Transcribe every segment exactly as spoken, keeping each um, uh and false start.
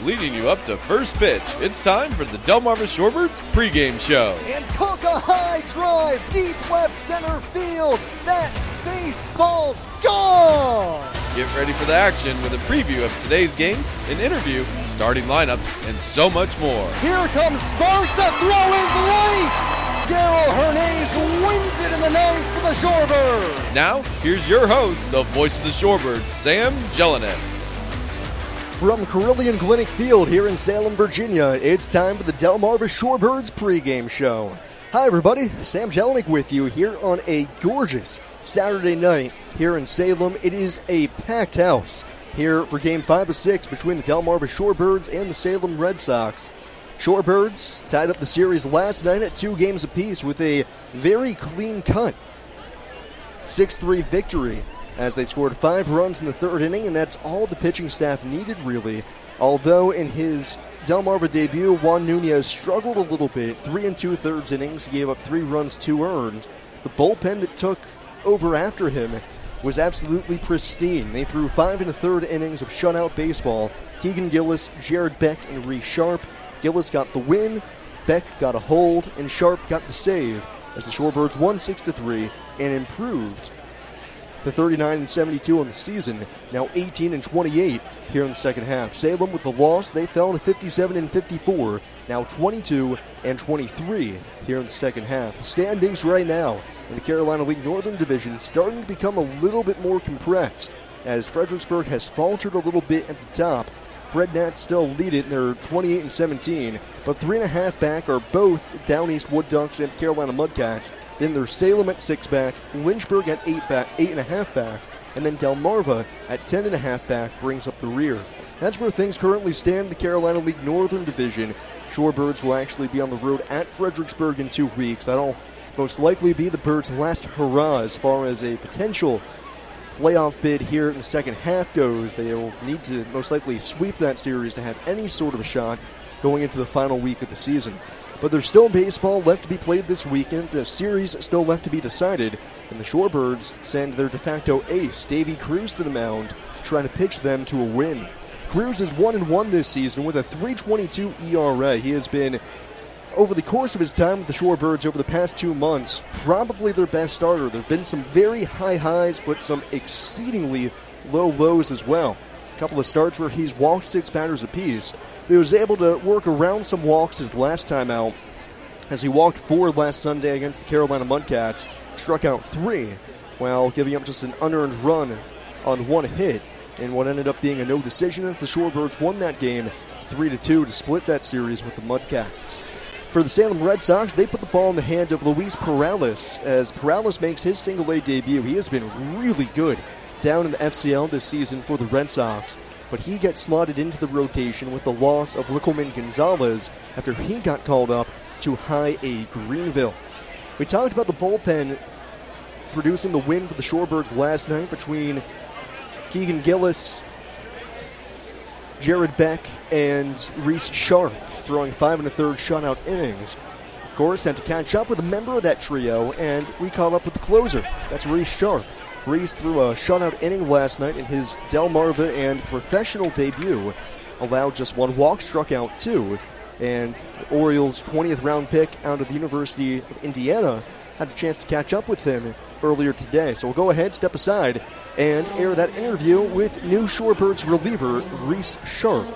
leading you up to first pitch. It's time for the Delmarva Shorebirds pregame show. And Cook a high drive, deep left center field. That baseball's gone! Get ready for the action with a preview of today's game, an interview, starting lineups, and so much more. Here comes Sparks. The throw is late! Daryl Hernandez wins it in the ninth for the Shorebirds. Now, here's your host, the voice of the Shorebirds, Sam Jelinek. From Carilion Clinic Field here in Salem, Virginia, it's time for the Delmarva Shorebirds pregame show. Hi, everybody. Sam Jelinek with you here on a gorgeous Saturday night here in Salem. It is a packed house here for Game five of six between the Delmarva Shorebirds and the Salem Red Sox. Shorebirds tied up the series last night at two games apiece with a very clean-cut six three victory as they scored five runs in the third inning, and that's all the pitching staff needed, really. Although in his Delmarva debut, Juan Nunez struggled a little bit. Three and two-thirds innings, he gave up three runs, two earned. The bullpen that took over after him was absolutely pristine. They threw five and a third innings of shutout baseball. Keegan Gillis, Jared Beck, and Reese Sharp. Gillis got the win, Beck got a hold, and Sharp got the save as the Shorebirds won six to three and improved to thirty-nine and seventy-two on the season, now eighteen and twenty-eight here in the second half. Salem with the loss, they fell to fifty-seven and fifty-four, now twenty-two and twenty-three here in the second half. The standings right now in the Carolina League Northern Division starting to become a little bit more compressed as Fredericksburg has faltered a little bit at the top. Fred Nats still lead it, they're twenty-eight and seventeen, but three and a half back are both Down East Wood Ducks and Carolina Mudcats. Then there's Salem at six back, Lynchburg at eight back, eight and a half back, and then Delmarva at ten and a half back brings up the rear. That's where things currently stand in the Carolina League Northern Division. Shorebirds will actually be on the road at Fredericksburg in two weeks. That'll most likely be the Birds' last hurrah as far as a potential playoff bid here in the second half goes. They will need to most likely sweep that series to have any sort of a shot going into the final week of the season. But there's still baseball left to be played this weekend, a series still left to be decided, and the Shorebirds send their de facto ace, Davy Cruz, to the mound to try to pitch them to a win. Cruz is one and one this season with a three twenty-two E R A. He has been, over the course of his time with the Shorebirds over the past two months, probably their best starter. There have been some very high highs, but some exceedingly low lows as well. A couple of starts where he's walked six batters apiece. But he was able to work around some walks his last time out, as he walked four last Sunday against the Carolina Mudcats, struck out three, while giving up just an unearned run on one hit, in what ended up being a no decision as the Shorebirds won that game three to two to split that series with the Mudcats. For the Salem Red Sox, they put the ball in the hand of Luis Perales as Perales makes his single-A debut. He has been really good down in the F C L this season for the Red Sox, but he gets slotted into the rotation with the loss of Wickelman Gonzalez after he got called up to High A Greenville. We talked about the bullpen producing the win for the Shorebirds last night between Keegan Gillis, Jared Beck, and Reese Sharp, throwing five and a third shutout innings. Of course, had to catch up with a member of that trio, and we caught up with the closer. That's Reese Sharp. Reese threw a shutout inning last night in his Delmarva and professional debut, allowed just one walk, struck out two, and the Orioles' twentieth round pick out of the University of Indiana had a chance to catch up with him earlier today. So we'll go ahead, step aside, and air that interview with new Shorebirds reliever Reese Sharp.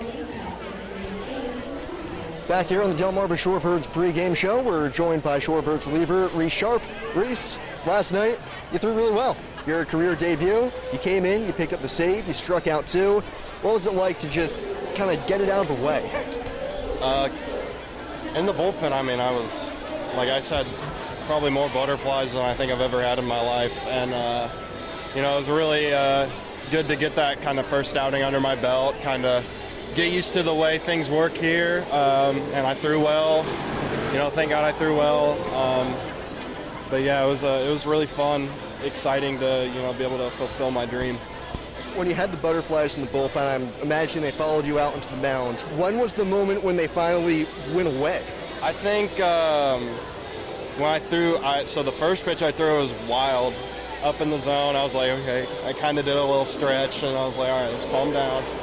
Back here on the Delmarva Shorebirds pregame show, we're joined by Shorebirds reliever Reese Sharp. Reese, last night you threw really well. Your career debut, you came in, you picked up the save, you struck out two. What was it like to just kind of get it out of the way? Uh, in the bullpen, I mean, I was, like I said, probably more butterflies than I think I've ever had in my life. And, uh, you know, it was really uh, good to get that kind of first outing under my belt, kind of get used to the way things work here. Um, and I threw well. You know, thank God I threw well. Um, but, yeah, it was, uh, it was really fun, exciting to, you know, be able to fulfill my dream. When you had the butterflies in the bullpen, I'm imagining they followed you out onto the mound. When was the moment when they finally went away? I think um, when I threw, I, so the first pitch I threw was wild, up in the zone. I was like, okay, I kind of did a little stretch, and I was like, all right, let's calm down.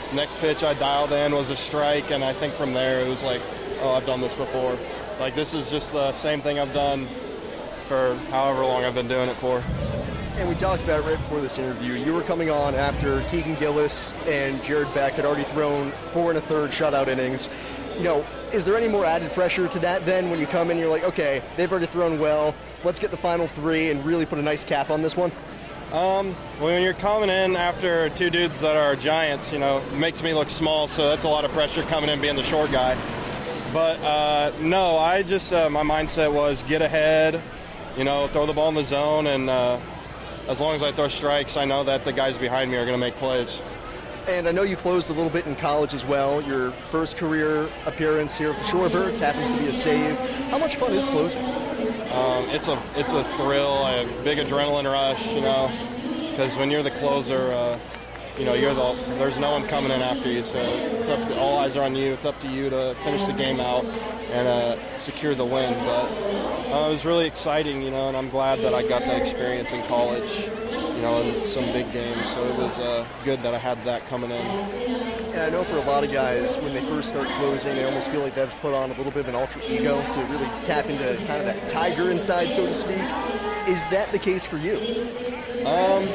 Next pitch I dialed in was a strike, and I think from there it was like, oh, I've done this before. Like, this is just the same thing I've done for however long I've been doing it for. And we talked about it right before this interview. You were coming on after Keegan Gillis and Jared Beck had already thrown four and a third shutout innings. You know, is there any more added pressure to that then when you come in, you're like, okay, they've already thrown well, let's get the final three and really put a nice cap on this one? Um, when you're coming in after two dudes that are giants, you know, it makes me look small, so that's a lot of pressure coming in being the short guy. But, uh, no, I just, uh, my mindset was get ahead, you know, throw the ball in the zone, and uh, as long as I throw strikes, I know that the guys behind me are going to make plays. And I know you closed a little bit in college as well. Your first career appearance here at the Shorebirds happens to be a save. How much fun is closing? Um, it's a it's a thrill, a big adrenaline rush, you know, because when you're the closer, uh, you know, you're the there's no one coming in after you, so it's up to all eyes are on you. It's up to you to finish the game out and uh, secure the win. But uh, it was really exciting, you know, and I'm glad that I got that experience in college, you know, in some big games. So it was uh, good that I had that coming in. And I know for a lot of guys, when they first start closing, they almost feel like they've put on a little bit of an alter ego to really tap into kind of that tiger inside, so to speak. Is that the case for you? Um,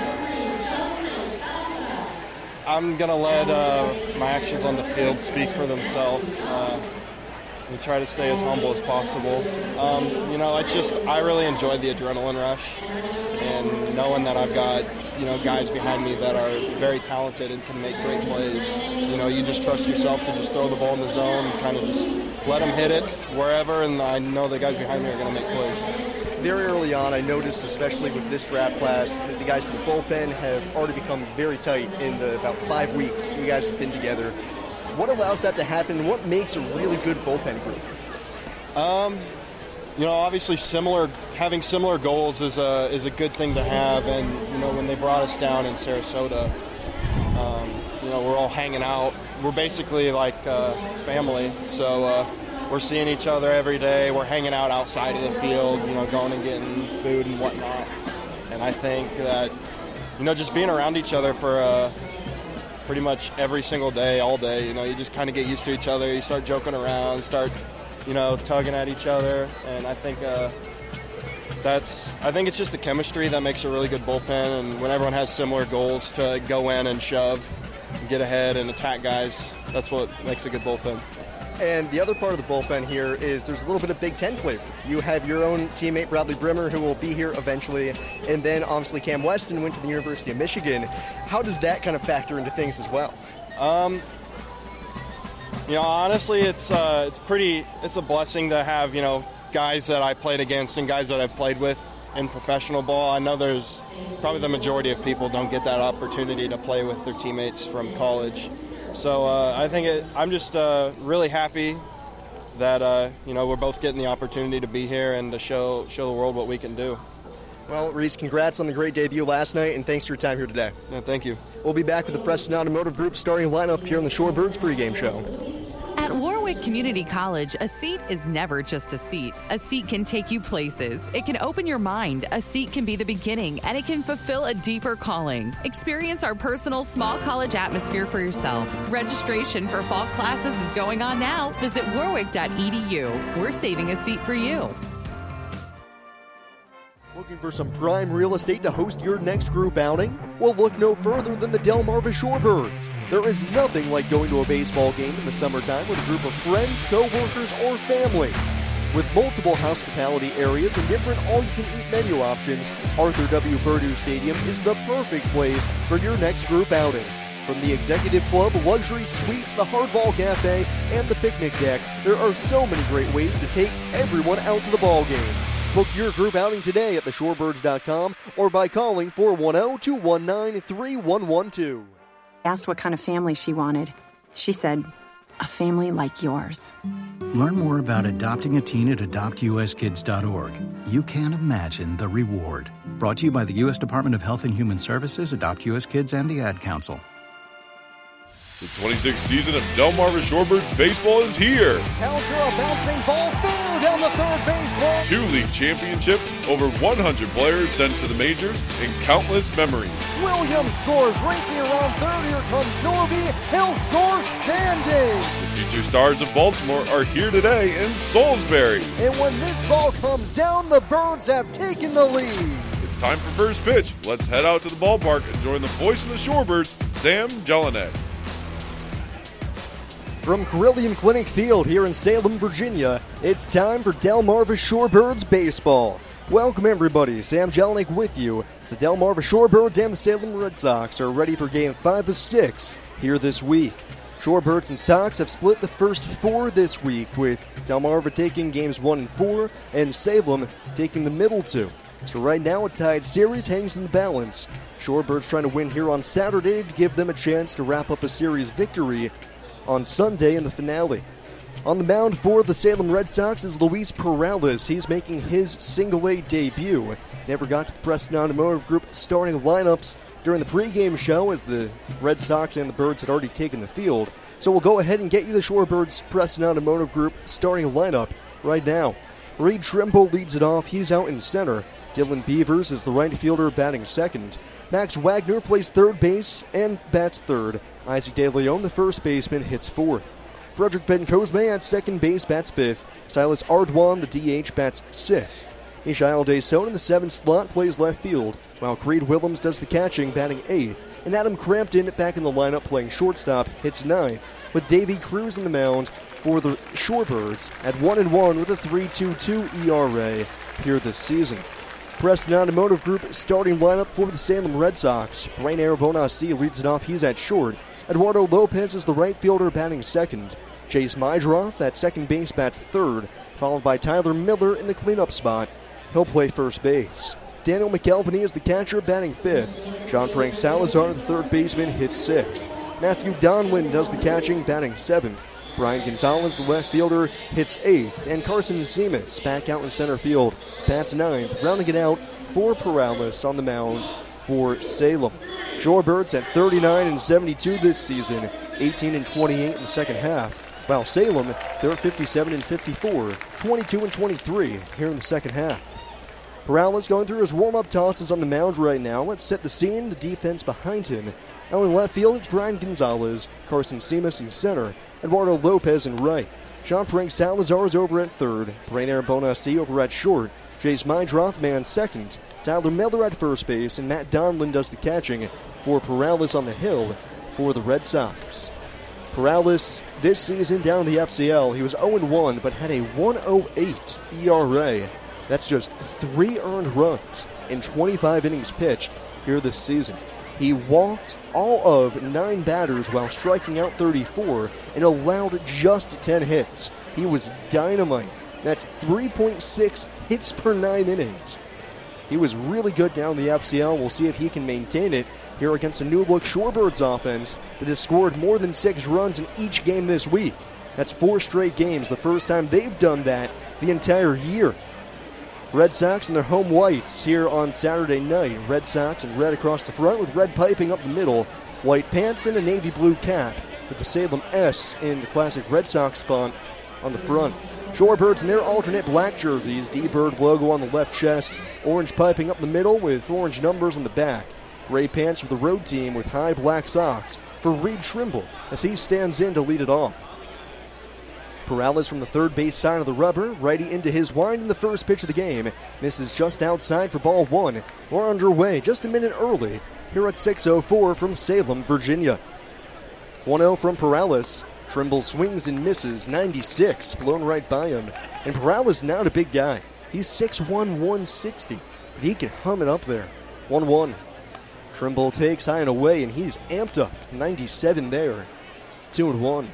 I'm going to let uh, my actions on the field speak for themselves. Uh, and try to stay as humble as possible. Um, you know, it's just, I really enjoyed the adrenaline rush and knowing that I've got, you know, guys behind me that are very talented and can make great plays. You know, you just trust yourself to just throw the ball in the zone and kind of just let them hit it wherever, and I know the guys behind me are going to make plays. Very early on, I noticed, especially with this draft class, that the guys in the bullpen have already become very tight in the about five weeks that you guys have been together. What allows that to happen? What makes a really good bullpen group? Um, you know, obviously similar having similar goals is a is a good thing to have. And you know, when they brought us down in Sarasota, um, you know, we're all hanging out. We're basically like uh, family. So uh, we're seeing each other every day. We're hanging out outside of the field. You know, going and getting food and whatnot. And I think that, you know, just being around each other for a pretty much every single day, all day, you know, you just kind of get used to each other. You start joking around, start, you know, tugging at each other. And I think uh, that's, I think it's just the chemistry that makes a really good bullpen. And when everyone has similar goals to go in and shove, and get ahead and attack guys, that's what makes a good bullpen. And the other part of the bullpen here is there's a little bit of Big Ten flavor. You have your own teammate, Bradley Brimmer, who will be here eventually. And then, obviously, Cam Weston went to the University of Michigan. How does that kind of factor into things as well? Um, you know, honestly, it's uh, it's pretty, it's a blessing to have, you know, guys that I played against and guys that I've played with in professional ball. I know there's probably the majority of people don't get that opportunity to play with their teammates from college. So uh, I think it, I'm just uh, really happy that uh, you know, we're both getting the opportunity to be here and to show show the world what we can do. Well, Reese, congrats on the great debut last night, and thanks for your time here today. Yeah, thank you. We'll be back with the Preston Automotive Group starting lineup here on the Shorebirds pregame show. At Warwick Community College, a seat is never just a seat. A seat can take you places. It can open your mind. A seat can be the beginning, and it can fulfill a deeper calling. Experience our personal small college atmosphere for yourself. Registration for fall classes is going on now. Visit warwick dot e d u. We're saving a seat for you. Looking for some prime real estate to host your next group outing? Well, look no further than the Delmarva Shorebirds. There is nothing like going to a baseball game in the summertime with a group of friends, co-workers, or family. With multiple hospitality areas and different all-you-can-eat menu options, Arthur W. Purdue Stadium is the perfect place for your next group outing. From the Executive Club, luxury suites, the Hardball Cafe, and the picnic deck, there are so many great ways to take everyone out to the ball game. Book your group outing today at the shorebirds dot com or by calling four one zero, two one nine, three one one two. Asked what kind of family she wanted. She said, a family like yours. Learn more about adopting a teen at adopt u s kids dot org. You can't imagine the reward. Brought to you by the U S Department of Health and Human Services, Adopt U S Kids, and the Ad Council. The twenty-sixth season of Delmarva Shorebirds baseball is here. Counter a bouncing ball fair down the third baseline. Two league championships, over one hundred players sent to the majors, and countless memories. Williams scores, racing around third. Here comes Norby. He'll score standing. The future stars of Baltimore are here today in Salisbury. And when this ball comes down, the Birds have taken the lead. It's time for first pitch. Let's head out to the ballpark and join the voice of the Shorebirds, Sam Jelinek. From Carilion Clinic Field here in Salem, Virginia, it's time for Delmarva Shorebirds baseball. Welcome everybody, Sam Jelinek with you. The Delmarva Shorebirds and the Salem Red Sox are ready for game five of six here this week. Shorebirds and Sox have split the first four this week, with Delmarva taking games one and four and Salem taking the middle two. So right now a tied series hangs in the balance. Shorebirds trying to win here on Saturday to give them a chance to wrap up a series victory on Sunday in the finale. On the mound for the Salem Red Sox is Luis Perales. He's making his single-A debut. Never got to the Preston Automotive Group starting lineups during the pregame show, as the Red Sox and the Birds had already taken the field. So we'll go ahead and get you the Shorebirds Preston Automotive Group starting lineup right now. Reed Trimble leads it off. He's out in center. Dylan Beavers is the right fielder batting second. Max Wagner plays third base and bats third. Isaac De Leon, the first baseman, hits fourth. Frederick Ben-Cosme at second base bats fifth. Silas Ardwan, the D H, bats sixth. Ishael Deson in the seventh slot plays left field, while Creed Willems does the catching, batting eighth. And Adam Crampton, back in the lineup playing shortstop, hits ninth, with Davey Cruz in the mound for the Shorebirds at one and one with a three point two two E R A here this season. Preston Automotive Group starting lineup for the Salem Red Sox. Brainer Bonassi leads it off. He's at short. Eduardo Lopez is the right fielder batting second. Chase Mydroth at second base bats third, followed by Tyler Miller in the cleanup spot. He'll play first base. Daniel McElvany is the catcher batting fifth. Jean-Frank Salazar, the third baseman, hits sixth. Matthew Donlin does the catching, batting seventh. Brian Gonzalez, the left fielder, hits eighth. And Carson Zemas, back out in center field, bats ninth. Rounding it out for Perales on the mound for Salem. Shorebirds at thirty-nine and seventy-two this season, eighteen and twenty-eight in the second half. While Salem, they're fifty-seven and fifty-four, twenty-two and twenty-three here in the second half. Perales going through his warm-up tosses on the mound right now. Let's set the scene, the defense behind him. Out in left field, it's Brian Gonzalez, Carson Zemas in center, Eduardo Lopez in right. Jean-Frank Salazar is over at third, Brainer Bonassi over at short, Chase Mydroth man second, Tyler Miller at first base, and Matt Donlin does the catching for Perales on the hill for the Red Sox. Perales this season down in the F C L, he was oh and one but had a one oh eight E R A. That's just three earned runs in twenty-five innings pitched here this season. He walked all of nine batters while striking out thirty-four and allowed just ten hits. He was dynamite. That's three point six hits per nine innings. He was really good down the F C L. We'll see if he can maintain it here against a new-look Shorebirds offense that has scored more than six runs in each game this week. That's four straight games, the first time they've done that the entire year. Red Sox in their home whites here on Saturday night. Red Sox in red across the front with red piping up the middle. White pants and a navy blue cap with the Salem S in the classic Red Sox font on the front. Shorebirds in their alternate black jerseys. D-Bird logo on the left chest. Orange piping up the middle with orange numbers on the back. Gray pants for the road team with high black socks for Reed Trimble as he stands in to lead it off. Perales from the third base side of the rubber, righty into his wind in the first pitch of the game. Misses just outside for ball one. We're underway just a minute early here at six oh four from Salem, Virginia. one oh from Perales. Trimble swings and misses, ninety-six, blown right by him. And Perales not a big guy. He's six one, one sixty, but he can hum it up there. one one. Trimble takes high and away, and he's amped up, ninety-seven there. two and one.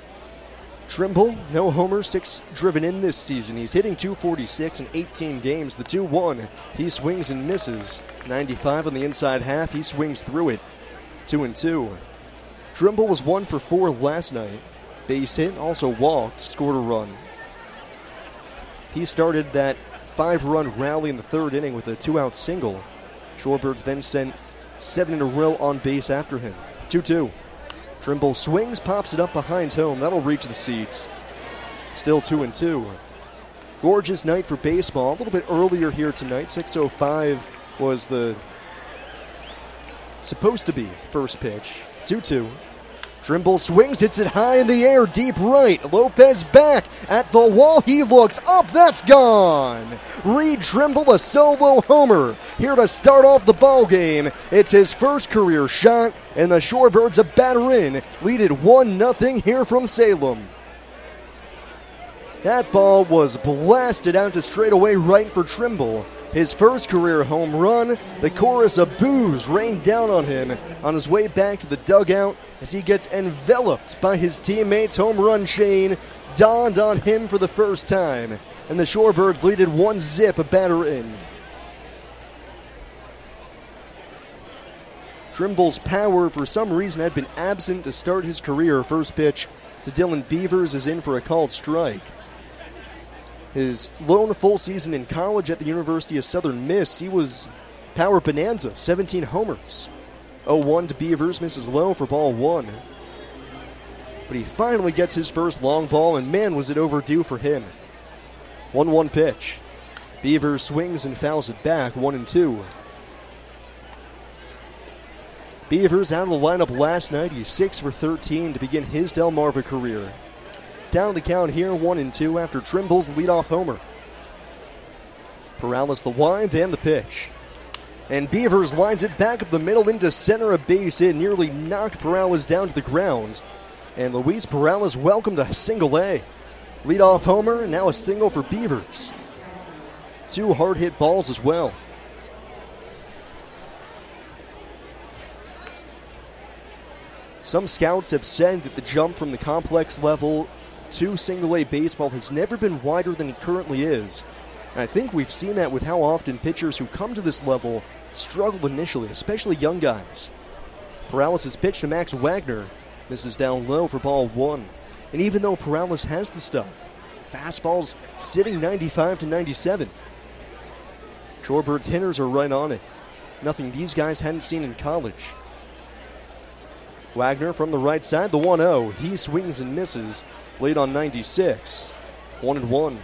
Trimble, no homer, six driven in this season. He's hitting two forty-six in eighteen games. The two one, he swings and misses. ninety-five on the inside half, he swings through it. two and two. Trimble was one for four last night. Base hit, also walked, scored a run. He started that five-run rally in the third inning with a two-out single. Shorebirds then sent seven in a row on base after him. two two. Trimble swings, pops it up behind home. That'll reach the seats. Still two and two. Gorgeous night for baseball. A little bit earlier here tonight. six oh five was the supposed to be first pitch. two two. Trimble swings, hits it high in the air, deep right. Lopez back at the wall. He looks up. That's gone. Reed Trimble, a solo homer, here to start off the ball game. It's his first career shot, and the Shorebirds a batter in, lead it one nothing here from Salem. That ball was blasted out to straightaway right for Trimble. His first career home run. The chorus of boos rained down on him on his way back to the dugout as he gets enveloped by his teammates' home run chain. Dawned on him for the first time, and the Shorebirds lead it one zip, a batter in. Trimble's power, for some reason, had been absent to start his career. First pitch to Dylan Beavers is in for a called strike. His lone full season in college at the University of Southern Miss, he was power bonanza, seventeen homers. oh one to Beavers, misses low for ball one. But he finally gets his first long ball, and man, was it overdue for him. one one pitch. Beavers swings and fouls it back, one and two. Beavers out of the lineup last night. He's six for thirteen to begin his Delmarva career. Down the count here, one and two after Trimble's leadoff homer. Perales the wind and the pitch. And Beavers lines it back up the middle into center, a base hit, nearly knocked Perales down to the ground. And Luis Perales welcomed a single A. Leadoff homer, and now a single for Beavers. Two hard hit balls as well. Some scouts have said that the jump from the complex level to single-A baseball has never been wider than it currently is. And I think we've seen that with how often pitchers who come to this level struggle initially, especially young guys. Perales' pitch to Max Wagner. Misses down low for ball one. And even though Perales has the stuff, fastball's sitting ninety-five to ninety-seven. Shorebirds hitters are right on it. Nothing these guys hadn't seen in college. Wagner from the right side, the one oh. He swings and misses. Late on ninety-six. One and one.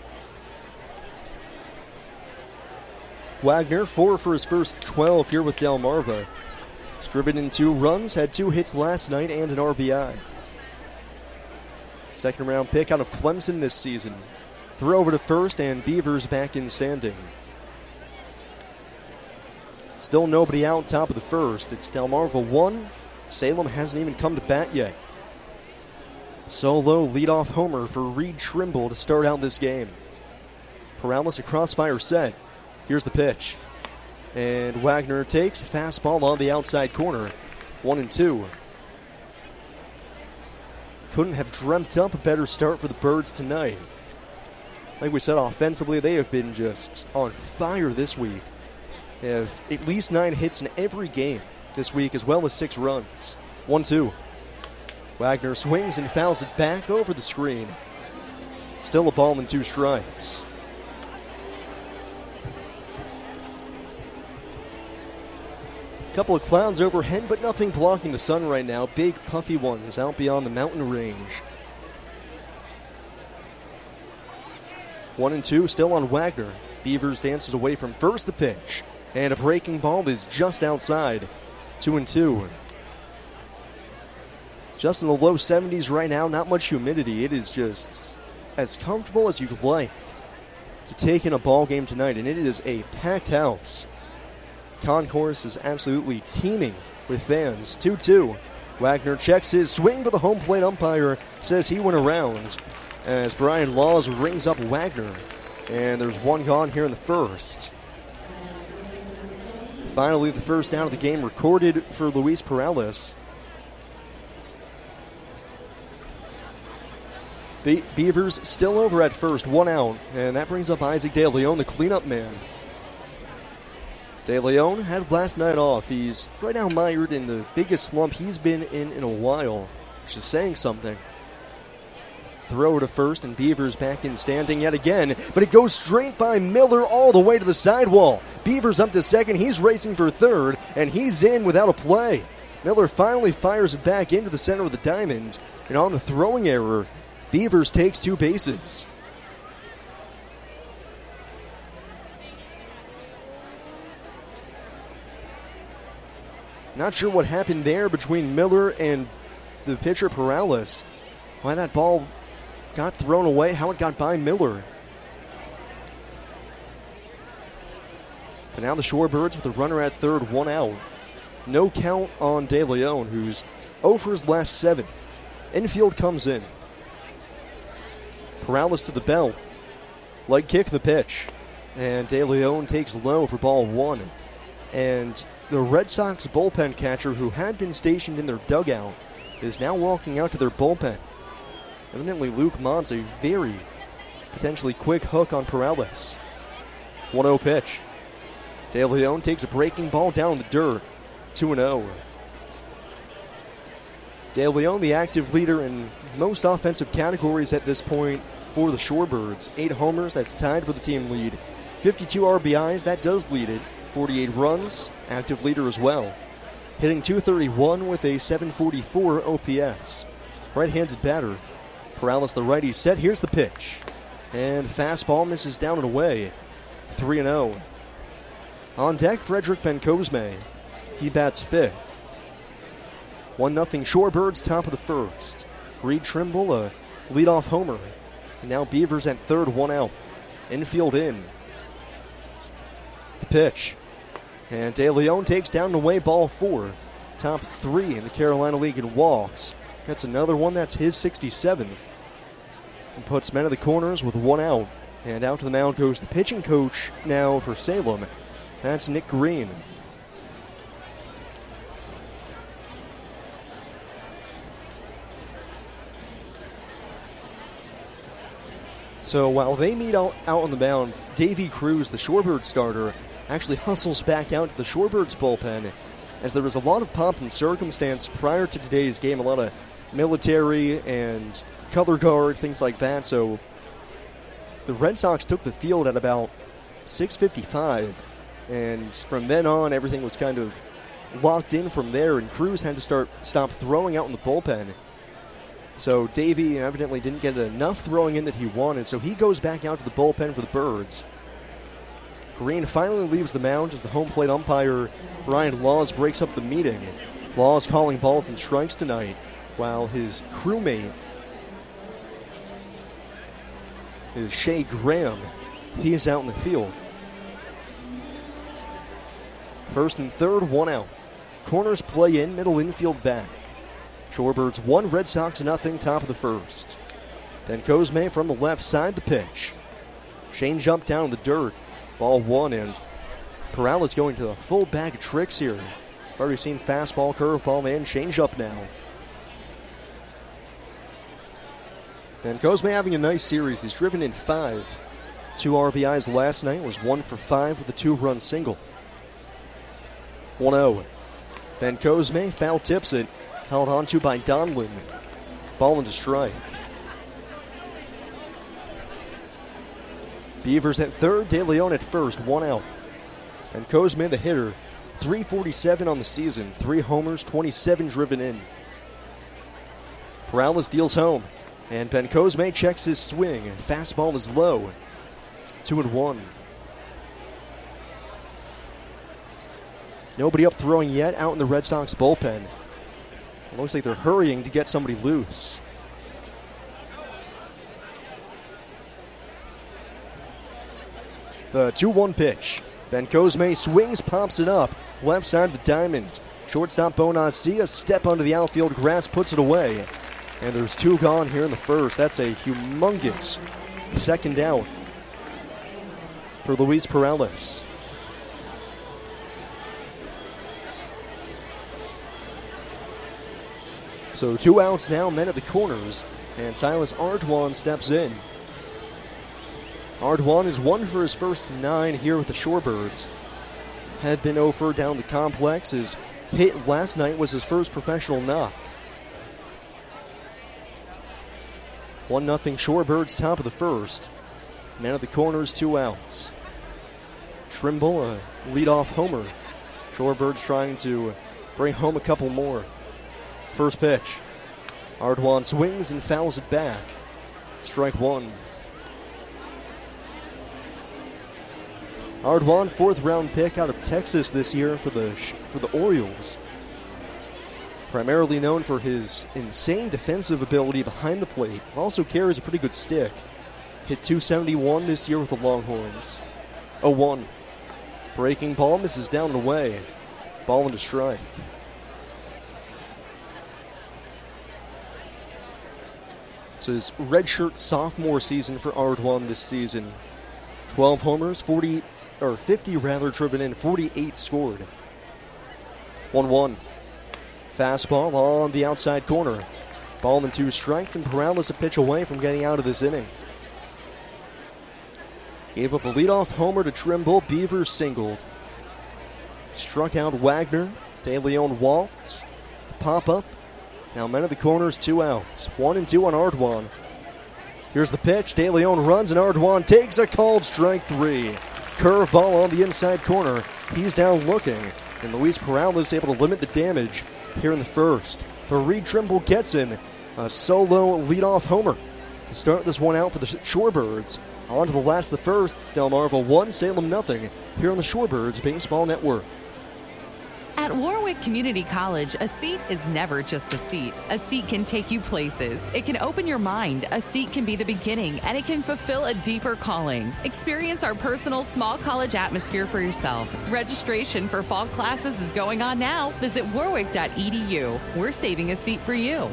Wagner, four for his first twelve here with Delmarva. Striven in two runs, had two hits last night and an R B I. Second round pick out of Clemson this season. Throw over to first, and Beavers back in standing. Still nobody out top of the first. It's Delmarva one. Salem hasn't even come to bat yet. Solo leadoff homer for Reed Trimble to start out this game. Perales a crossfire set. Here's the pitch. And Wagner takes a fastball on the outside corner. One and two. Couldn't have dreamt up a better start for the Birds tonight. Like we said, offensively, they have been just on fire this week. They have at least nine hits in every game this week, as well as six runs. one two. Wagner swings and fouls it back over the screen. Still a ball and two strikes. Couple of clouds overhead, but nothing blocking the sun right now. Big puffy ones out beyond the mountain range. One and two still on Wagner. Beavers dances away from first, the pitch. And a breaking ball is just outside. Two and two. Just in the low seventies right now, not much humidity. It is just as comfortable as you'd like to take in a ball game tonight, and it is a packed house. Concourse is absolutely teeming with fans. two two. Wagner checks his swing, but the home plate umpire says he went around as Brian Laws rings up Wagner. And there's one gone here in the first. Finally, the first out of the game recorded for Luis Perales. Be- Beavers still over at first, one out, and that brings up Isaac De Leon, the cleanup man. De Leon had last night off. He's right now mired in the biggest slump he's been in in a while, which is saying something. Throw to first, and Beavers back in standing yet again, but it goes straight by Miller all the way to the sidewall. Beavers up to second. He's racing for third, and he's in without a play. Miller finally fires it back into the center of the diamond, and on the throwing error, Beavers takes two bases. Not sure what happened there between Miller and the pitcher Perales. Why that ball got thrown away, how it got by Miller. But now the Shorebirds with a runner at third, one out. No count on De Leon, who's oh for his last seven. Infield comes in. Perales to the belt. Leg kick the pitch. And De Leon takes low for ball one. And the Red Sox bullpen catcher, who had been stationed in their dugout, is now walking out to their bullpen. Evidently, Luke Mont's a very potentially quick hook on Perales. one oh pitch. De Leon takes a breaking ball down in the dirt. two and oh. De Leon, the active leader in most offensive categories at this point for the Shorebirds. Eight homers, that's tied for the team lead. fifty-two R B Is, that does lead it. forty-eight runs, active leader as well. Hitting two thirty-one with a seven forty-four O P S. Right-handed batter. Perales, the righty, set. Here's the pitch. And fastball misses down and away. three and oh. On deck, Frederick Bencosme. He bats fifth. one nothing Shorebirds, top of the first. Reed Trimble, a leadoff homer. And now Beavers at third, one out. Infield in. The pitch. And De Leon takes down and away ball four. Top three in the Carolina League in walks. That's another one, that's his sixty-seventh. And puts men at the corners with one out. And out to the mound goes the pitching coach now for Salem. That's Nick Green. So while they meet out, out on the mound, Davey Cruz, the Shorebirds starter, actually hustles back out to the Shorebirds bullpen, as there was a lot of pomp and circumstance prior to today's game, a lot of military and color guard, things like that. So the Red Sox took the field at about six fifty-five, and from then on, everything was kind of locked in from there, and Cruz had to start stop throwing out in the bullpen. So Davey evidently didn't get enough throwing in that he wanted, so he goes back out to the bullpen for the Birds. Green finally leaves the mound as the home plate umpire, Brian Laws, breaks up the meeting. Laws calling balls and strikes tonight, while his crewmate is Shea Graham. He is out in the field. First and third, one out. Corners play in, middle infield back. Shorebirds one, Red Sox nothing, top of the first. Bencosme from the left side, the pitch. Shane jumped down in the dirt. Ball one, and Perales going to a full bag of tricks here. I've already seen fastball, curveball, and change up now. Bencosme having a nice series. He's driven in five. Two R B Is last night, was one for five with a two-run single. one oh. Bencosme foul tips it. Held on to by Donlin. Ball into strike. Beavers at third, De Leon at first, one out. Bencosme the hitter, three forty-seven on the season, three homers, twenty-seven driven in. Perales deals home, and Bencosme checks his swing. Fastball is low, two and one. Nobody up throwing yet out in the Red Sox bullpen. It looks like they're hurrying to get somebody loose. The two one pitch. Bencosme swings, pops it up. Left side of the diamond. Shortstop Bonacia, step onto the outfield grass, puts it away. And there's two gone here in the first. That's a humongous second out for Luis Perales. So two outs now, men at the corners, and Silas Ardoin steps in. Ardoin is one for his first nine here with the Shorebirds. Had been oh for down the complex. His hit last night was his first professional knock. one nothing Shorebirds, top of the first. Man at the corners, two outs. Trimble, a leadoff homer. Shorebirds trying to bring home a couple more. First pitch. Ardoin swings and fouls it back. Strike one. Ardoin, fourth round pick out of Texas this year for the for the Orioles. Primarily known for his insane defensive ability behind the plate. Also carries a pretty good stick. Hit two seventy-one this year with the Longhorns. oh one. Breaking ball misses down and away. Ball into strike. So his redshirt sophomore season for Ardoin this season. twelve homers, forty or fifty rather driven in, forty-eight scored. one one. Fastball on the outside corner. Ball and two strikes, and Perales a pitch away from getting out of this inning. Gave up a leadoff homer to Trimble. Beavers singled. Struck out Wagner. De Leon walks. Pop up. Now men at the corners, two outs. One and two on Ardoin. Here's the pitch. De Leon runs, and Ardoin takes a called strike three. Curveball on the inside corner. He's down looking, and Luis Perales able to limit the damage here in the first. But Reed Trimble gets in a solo leadoff homer to start this one out for the Shorebirds. On to the last of the first. It's Delmarva one, Salem nothing here on the Shorebirds Baseball Network. At Warwick Community College, a seat is never just a seat. A seat can take you places. It can open your mind. A seat can be the beginning, and it can fulfill a deeper calling. Experience our personal small college atmosphere for yourself. Registration for fall classes is going on now. Visit warwick dot e d u. We're saving a seat for you.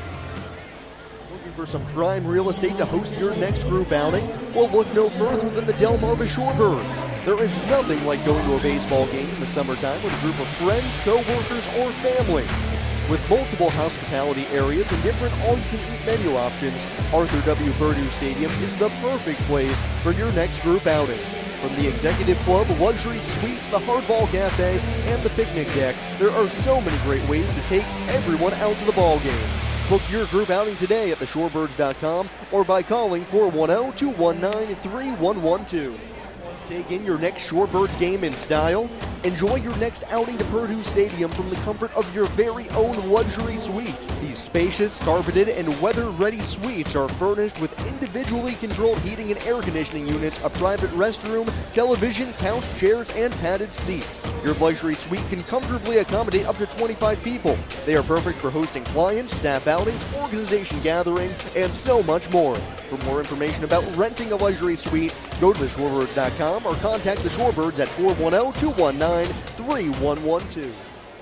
Looking for some prime real estate to host your next group outing? Well, look no further than the Delmarva Shorebirds. There is nothing like going to a baseball game in the summertime with a group of friends, co-workers, or family. With multiple hospitality areas and different all-you-can-eat menu options, Arthur W. Purdue Stadium is the perfect place for your next group outing. From the Executive Club, luxury suites, the Hardball Cafe, and the picnic deck, there are so many great ways to take everyone out to the ball game. Book your group outing today at the shorebirds dot com or by calling four one zero, two one nine, three one one two. Take in your next Shorebirds game in style? Enjoy your next outing to Purdue Stadium from the comfort of your very own luxury suite. These spacious, carpeted, and weather-ready suites are furnished with individually controlled heating and air conditioning units, a private restroom, television, couch, chairs, and padded seats. Your luxury suite can comfortably accommodate up to twenty-five people. They are perfect for hosting clients, staff outings, organization gatherings, and so much more. For more information about renting a luxury suite, go to the shorebirds dot com or contact the Shorebirds at four one zero, two one nine, three one one two.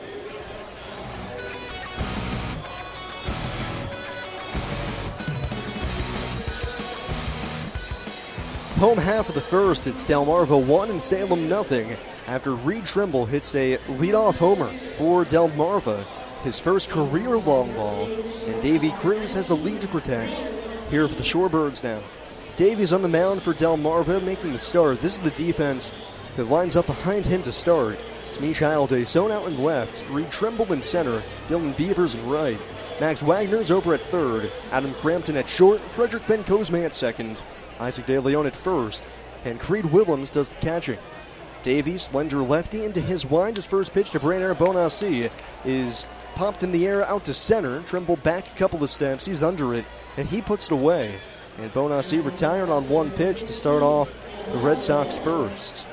Home half of the first, it's Delmarva one and Salem nothing after Reed Trimble hits a leadoff homer for Delmarva, his first career long ball, and Davy Cruz has a lead to protect here for the Shorebirds now. Davies on the mound for Delmarva making the start. This is the defense that lines up behind him to start. It's Michael Deson out in left, Reed Trimble in center, Dylan Beavers in right. Max Wagner's over at third, Adam Crampton at short, Frederick Ben Cosme at second, Isaac De Leon at first, and Creed Willems does the catching. Davies, slender lefty, into his wind. His first pitch to Brainer Bonassi is popped in the air out to center. Trimble back a couple of steps. He's under it, and he puts it away. And Bonassi retired on one pitch to start off the Red Sox first.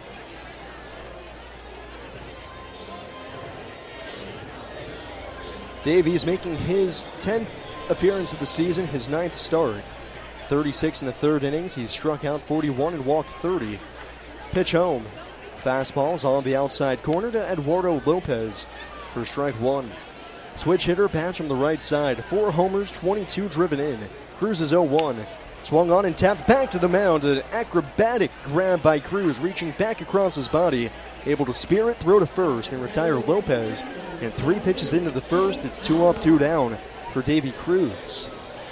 Davies making his tenth appearance of the season, his ninth start. thirty-six in the third innings. He's struck out forty-one and walked thirty. Pitch home. Fastballs on the outside corner to Eduardo Lopez for strike one. Switch hitter bats from the right side. Four homers, twenty-two driven in. Cruz is oh one. Swung on and tapped back to the mound. An acrobatic grab by Cruz, reaching back across his body. Able to spear it, throw to first, and retire Lopez. And three pitches into the first, it's two up, two down for Davy Cruz.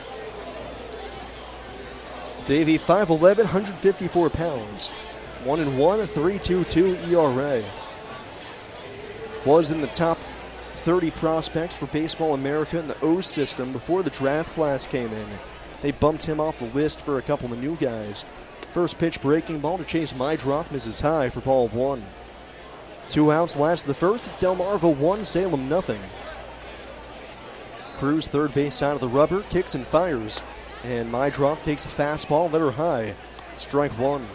Davy, five eleven, one fifty-four pounds. one and one, three two two E R A. Was in the top thirty prospects for Baseball America in the O system before the draft class came in. They bumped him off the list for a couple of new guys. First pitch breaking ball to Chase Mydroth misses high for ball one. Two outs last of the first. It's Delmarva one, Salem nothing. Cruz, third base side of the rubber, kicks and fires. And Mydroff takes a fastball, let her high. Strike one.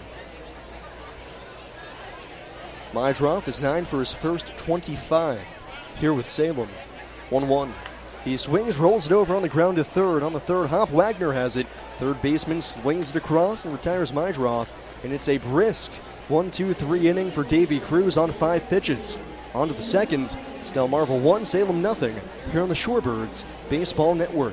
Mydroff is nine for his first twenty-five here with Salem. one one. He swings, rolls it over on the ground to third. On the third hop, Wagner has it. Third baseman slings it across and retires Mydroff. And it's a brisk one two three inning for Davy Cruz on five pitches. On to the second. It's Delmarva one, Salem nothing. Here on the Shorebirds Baseball Network.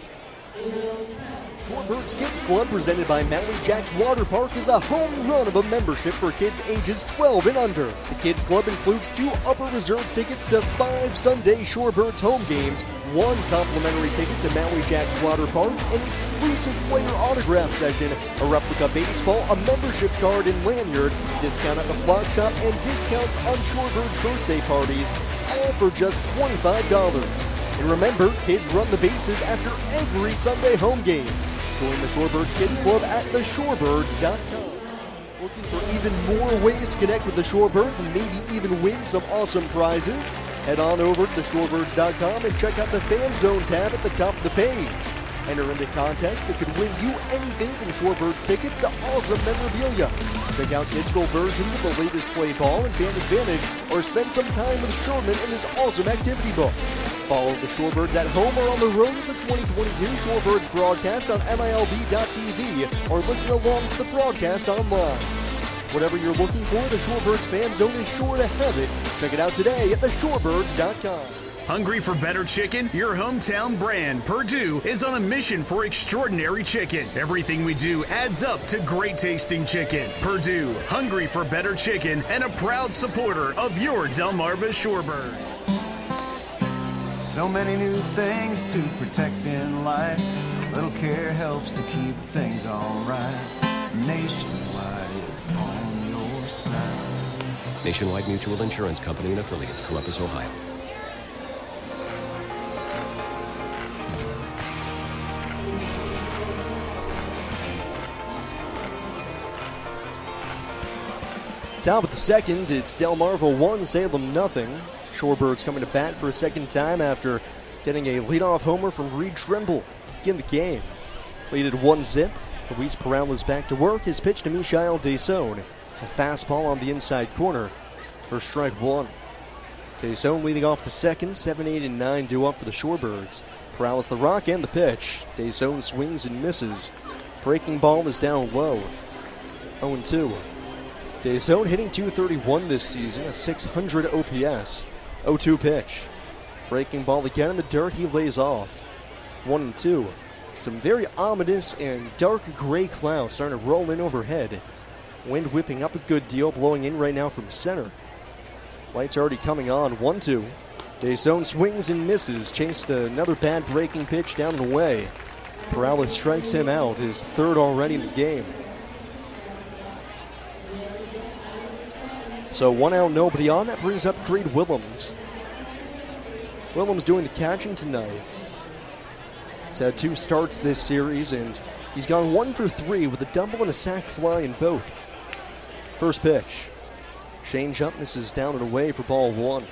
Shorebirds Kids Club, presented by Maui Jacks Water Park, is a home run of a membership for kids ages twelve and under. The Kids Club includes two upper reserve tickets to five Sunday Shorebirds home games, one complimentary ticket to Maui Jacks Water Park, an exclusive player autograph session, a replica baseball, a membership card and lanyard, discount at the Flock Shop, and discounts on Shorebirds birthday parties, all for just twenty-five dollars. And remember, kids run the bases after every Sunday home game. Join the Shorebirds Kids Club at the shorebirds dot com. Looking for even more ways to connect with the Shorebirds and maybe even win some awesome prizes? Head on over to the shorebirds dot com and check out the Fan Zone tab at the top of the page. Enter into contests that could win you anything from Shorebirds tickets to awesome memorabilia. Check out digital versions of the latest play ball and Fan Advantage, or spend some time with Sherman and his awesome activity book. Follow the Shorebirds at home or on the road with the twenty twenty-two Shorebirds broadcast on M I L B dot T V, or listen along to the broadcast online. Whatever you're looking for, the Shorebirds Fan Zone is sure to have it. Check it out today at the shorebirds dot com. Hungry for better chicken? Your hometown brand, Perdue, is on a mission for extraordinary chicken. Everything we do adds up to great tasting chicken. Perdue, hungry for better chicken, and a proud supporter of your Delmarva Shorebirds. So many new things to protect in life. A little care helps to keep things alright. Nationwide is on your side. Nationwide Mutual Insurance Company and affiliates, Columbus, Ohio. Top of the second, it's Delmarva one, Salem nothing. Shorebirds coming to bat for a second time after getting a leadoff homer from Reed Trimble to begin the game. Lead at one zip. Luis Peralta's back to work. His pitch to Michael Desaune. It's a fastball on the inside corner for strike one. Desaune leading off the second. seven, eight, and nine due up for the Shorebirds. Peralta's the rock and the pitch. Desaune swings and misses. Breaking ball is down low. oh and two. Desaune hitting two thirty-one this season, a six hundred O P S. oh two pitch. Breaking ball again in the dirt, he lays off. one and two. Some very ominous and dark gray clouds starting to roll in overhead. Wind whipping up a good deal, blowing in right now from center. Lights already coming on, one two. Desaune swings and misses, chased another bad breaking pitch down and away. Peralta strikes him out, his third already in the game. So one out, nobody on. That brings up Creed Willems. Willems doing the catching tonight. He's had two starts this series, and he's gone one for three with a double and a sac fly in both. First pitch. Shane Jump misses down and away for ball one.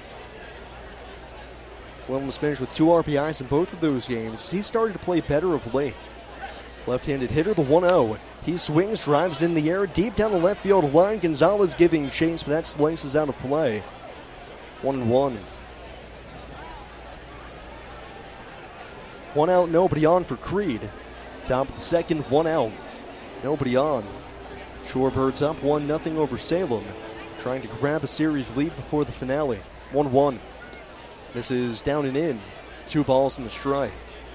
Willems finished with two R B Is in both of those games. He started to play better of late. Left-handed hitter, the one oh. He swings, drives it in the air, deep down the left field line. Gonzalez giving chase, but that slices out of play. One and one. One out, nobody on for Creed. Top of the second, one out. Nobody on. Shorebirds up one nothing over Salem. Trying to grab a series lead before the finale. one one. This is down and in. Two balls and a strike.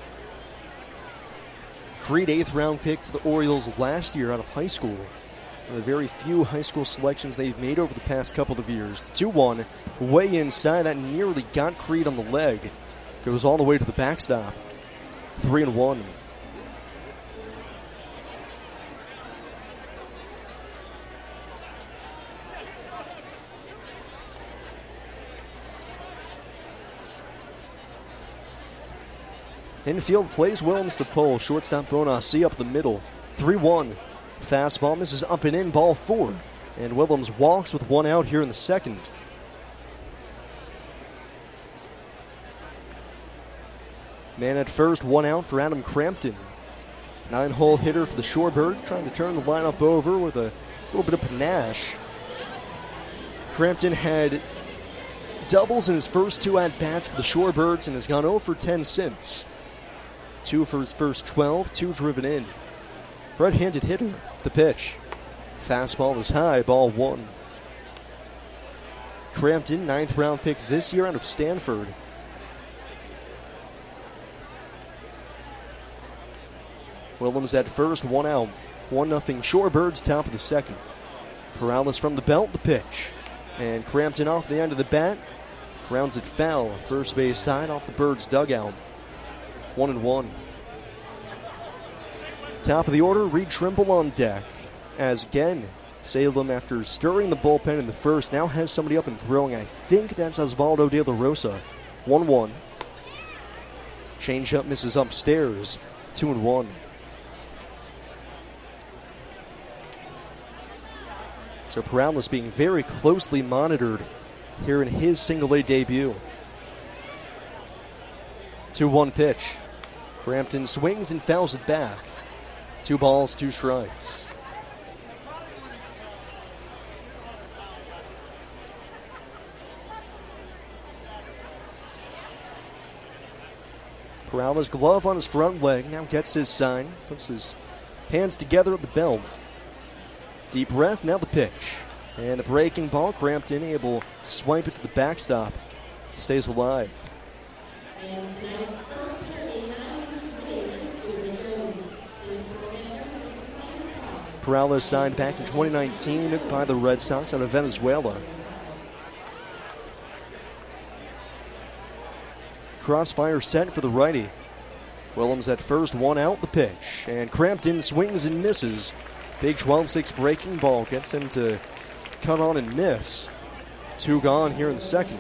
Creed, eighth round pick for the Orioles last year out of high school. One of the very few high school selections they've made over the past couple of years. The two one, way inside, that nearly got Creed on the leg. Goes all the way to the backstop. Three and one. Infield plays Willems to pull. Shortstop Bonassi up the middle. three one. Fastball misses up and in, ball four. And Willems walks with one out here in the second. Man at first, one out for Adam Crampton. Nine-hole hitter for the Shorebirds, trying to turn the lineup over with a little bit of panache. Crampton had doubles in his first two at-bats for the Shorebirds and has gone oh for ten since. Two for his first twelve, two driven in. Right-handed hitter, the pitch. Fastball is high, ball one. Crampton, ninth round pick this year out of Stanford. Willems at first, one out. one nothing Shorebirds, top of the second. Perales from the belt, the pitch. And Crampton off the end of the bat. Grounds it foul, first base side off the Birds' dugout. One and one. Top of the order, Reed Trimble on deck. As again, Salem, after stirring the bullpen in the first, now has somebody up and throwing. I think that's Osvaldo De La Rosa. one one. Changeup misses upstairs. two and one. So Perales being very closely monitored here in his single-A debut. two one pitch. Crampton swings and fouls it back. Two balls, two strikes. Perales' glove on his front leg, now gets his sign, puts his hands together at the belt. Deep breath, now the pitch. And the breaking ball, Crampton able to swipe it to the backstop. Stays alive. Perales signed back in twenty nineteen by the Red Sox out of Venezuela. Crossfire set for the righty. Willems at first, one out, the pitch. And Crampton swings and misses. Big twelve six breaking ball gets him to cut on and miss. Two gone here in the second.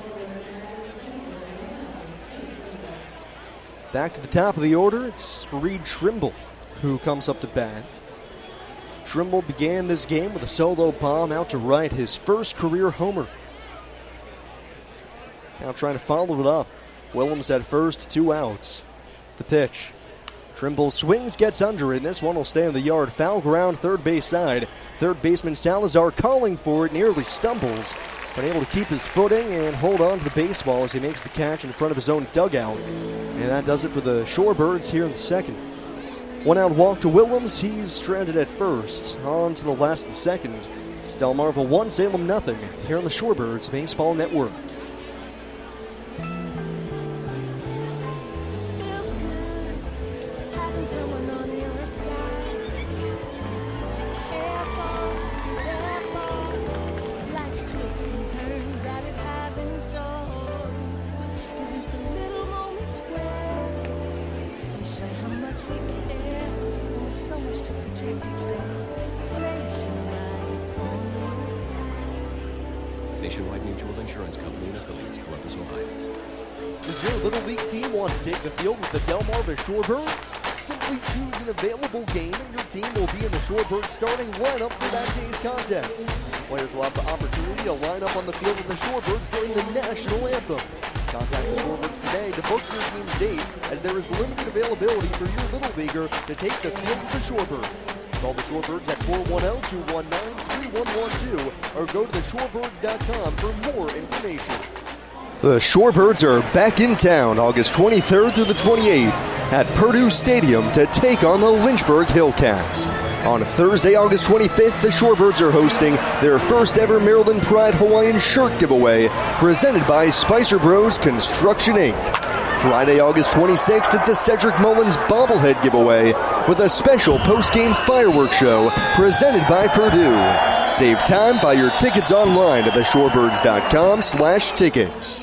Back to the top of the order, it's Reed Trimble who comes up to bat. Trimble began this game with a solo bomb out to right, his first career homer. Now trying to follow it up. Willems at first, two outs. The pitch. Trimble swings, gets under it, and this one will stay in the yard. Foul ground, third base side. Third baseman Salazar calling for it, nearly stumbles, but able to keep his footing and hold on to the baseball as he makes the catch in front of his own dugout. And that does it for the Shorebirds here in the second. One out walk to Willems, he's stranded at first. On to the last of the second. It's Delmarva one, Salem nothing, here on the Shorebirds Baseball Network. Someone on your side to care for, be there for life's twists and turns that it has in store. Cause it's the little moments where we show how much we care, and with so much to protect each day. Nationwide is on your side. Nationwide Mutual Insurance Company and affiliates, Columbus, Ohio. Does your Little League team want to take the field with the Delmarva Shorebirds? Simply choose an available game and your team will be in the Shorebirds starting lineup for that day's contest. Players will have the opportunity to line up on the field with the Shorebirds during the national anthem. Contact the Shorebirds today to book your team's date, as there is limited availability for your Little Leaguer to take the field with the Shorebirds. Call the Shorebirds at four one zero, two one nine, three one one two or go to the shorebirds dot com for more information. The Shorebirds are back in town August twenty-third through the twenty-eighth at Purdue Stadium to take on the Lynchburg Hillcats. On Thursday, August twenty-fifth, the Shorebirds are hosting their first ever Maryland Pride Hawaiian shirt giveaway presented by Spicer Bros Construction Incorporated. Friday, August twenty-sixth, it's a Cedric Mullins bobblehead giveaway with a special post-game fireworks show presented by Purdue. Save time, buy your tickets online at the shorebirds dot com slash tickets.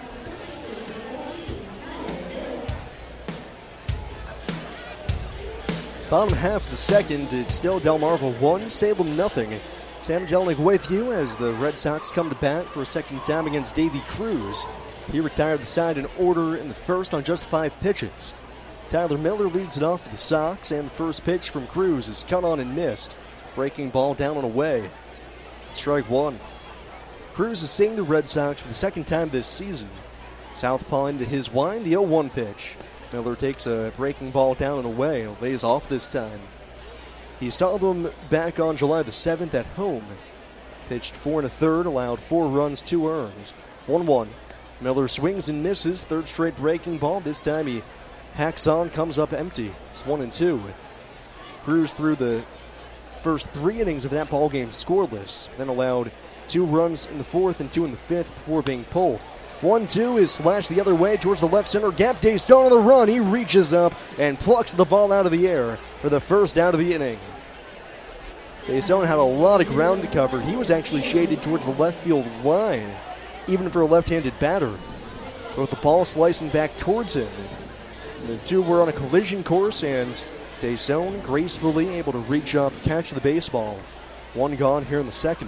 Bottom half of the second, it's still Delmarva one, Salem nothing. Sam Jelinek with you as the Red Sox come to bat for a second time against Davy Cruz. He retired the side in order in the first on just five pitches. Tyler Miller leads it off for the Sox, and the first pitch from Cruz is cut on and missed. Breaking ball down and away. Strike one. Cruz is seeing the Red Sox for the second time this season. Southpaw into his wind, the oh one pitch. Miller takes a breaking ball down and away, lays off this time. He saw them back on July the seventh at home. Pitched four and a third, allowed four runs, two earned. one one. Miller swings and misses, third straight breaking ball. This time he hacks on, comes up empty. It's one and two. Cruz through the first three innings of that ball game scoreless, then allowed two runs in the fourth and two in the fifth before being pulled. one two is slashed the other way towards the left center gap. Dason on the run. He reaches up and plucks the ball out of the air for the first out of the inning. Dason had a lot of ground to cover. He was actually shaded towards the left field line, even for a left-handed batter. But with the ball slicing back towards him, the two were on a collision course, and Dason gracefully able to reach up, catch the baseball. One gone here in the second.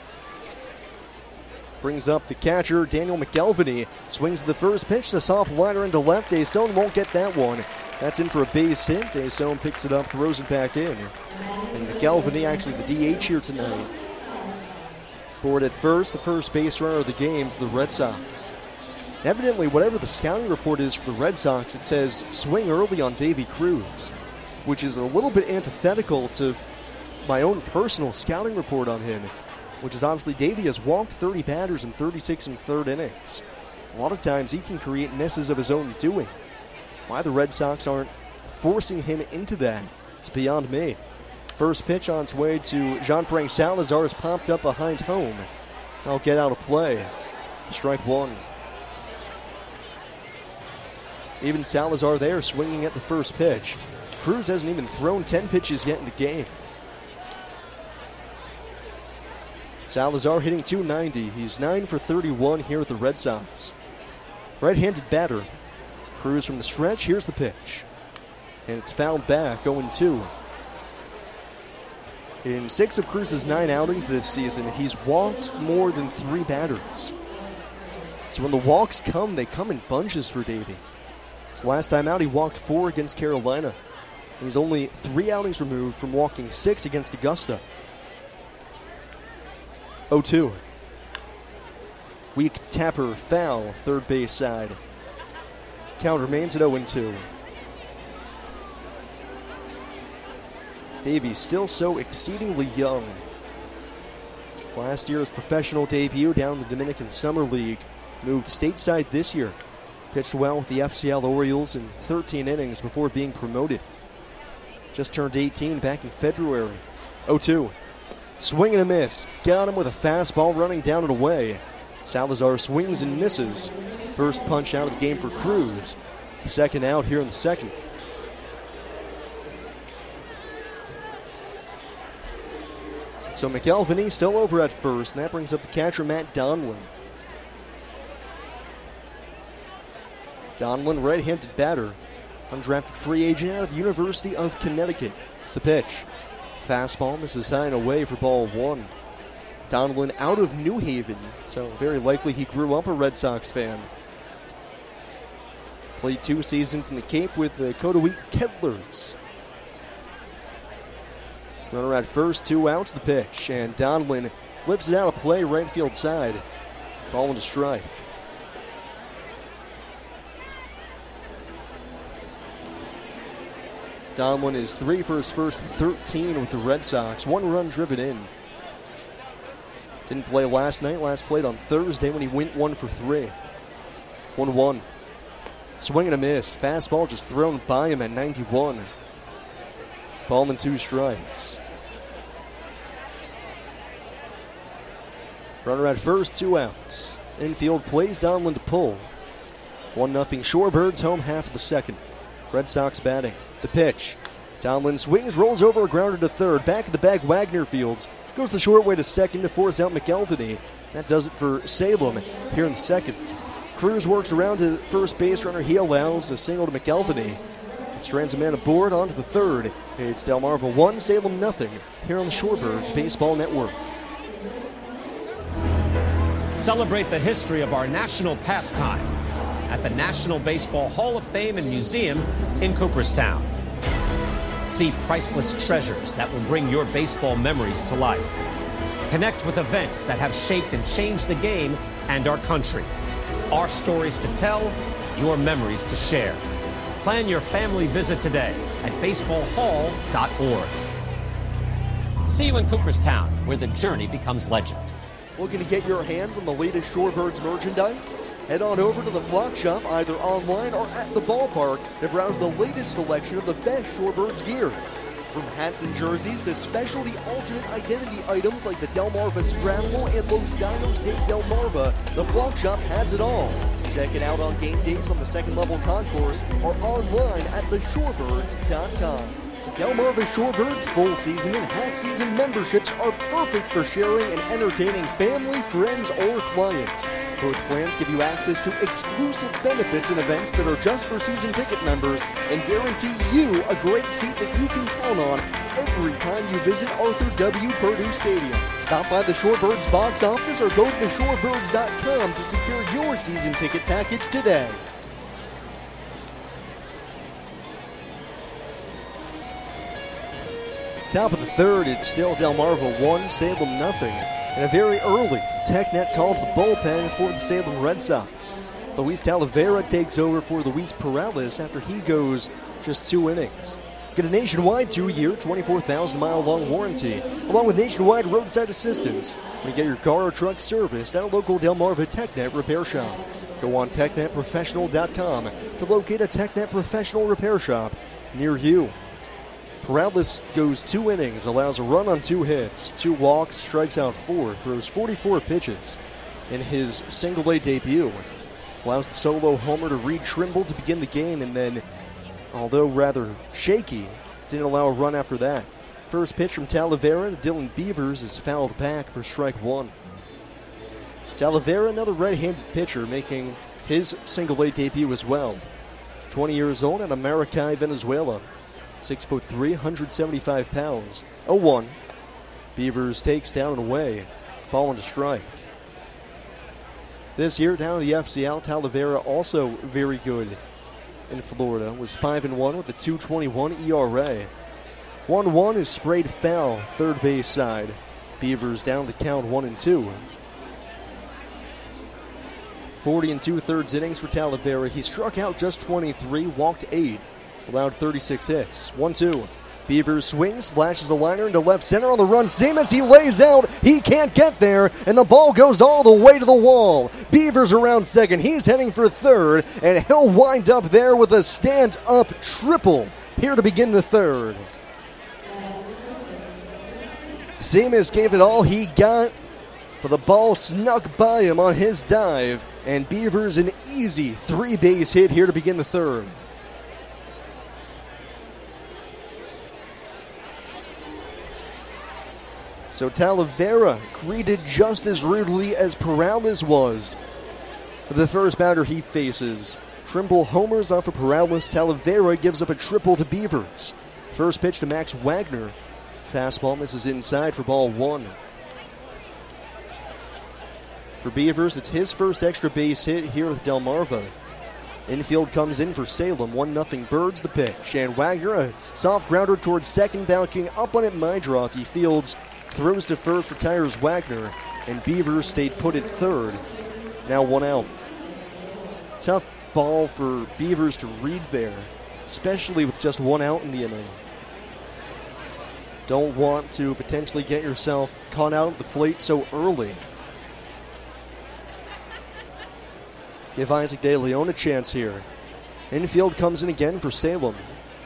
Brings up the catcher, Daniel McElvany. Swings the first pitch, the soft liner into left. Dason won't get that one. That's in for a base hit. Dason picks it up, throws it back in. And McElvany, actually the D H here tonight. Board at first, the first base runner of the game for the Red Sox. Evidently, whatever the scouting report is for the Red Sox, it says swing early on Davy Cruz, which is a little bit antithetical to my own personal scouting report on him, which is obviously Davy has walked thirty batters in thirty-six and third innings. A lot of times he can create messes of his own doing. Why the Red Sox aren't forcing him into that, it's beyond me. First pitch on its way to Jean-Frank Salazar is popped up behind home. I'll get out of play. Strike one. Even Salazar there swinging at the first pitch. Cruz hasn't even thrown ten pitches yet in the game. Salazar hitting two ninety. He's nine for thirty-one here with the Red Sox. Right-handed batter. Cruz from the stretch. Here's the pitch. And it's fouled back, oh two. In six of Cruz's nine outings this season, he's walked more than three batters. So when the walks come, they come in bunches for Davey. His last time out, he walked four against Carolina. He's only three outings removed from walking six against Augusta. oh two. Weak tapper foul, third base side. Count remains at oh two. Davey still so exceedingly young. Last year's professional debut down in the Dominican Summer League. Moved stateside this year. Pitched well with the F C L Orioles in thirteen innings before being promoted. Just turned eighteen back in February. oh two. Swing and a miss. Got him with a fastball running down and away. Salazar swings and misses. First punch out of the game for Cruz. Second out here in the second. So McElvany still over at first, and that brings up the catcher, Matt Donlin. Donlin, right-handed batter, undrafted free agent out of the University of Connecticut. The pitch. Fastball misses high and away for ball one. Donlin out of New Haven, so very likely he grew up a Red Sox fan. Played two seasons in the Cape with the Cotahuite Kettlers. Runner at first, two outs, the pitch, and Donlin lifts it out of play, right field side. Ball into strike. Donlin is three for his first thirteen with the Red Sox. One run driven in. Didn't play last night. Last played on Thursday when he went one for three. one one. Swing and a miss. Fastball just thrown by him at ninety-one. Ball and two strikes. Runner at first, two outs. Infield plays Donlin to pull. one nothing Shorebirds, home half of the second. Red Sox batting. The pitch. Donlin swings, rolls over a grounder to third. Back at the bag, Wagner fields. Goes the short way to second to force out McElvany. That does it for Salem here in the second. Cruz works around to first base runner. He allows a single to McElvany. Strands a man aboard onto the third. It's Delmarva one, Salem nothing. Here on the Shorebirds Baseball Network. Celebrate the history of our national pastime at the National Baseball Hall of Fame and Museum in Cooperstown. See priceless treasures that will bring your baseball memories to life. Connect with events that have shaped and changed the game and our country. Our stories to tell, your memories to share. Plan your family visit today at baseball hall dot org. See you in Cooperstown, where the journey becomes legend. Looking to get your hands on the latest Shorebirds merchandise? Head on over to the Flock Shop either online or at the ballpark to browse the latest selection of the best Shorebirds gear. From hats and jerseys to specialty alternate identity items like the Delmarva Straddle and Los Dinos de Delmarva, the Flock Shop has it all. Check it out on game days on the second level concourse or online at the shorebirds dot com. Delmarva Shorebirds full season and half season memberships are perfect for sharing and entertaining family, friends, or clients. Both plans give you access to exclusive benefits and events that are just for season ticket members and guarantee you a great seat that you can count on every time you visit Arthur W. Perdue Stadium. Stop by the Shorebirds box office or go to the shorebirds dot com to secure your season ticket package today. Top of the third, it's still Delmarva one, Salem nothing. And a very early TechNet called the bullpen for the Salem Red Sox. Luis Talavera takes over for Luis Perales after he goes just two innings. Get a nationwide two-year, twenty-four thousand mile long warranty, along with nationwide roadside assistance when you get your car or truck serviced at a local Delmarva TechNet repair shop. Go on tech net professional dot com to locate a TechNet professional repair shop near you. Perales goes two innings, allows a run on two hits, two walks, strikes out four, throws forty-four pitches in his single-A debut. Allows the solo homer to Reed Trimble to begin the game, and then, although rather shaky, didn't allow a run after that. First pitch from Talavera to Dylan Beavers is fouled back for strike one. Talavera, another right-handed pitcher, making his single-A debut as well. twenty years old out of Maracay, Venezuela. six foot three, one hundred seventy-five pounds. oh one. Beavers takes down and away. Ball into strike. This year down to the F C L, Talavera also very good in Florida. Was five and one with a two twenty-one E R A. one one is sprayed foul, third base side. Beavers down the count one and two. forty and two-thirds innings for Talavera. He struck out just twenty-three, walked eight. Allowed thirty-six hits. one two. Beavers swings, lashes a liner into left center on the run. Seamus, he lays out. He can't get there, and the ball goes all the way to the wall. Beavers around second. He's heading for third, and he'll wind up there with a stand-up triple here to begin the third. Seamus gave it all he got, but the ball snuck by him on his dive, and Beavers an easy three-base hit here to begin the third. So Talavera greeted just as rudely as Perales was. The first batter he faces. Trimble homers off of Perales. Talavera gives up a triple to Beavers. First pitch to Max Wagner. Fastball misses inside for ball one. For Beavers, it's his first extra base hit here with Delmarva. Infield comes in for Salem. one nothing Birds the pitch. And Wagner, a soft grounder towards second, backing up on it. Mydroff. He fields. Throws to first, retires Wagner, and Beavers stayed put at third. Now one out. Tough ball for Beavers to read there, especially with just one out in the inning. Don't want to potentially get yourself caught out at the plate so early. Give Isaac De Leon a chance here. Infield comes in again for Salem.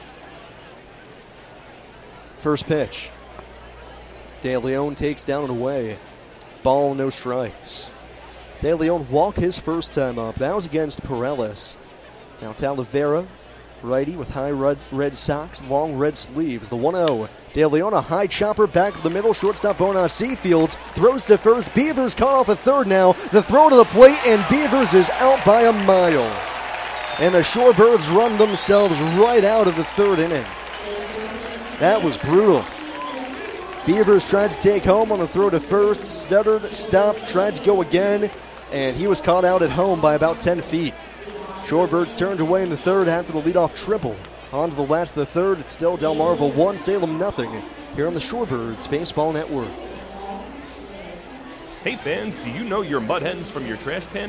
First pitch. De Leon takes down and away. Ball, no strikes. De Leon walked his first time up. That was against Perales. Now Talavera, righty with high red, red socks, long red sleeves. The one oh. De Leon, a high chopper back to the middle. Shortstop Bonacci Fields throws to first. Beavers caught off a third now. The throw to the plate, and Beavers is out by a mile. And the Shorebirds run themselves right out of the third inning. That was brutal. Beavers tried to take home on the throw to first, stuttered, stopped, tried to go again, and he was caught out at home by about ten feet. Shorebirds turned away in the third after the leadoff triple. On to the last of the third, it's still Delmarva one, Salem nothing, here on the Shorebirds Baseball Network. Hey fans, do you know your mud hens from your trash pandas?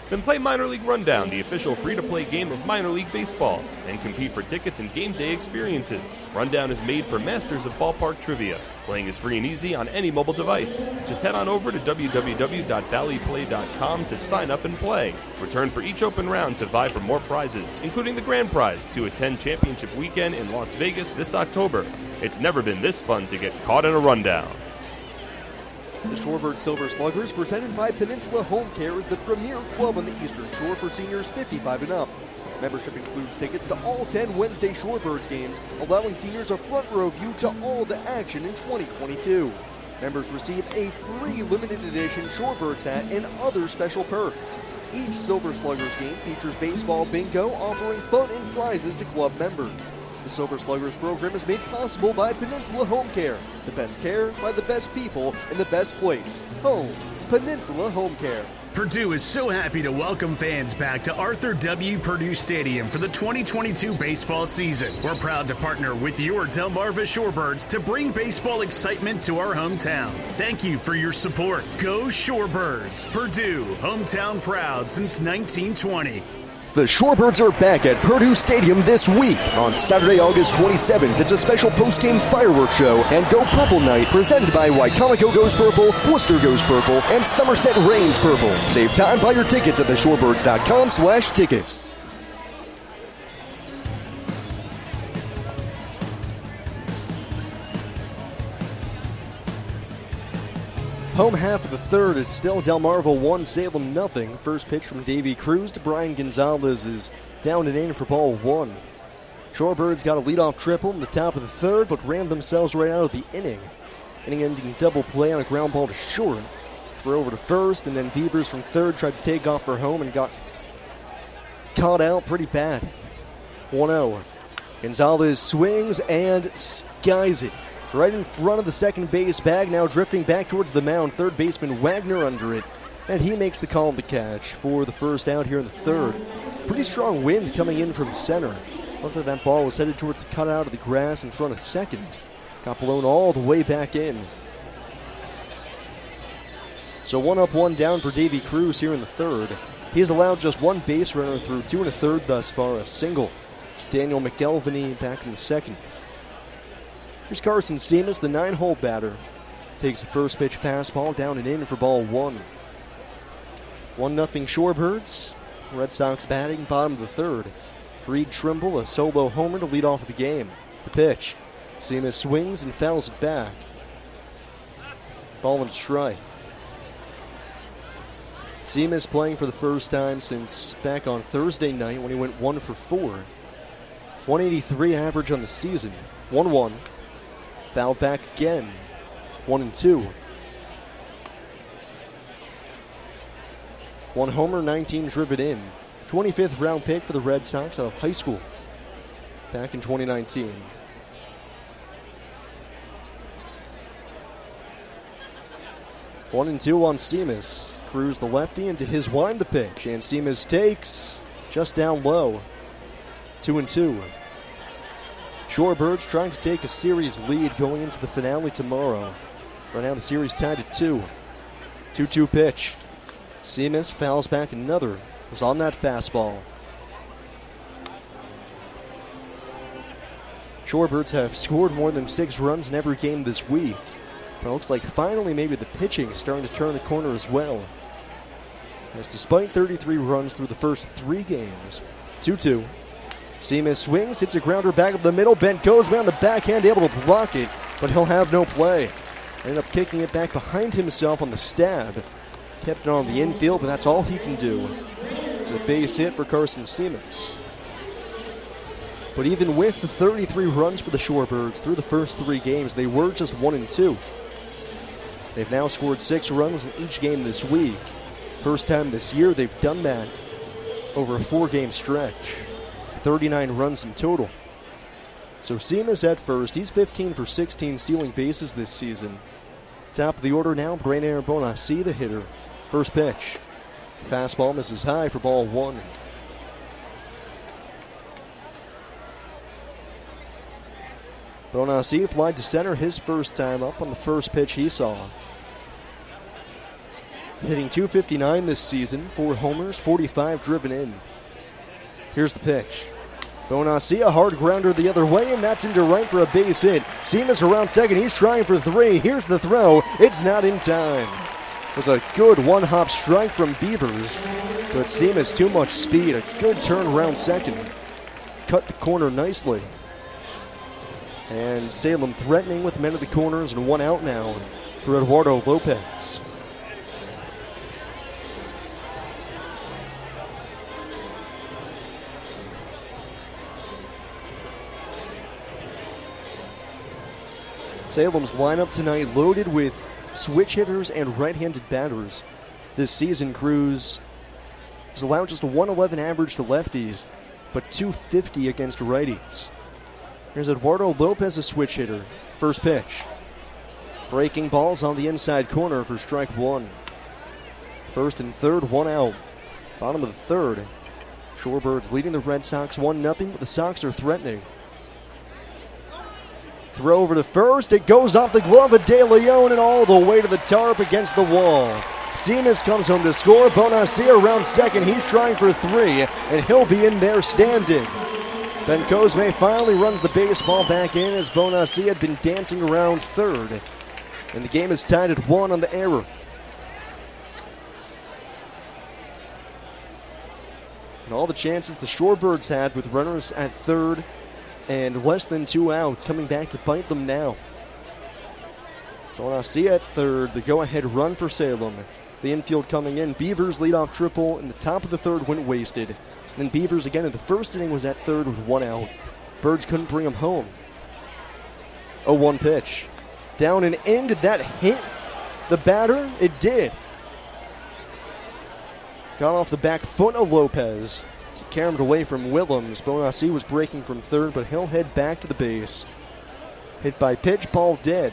Then play Minor League Rundown, the official free-to-play game of minor league baseball, and compete for tickets and game day experiences. Rundown is made for masters of ballpark trivia. Playing is free and easy on any mobile device. Just head on over to w w w dot valley play dot com to sign up and play. Return for each open round to vie for more prizes, including the grand prize to attend Championship Weekend in Las Vegas this October. It's never been this fun to get caught in a rundown. The Shorebird Silver Sluggers, presented by Peninsula Home Care, is the premier club on the Eastern Shore for seniors fifty-five and up. Membership includes tickets to all ten Wednesday Shorebirds games, allowing seniors a front row view to all the action in twenty twenty-two. Members receive a free limited edition Shorebirds hat and other special perks. Each Silver Sluggers game features baseball bingo, offering fun and prizes to club members. The Silver Sluggers program is made possible by Peninsula Home Care. The best care by the best people in the best place. Home. Peninsula Home Care. Purdue is so happy to welcome fans back to Arthur W. Purdue Stadium for the twenty twenty-two baseball season. We're proud to partner with your Delmarva Shorebirds to bring baseball excitement to our hometown. Thank you for your support. Go Shorebirds! Purdue, hometown proud since nineteen twenty. The Shorebirds are back at Purdue Stadium this week. On Saturday, August twenty-seventh, it's a special post-game fireworks show and Go Purple Night presented by Wycomico Goes Purple, Worcester Goes Purple, and Somerset Reigns Purple. Save time, buy your tickets at the shorebirds dot com slash tickets. Home half of the third, it's still Delmarva one, Salem nothing. First pitch from Davey Cruz to Brian Gonzalez is down and in for ball one. Shorebirds got a leadoff triple in the top of the third, but ran themselves right out of the inning. Inning-ending double play on a ground ball to short. Throw over to first, and then Beavers from third tried to take off for home and got caught out pretty bad. one oh. Gonzalez swings and skies it right in front of the second base bag, now drifting back towards the mound. Third baseman Wagner under it, and he makes the call to catch for the first out here in the third. Pretty strong wind coming in from center. Looks like that ball was headed towards the cutout of the grass in front of second. Got blown all the way back in. So one up, one down for Davey Cruz here in the third. He's allowed just one base runner through two and a third thus far, a single. Daniel McElvany back in the second. Here's Carson Seamus, the nine-hole batter. Takes the first pitch fastball down and in for ball one. one nothing Shorebirds. Red Sox batting bottom of the third. Reed Trimble, a solo homer to lead off the game. The pitch. Seamus swings and fouls it back. Ball and strike. Seamus playing for the first time since back on Thursday night when he went one for four. one eighty-three average on the season. one one. Fouled back again. One and two. One homer, nineteen driven in. twenty-fifth round pick for the Red Sox out of high school back in twenty nineteen. One and two on Seamus. Cruz the lefty into his wind the pitch, and Seamus takes just down low. Two and two. Shorebirds trying to take a series lead going into the finale tomorrow. Right now the series tied at two. two two pitch. Seamus fouls back another. Was on that fastball. Shorebirds have scored more than six runs in every game this week. But it looks like finally maybe the pitching is starting to turn the corner as well. As despite thirty-three runs through the first three games, two two. Seamus swings, hits a grounder back up the middle. Bent goes around the backhand, able to block it, but he'll have no play. Ended up kicking it back behind himself on the stab. Kept it on the infield, but that's all he can do. It's a base hit for Carson Seamus. But even with the thirty-three runs for the Shorebirds through the first three games, they were just one and two. They've now scored six runs in each game this week. First time this year they've done that over a four-game stretch. thirty-nine runs in total. So Seamus at first. He's fifteen for sixteen stealing bases this season. Top of the order now, Brainer Bonassi, the hitter. First pitch. Fastball misses high for ball one. Bonassi flied to center his first time up on the first pitch he saw. hitting two fifty-nine this season, four homers, forty-five driven in. Here's the pitch. Bonacia, hard grounder the other way, and that's into right for a base hit. Seamus around second, he's trying for three. Here's the throw. It's not in time. It was a good one-hop strike from Beavers, but Seamus too much speed. A good turn around second. Cut the corner nicely. And Salem threatening with men at the corners and one out now for Eduardo Lopez. Salem's lineup tonight loaded with switch hitters and right-handed batters. This season, Cruz has allowed just a one eleven average to lefties, but two fifty against righties. Here's Eduardo Lopez, a switch hitter. First pitch. Breaking balls on the inside corner for strike one. First and third, one out. Bottom of the third. Shorebirds leading the Red Sox one nothing, but the Sox are threatening. Throw over to first. It goes off the glove of De Leon and all the way to the tarp against the wall. Seamus comes home to score. Bonacia around second. He's trying for three, and he'll be in there standing. Ben Cosme finally runs the baseball back in as Bonacia had been dancing around third. And the game is tied at one on the error. And all the chances the Shorebirds had with runners at third and less than two outs coming back to bite them now. Bonacia at third, the go-ahead run for Salem. The infield coming in. Beavers lead off triple, and the top of the third went wasted. Then Beavers again in the first inning was at third with one out. Birds couldn't bring them home. oh one pitch. Down and in. Did that hit the batter? It did. Got off the back foot of Lopez. Carried away from Willems. Bonacia was breaking from third, but he'll head back to the base. Hit by pitch, ball dead.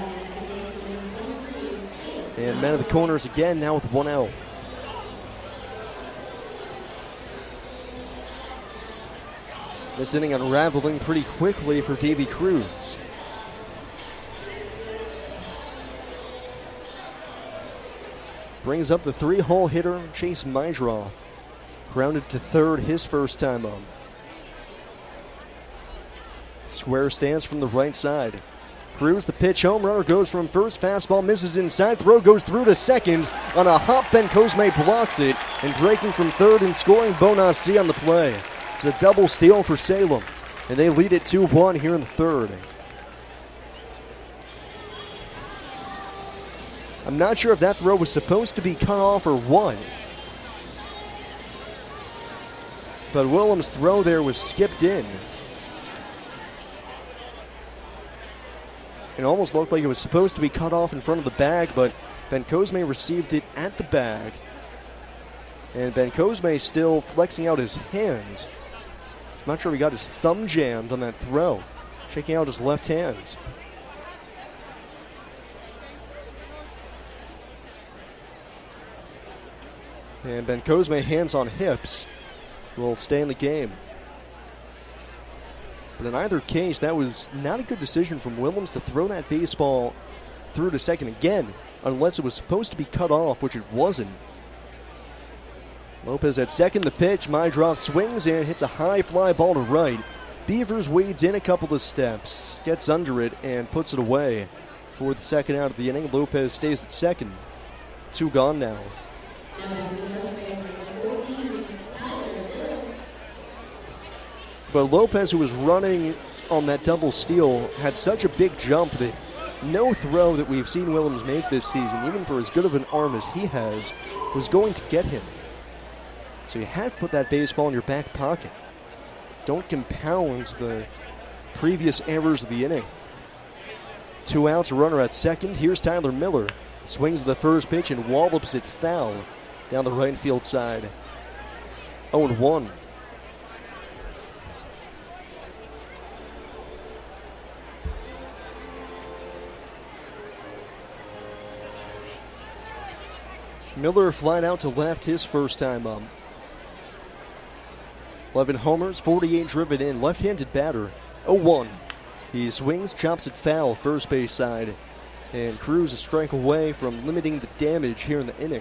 And men of the corners again, now with one out. This inning unraveling pretty quickly for Davy Cruz. Brings up the three-hole hitter, Chase Meidroth. Grounded to third his first time up. Square stance from the right side. Cruz the pitch, home runner goes from first, fastball misses inside, throw goes through to second. On a hop, Ben Cosme blocks it, and breaking from third and scoring Bonacia on the play. It's a double steal for Salem, and they lead it two one here in the third. I'm not sure if that throw was supposed to be cut off or what. But Willems' throw there was skipped in. It almost looked like it was supposed to be cut off in front of the bag, but Ben Cosme received it at the bag. And Ben Cosme still flexing out his hand. I'm not sure if he got his thumb jammed on that throw. Shaking out his left hand. And Ben Cosme, hands on hips, will stay in the game. But in either case, that was not a good decision from Willems to throw that baseball through to second again, unless it was supposed to be cut off, which it wasn't. Lopez at second, the pitch. Meidroth swings and hits a high fly ball to right. Beavers wades in a couple of steps, gets under it, and puts it away for the second out of the inning. Lopez stays at second. Two gone now. But Lopez, who was running on that double steal, had such a big jump that no throw that we've seen Willems make this season, even for as good of an arm as he has, was going to get him. So you have to put that baseball in your back pocket. Don't compound the previous errors of the inning. Two outs, a runner at second. Here's Tyler Miller. Swings the first pitch and wallops it foul down the right field side. oh one. Miller flying out to left his first time up. eleven homers, forty-eight driven in, left-handed batter. oh one. He swings, chops it foul, first base side. And Cruz a strike away from limiting the damage here in the inning.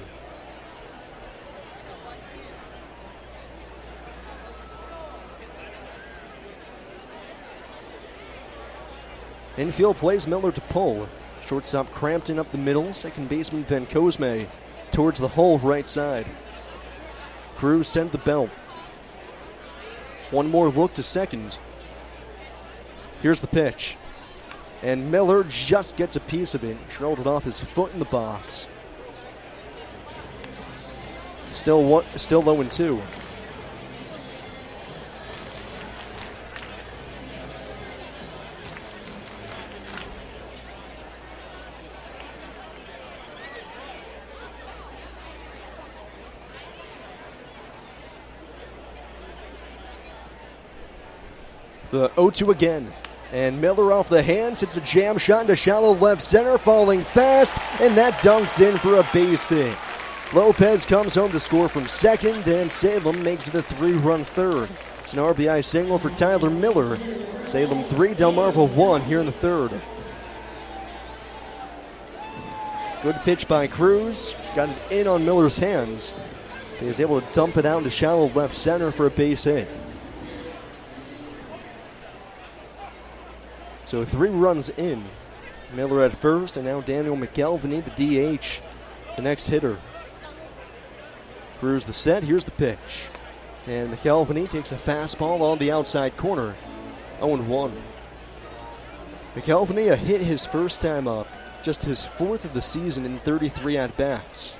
Infield plays Miller to pull. Shortstop Crampton up the middle. Second baseman Ben Cosme towards the hole right side. Cruz sent the belt. One more look to second. Here's the pitch. And Miller just gets a piece of it. Trailed it off his foot in the box. Still one, still low and two. The oh two again. And Miller off the hands, hits a jam shot into shallow left center, falling fast, and that dunks in for a base hit. Lopez comes home to score from second, and Salem makes it a three-run third. It's an R B I single for Tyler Miller. Salem three, Delmarva one here in the third. Good pitch by Cruz. Got it in on Miller's hands. He was able to dump it out into shallow left center for a base hit. So three runs in. Miller at first, and now Daniel McElvany, the D H, the next hitter. Cruz the set, here's the pitch. And McElvany takes a fastball on the outside corner. oh and one. McElvany a hit his first time up, just his fourth of the season in thirty-three at-bats.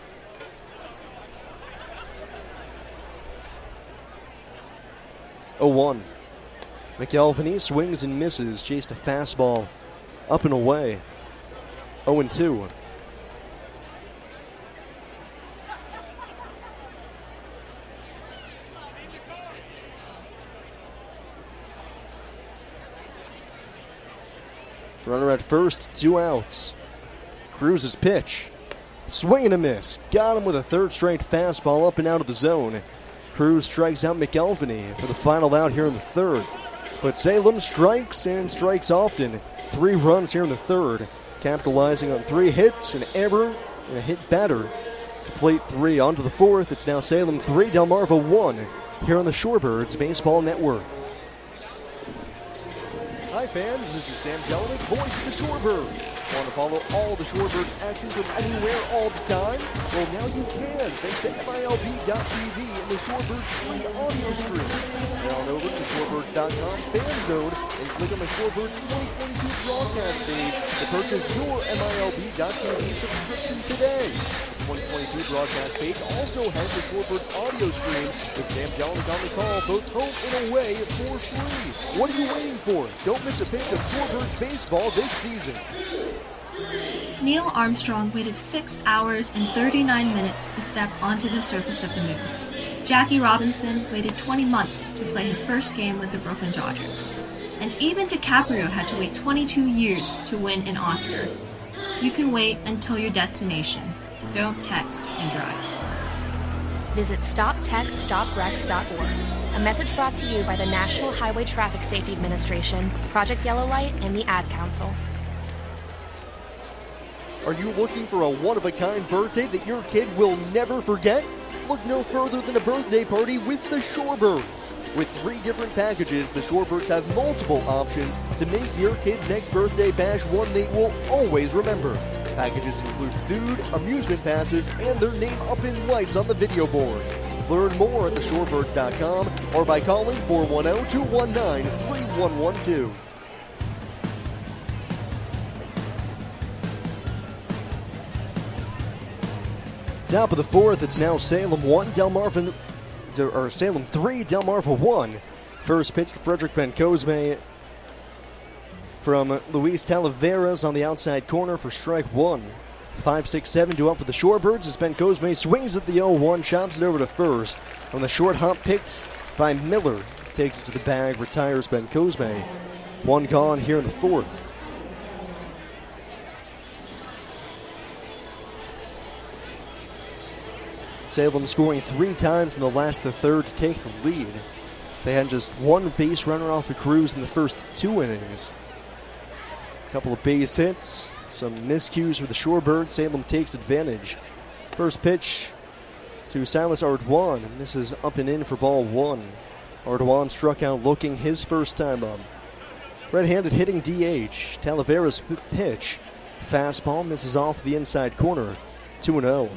oh one. McElvany swings and misses, chased a fastball up and away. oh and two. Runner at first, two outs. Cruz's pitch. Swing and a miss. Got him with a third straight fastball up and out of the zone. Cruz strikes out McElvany for the final out here in the third. But Salem strikes and strikes often. Three runs here in the third, capitalizing on three hits, an error, and a hit batter. Complete three onto the fourth. It's now Salem three, Delmarva one here on the Shorebirds Baseball Network. Hi fans, this is Sam Jelinek, voice of the Shorebirds. Want to follow all the Shorebirds action from anywhere all the time? Well, now you can, thanks to M I L B dot T V and the Shorebirds free audio stream. Head on over to shorebirds dot com fan zone and click on the Shorebirds twenty twenty-two broadcast page to purchase your M I L B dot T V subscription today. The twenty twenty-two broadcast page also has the Shorebirds audio stream with Sam Jelinek on the call, both home and away for free. What are you waiting for? Don't miss a pitch of Shorebirds baseball this season. Neil Armstrong waited six hours and thirty-nine minutes to step onto the surface of the moon. Jackie Robinson waited twenty months to play his first game with the Brooklyn Dodgers. And even DiCaprio had to wait twenty-two years to win an Oscar. You can wait until your destination. Don't text and drive. Visit stop text stop wrecks dot org. A message brought to you by the National Highway Traffic Safety Administration, Project Yellow Light, and the Ad Council. Are you looking for a one-of-a-kind birthday that your kid will never forget? Look no further than a birthday party with the Shorebirds. With three different packages, the Shorebirds have multiple options to make your kid's next birthday bash one they will always remember. Packages include food, amusement passes, and their name up in lights on the video board. Learn more at the shorebirds dot com or by calling four one zero, two one nine, three one one two. Top of the fourth, it's now Salem one, Delmarva, or Salem three, Delmarva one. First pitch to Frederick Bencosme from Luis Talavera's on the outside corner for strike one. five six seven to up for the Shorebirds as Bencosme swings at the oh one, chops it over to first. On the short hop picked by Miller, takes it to the bag, retires Bencosme. One gone here in the fourth. Salem scoring three times in the last of the third to take the lead. They had just one base runner off the Cruz in the first two innings. A couple of base hits, Some miscues for the Shorebirds. Salem takes advantage. First pitch to Silas Ardoin, and this is up and in for ball one. Ardoin struck out looking his first time up. Red-handed hitting D H. Talavera's pitch. Fastball misses off the inside corner. two and oh.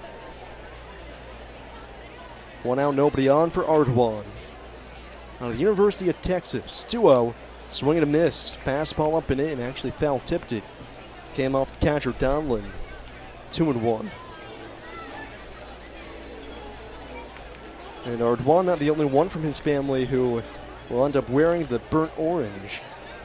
One out, nobody on for Ardoin. Out of the University of Texas, two oh. Swing and a miss. Fastball up and in. Actually foul tipped it. Came off the catcher, Donlin. two and one. And Ardoin not the only one from his family who will end up wearing the burnt orange.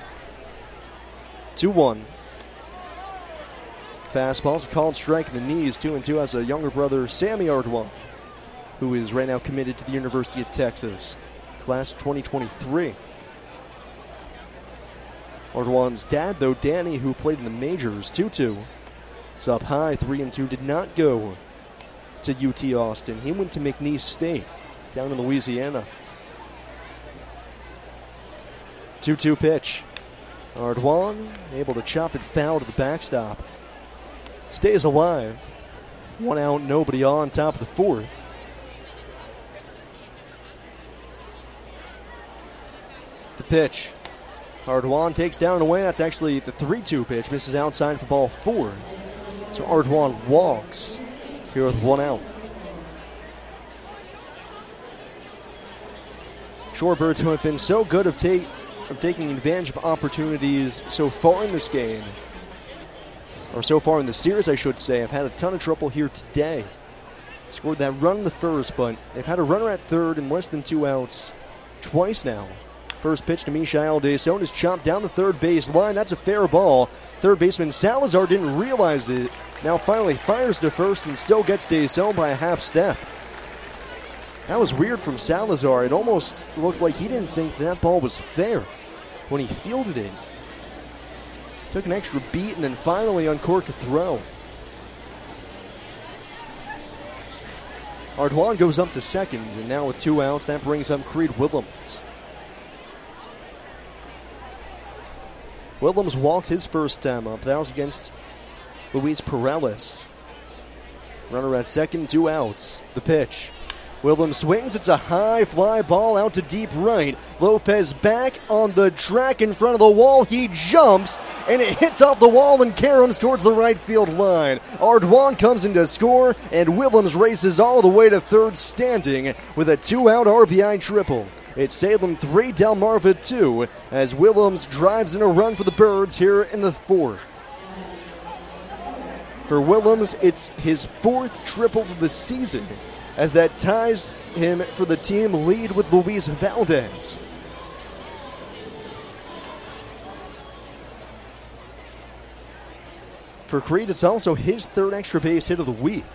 two one. Fastball's a called strike in the knees. two and two has a younger brother, Sammy Ardoin, who is right now committed to the University of Texas, class of twenty twenty-three. Ardoin's dad, though, Danny, who played in the majors, two two. It's up high, three and two, did not go to U T Austin. He went to McNeese State, down in Louisiana. two two pitch. Ardoin able to chop it foul to the backstop. Stays alive. One out, nobody on, top of the fourth. The pitch. Ardoin takes down and away. That's actually the three two pitch. Misses outside for ball four. So Ardoin walks here with one out. Shorebirds, who have been so good of, take, of taking advantage of opportunities so far in this game, or so far in the series, I should say, have had a ton of trouble here today. Scored that run in the first, but they've had a runner at third in less than two outs twice now. First pitch to Michael Deson is chopped down the third base line. That's a fair ball. Third baseman Salazar didn't realize it. Now finally fires to first and still gets Deson by a half step. That was weird from Salazar. It almost looked like he didn't think that ball was fair when he fielded it. Took an extra beat and then finally uncorked a throw. Ardoin goes up to second, and now with two outs, that brings up Creed Willems. Willems walked his first time up. That was against Luis Perales. Runner at second, two outs. The pitch. Willems swings. It's a high fly ball out to deep right. Lopez back on the track in front of the wall. He jumps, and it hits off the wall and caroms towards the right field line. Ardoin comes in to score, and Willems races all the way to third standing with a two-out R B I triple. It's Salem three, Delmarva two, as Willems drives in a run for the Birds here in the fourth. For Willems, it's his fourth triple of the season, as that ties him for the team lead with Luis Valdez. For Creed, it's also his third extra base hit of the week.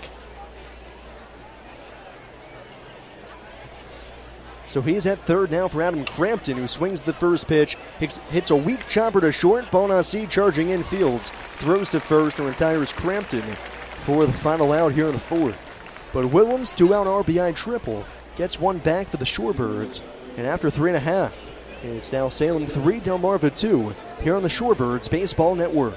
So he's at third now for Adam Crampton, who swings the first pitch, hits a weak chopper to short. Bonassi charging in fields, throws to first and retires Crampton for the final out here in the fourth. But Willems, two-out R B I triple, gets one back for the Shorebirds. And after three and a half, it's now Salem three, Delmarva two, here on the Shorebirds Baseball Network.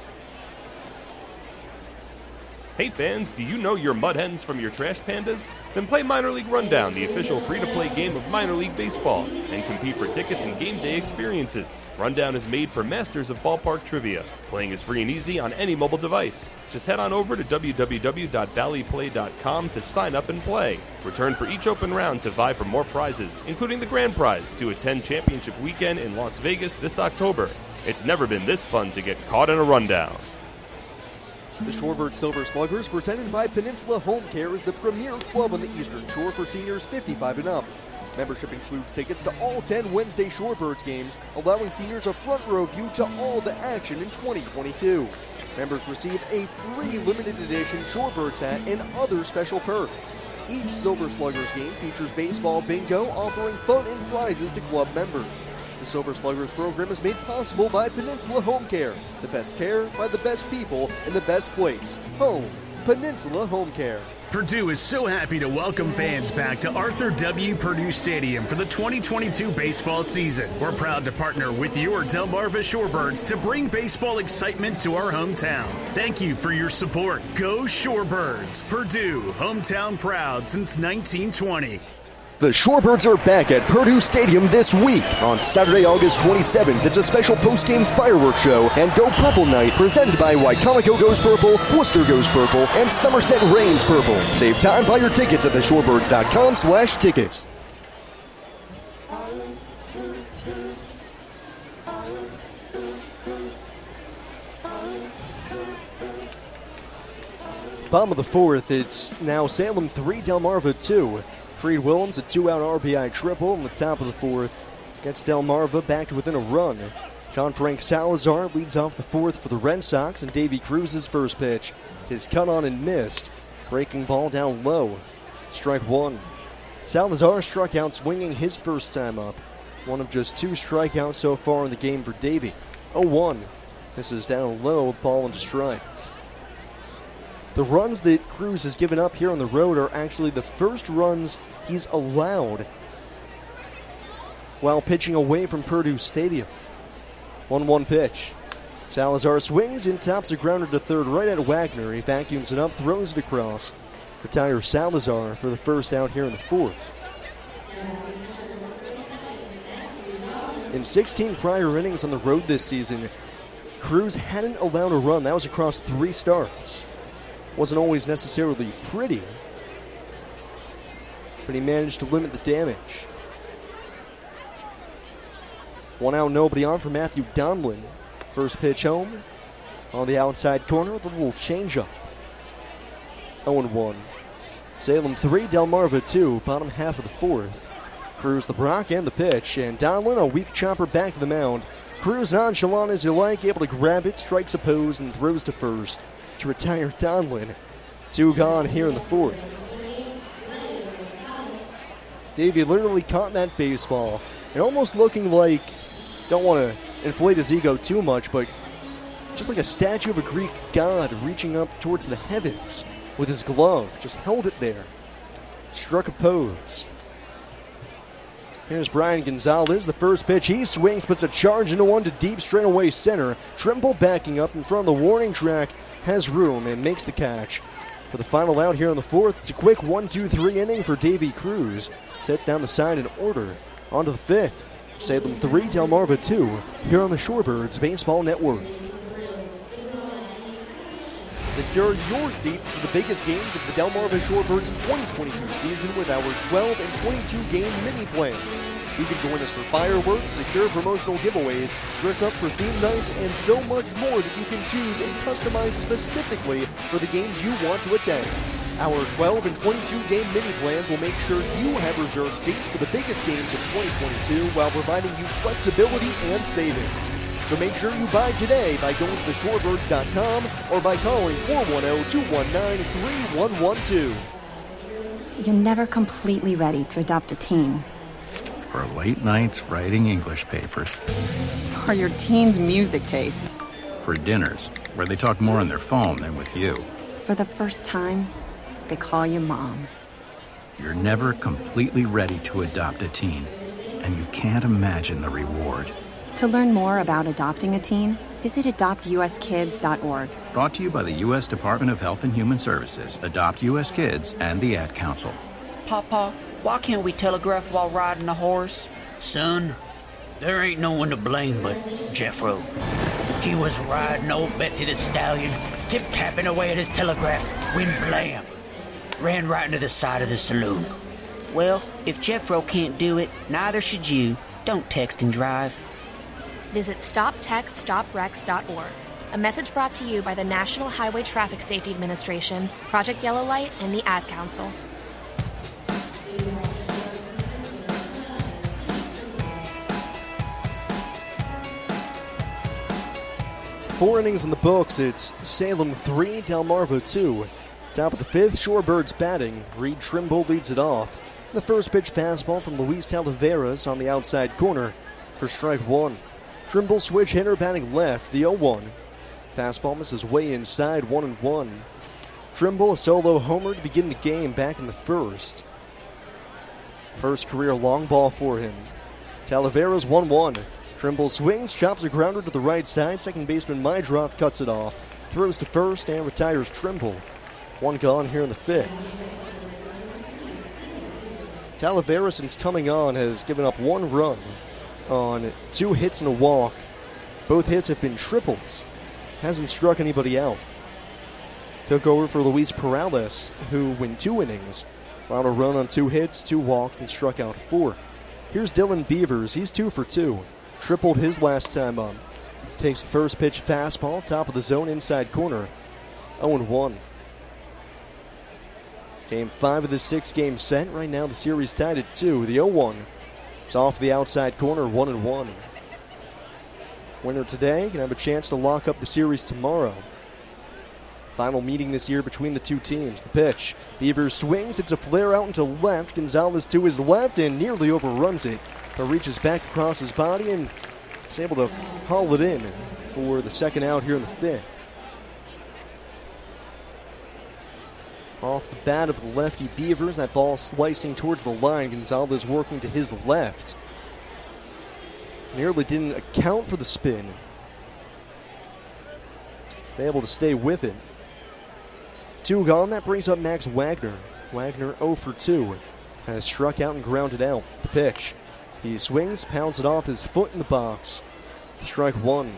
Hey fans, do you know your Mud Hens from your Trash Pandas? Then play Minor League Rundown, the official free-to-play game of Minor League Baseball, and compete for tickets and game day experiences. Rundown is made for masters of ballpark trivia. Playing is free and easy on any mobile device. Just head on over to w w w dot valley play dot com to sign up and play. Return for each open round to vie for more prizes, including the grand prize to attend Championship Weekend in Las Vegas this October. It's never been this fun to get caught in a rundown. The Shorebird Silver Sluggers, presented by Peninsula Home Care, is the premier club on the Eastern Shore for seniors fifty-five and up. Membership includes tickets to all ten Wednesday Shorebirds games, allowing seniors a front row view to all the action in twenty twenty-two. Members receive a free limited edition Shorebirds hat and other special perks. Each Silver Sluggers game features baseball bingo, offering fun and prizes to club members. The Silver Sluggers program is made possible by Peninsula Home Care. The best care by the best people in the best place. Home Peninsula Home Care. Purdue is so happy to welcome fans back to Arthur W. Purdue Stadium for the twenty twenty-two baseball season. We're proud to partner with your Delmarva Shorebirds to bring baseball excitement to our hometown. Thank you for your support. Go Shorebirds! Purdue, hometown proud since nineteen twenty. The Shorebirds are back at Purdue Stadium this week. On Saturday, August twenty-seventh, it's a special post-game fireworks show and Go Purple Night presented by Wycomico Goes Purple, Worcester Goes Purple, and Somerset Reigns Purple. Save time, buy your tickets at the shorebirds dot com slash tickets. Bottom of the fourth, it's now Salem three, Delmarva two. Creed Willems, a two-out R B I triple in the top of the fourth. Gets Delmarva back to within a run. John Frank Salazar leads off the fourth for the Red Sox, and Davey Cruz's first pitch is cut on and missed. Breaking ball down low. Strike one. Salazar struck out swinging his first time up. One of just two strikeouts so far in the game for Davey. oh one. This is down low, ball into strike. The runs that Cruz has given up here on the road are actually the first runs he's allowed while pitching away from Purdue Stadium. one one pitch. Salazar swings and tops a grounder to third right at Wagner. He vacuums it up, throws it across. Retires Salazar for the first out here in the fourth. In sixteen prior innings on the road this season, Cruz hadn't allowed a run. That was across three starts. Wasn't always necessarily pretty, but he managed to limit the damage. One out, nobody on for Matthew Donlin. First pitch home on the outside corner with a little changeup. oh one. Salem three, Delmarva two, bottom half of the fourth. Cruz the Brock and the pitch, and Donlin a weak chopper back to the mound. Cruz nonchalant as you like, able to grab it, strikes a pose, and throws to first to retire Donlin. Two gone here in the fourth. Davey literally caught that baseball and almost looking like, don't want to inflate his ego too much, but just like a statue of a Greek god reaching up towards the heavens with his glove. Just held it there. Struck a pose. Here's Brian Gonzalez, the first pitch. He swings, puts a charge into one to deep straightaway center. Trimble backing up in front of the warning track, has room and makes the catch. For the final out here in the fourth, it's a quick one two three inning for Davey Cruz. Sets down the side in order. On to the fifth. Salem three, Delmarva two, here on the Shorebirds Baseball Network. Secure your seats to the biggest games of the Delmarva Shorebirds twenty twenty-two season with our twelve and twenty-two game mini plans. You can join us for fireworks, secure promotional giveaways, dress up for theme nights, and so much more that you can choose and customize specifically for the games you want to attend. Our twelve and twenty-two game mini plans will make sure you have reserved seats for the biggest games of twenty twenty-two while providing you flexibility and savings. So make sure you buy today by going to the shorebirds dot com or by calling four one zero, two one nine, three one one two. You're never completely ready to adopt a teen. For late nights writing English papers. For your teen's music taste. For dinners, where they talk more on their phone than with you. For the first time, they call you mom. You're never completely ready to adopt a teen, and you can't imagine the reward. To learn more about adopting a teen, visit adopt u s kids dot org. Brought to you by the U S Department of Health and Human Services, Adopt U S Kids, and the Ad Council. Papa, why can't we telegraph while riding a horse? Son, there ain't no one to blame but Jeffro. He was riding old Betsy the Stallion, tip-tapping away at his telegraph, when blam! Ran right into the side of the saloon. Well, if Jeffro can't do it, neither should you. Don't text and drive. Visit stop text stop wrecks dot org. A message brought to you by the National Highway Traffic Safety Administration, Project Yellow Light, and the Ad Council. Four innings in the books. It's Salem three, Delmarva two. Top of the fifth, Shorebirds batting. Reed Trimble leads it off. The first pitch fastball from Luis Talavera's on the outside corner for strike one. Trimble switch hitter batting left, the oh one. Fastball misses way inside, one and one. Trimble, a solo homer to begin the game back in the first. First career long ball for him. Talavera's one one. Trimble swings, chops a grounder to the right side. Second baseman Mydroth cuts it off. Throws to first and retires Trimble. One gone here in the fifth. Talavera, since coming on, has given up one run on two hits and a walk. Both hits have been triples. Hasn't struck anybody out. Took over for Luis Perales, who went two innings, allowed a run on two hits, two walks, and struck out four. Here's Dylan Beavers. He's two for two. Tripled his last time up. Takes first pitch fastball, top of the zone, inside corner. oh and one. Game five of the six-game set. Right now the series tied at two. The oh one. It's off the outside corner, one and one. Winner today can have a chance to lock up the series tomorrow. Final meeting this year between the two teams. The pitch. Beavers swings. It's a flare out into left. Gonzalez to his left and nearly overruns it. But reaches back across his body and is able to haul it in for the second out here in the fifth. Off the bat of the lefty Beavers. That ball slicing towards the line. Gonzalez working to his left. Nearly didn't account for the spin. Been able to stay with it. Two gone. That brings up Max Wagner. Wagner oh for two. Has struck out and grounded out. The pitch. He swings, pounds it off his foot in the box. Strike one.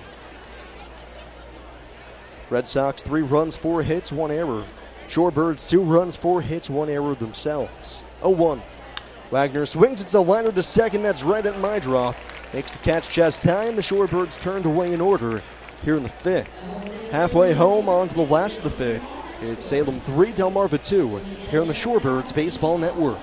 Red Sox three runs, four hits, one error. Shorebirds two runs, four hits, one error themselves. oh one. Wagner swings. It's a liner to second. That's right at Mydroth. Makes the catch chest high, and the Shorebirds turned away in order here in the fifth. Halfway home on to the last of the fifth. It's Salem three, Delmarva two, here on the Shorebirds Baseball Network.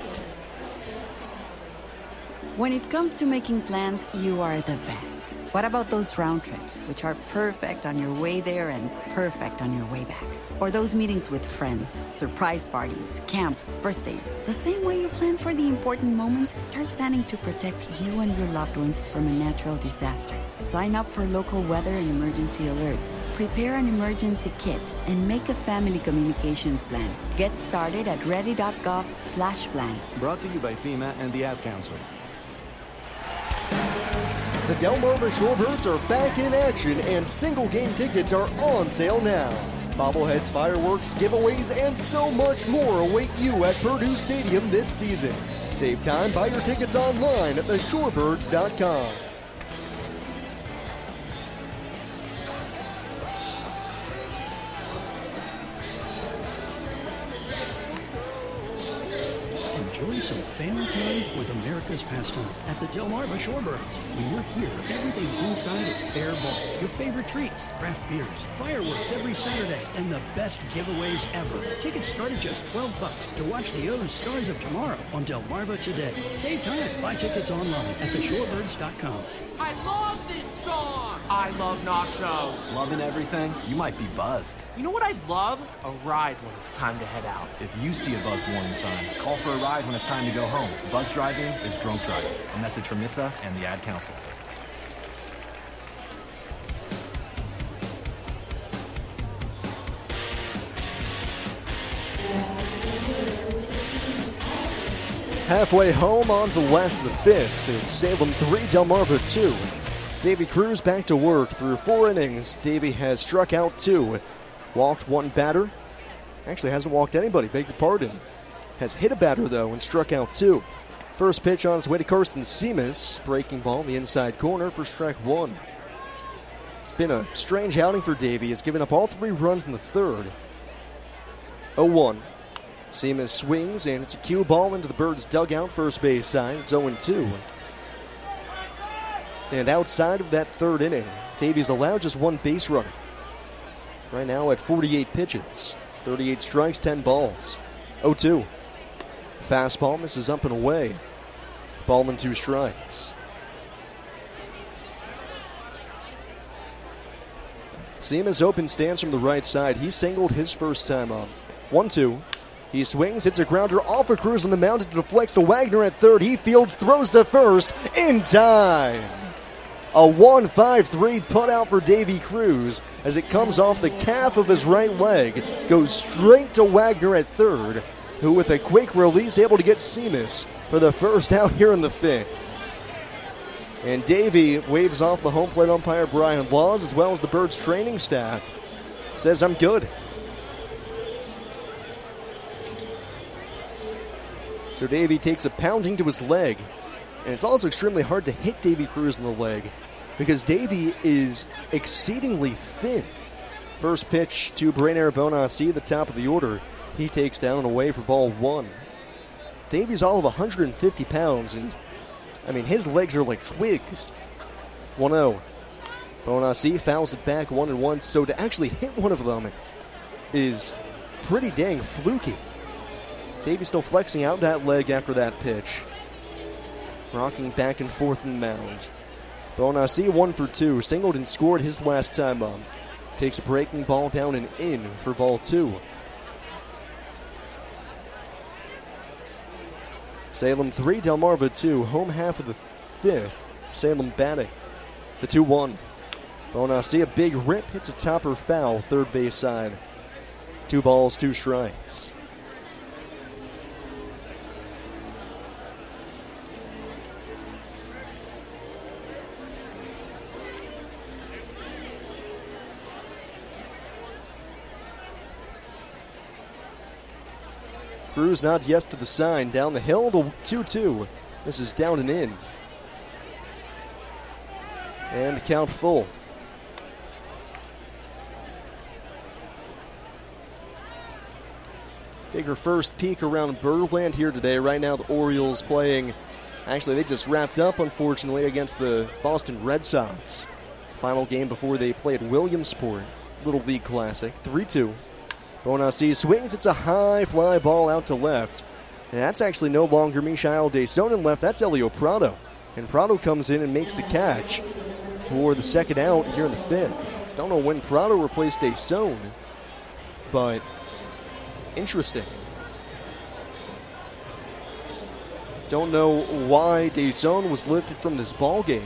When it comes to making plans, you are the best. What about those round trips, which are perfect on your way there and perfect on your way back? Or those meetings with friends, surprise parties, camps, birthdays. The same way you plan for the important moments, start planning to protect you and your loved ones from a natural disaster. Sign up for local weather and emergency alerts. Prepare an emergency kit and make a family communications plan. Get started at ready.gov slash plan. Brought to you by FEMA and the Ad Council. The Delmarva Shorebirds are back in action, and single-game tickets are on sale now. Bobbleheads, fireworks, giveaways, and so much more await you at Purdue Stadium this season. Save time, buy your tickets online at the shorebirds dot com. Enjoy some family time with America's pastime at the Delmarva Shorebirds. When you're here, everything inside is fair ball. Your favorite treats, craft beers, fireworks every Saturday, and the best giveaways ever. Tickets start at just twelve bucks to watch the O's Stars of Tomorrow on Delmarva today. Save time. Buy tickets online at the shorebirds dot com. I love this song! I love nachos. Loving everything? You might be buzzed. You know what I'd love? A ride when it's time to head out. If you see a buzzed warning sign, call for a ride when it's time to go home. Buzz driving is drunk driving. A message from N H T S A and the Ad Council. Halfway home on to the last of the fifth. It's Salem three, Delmarva two. Davy Cruz back to work through four innings. Davy has struck out two, walked one batter. Actually hasn't walked anybody, beg your pardon. Has hit a batter, though, and struck out two. First pitch on his way to Carson Seamus. Breaking ball in the inside corner for strike one. It's been a strange outing for Davy. He's given up all three runs in the third. oh one. Seamus swings, and it's a cue ball into the Birds' dugout, first base side. It's oh and two. And outside of that third inning, Davies allowed just one base runner. Right now at forty-eight pitches, thirty-eight strikes, ten balls. oh two. Fastball misses up and away. Ball and two strikes. Seamus open stance from the right side. He singled his first time up. one two. He swings, hits a grounder off of Cruz on the mound. It deflects to Wagner at third. He fields, throws to first in time. A one five three put out for Davy Cruz as it comes off the calf of his right leg, goes straight to Wagner at third, who with a quick release able to get Seamus for the first out here in the fifth. And Davy waves off the home plate umpire Brian Laws as well as the Birds training staff. Says, I'm good. So Davy takes a pounding to his leg. And it's also extremely hard to hit Davy Cruz in the leg because Davy is exceedingly thin. First pitch to Brainer Bonassi, the top of the order. He takes down and away for ball one. Davy's all of one hundred fifty pounds, and I mean, his legs are like twigs. one oh. Bonassi fouls it back one and one, so to actually hit one of them is pretty dang fluky. Davy still flexing out that leg after that pitch. Rocking back and forth in the mound. Bonassi one for two. Singled and scored his last time up. Takes a breaking ball down and in for ball two. Salem three, Delmarva two. Home half of the fifth. Salem batting. The two one. Bonassi, a big rip, hits a topper foul, third base side. Two balls, two strikes. Cruz nods yes to the sign. Down the hill, the two two. This is down and in. And the count full. Take our first peek around Birdland here today. Right now the Orioles playing, actually they just wrapped up unfortunately against the Boston Red Sox. Final game before they play at Williamsport. Little League Classic, three two. Bonassi swings, it's a high fly ball out to left. And that's actually no longer Michael Desonin left, that's Elio Prado. And Prado comes in and makes the catch for the second out here in the fifth. Don't know when Prado replaced Desonin, but interesting. Don't know why Desonin was lifted from this ball game.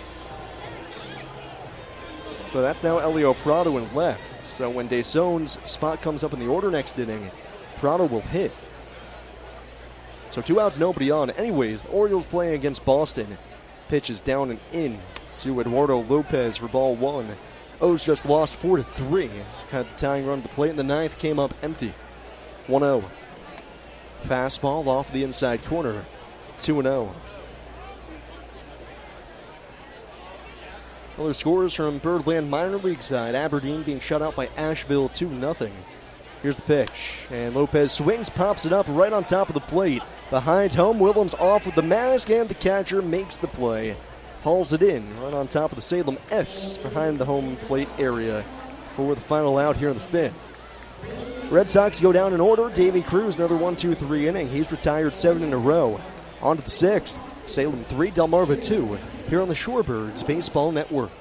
But that's now Elio Prado in left. So when Desonin's spot comes up in the order next inning, Prado will hit. So two outs, nobody on. Anyways, the Orioles playing against Boston. Pitch is down and in to Eduardo Lopez for ball one. O's just lost four to three. Had the tying run at the plate, and the ninth came up empty. one oh. Fastball off the inside corner. two and oh. Other scores from Birdland minor league side. Aberdeen being shut out by Asheville two nothing. Here's the pitch. And Lopez swings, pops it up right on top of the plate. Behind home, Willems off with the mask, and the catcher makes the play. Hauls it in right on top of the Salem S behind the home plate area for the final out here in the fifth. Red Sox go down in order. Davy Cruz, another one two three inning. He's retired seven in a row. On to the sixth. Salem three, Delmarva two. Here on the Shorebirds Baseball Network.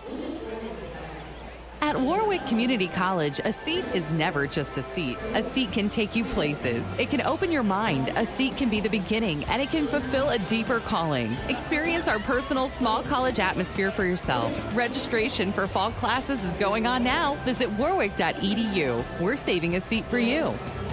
At Warwick Community College, a seat is never just a seat. A seat can take you places. It can open your mind. A seat can be the beginning, and it can fulfill a deeper calling. Experience our personal small college atmosphere for yourself. Registration for fall classes is going on now. Visit warwick dot e d u. We're saving a seat for you.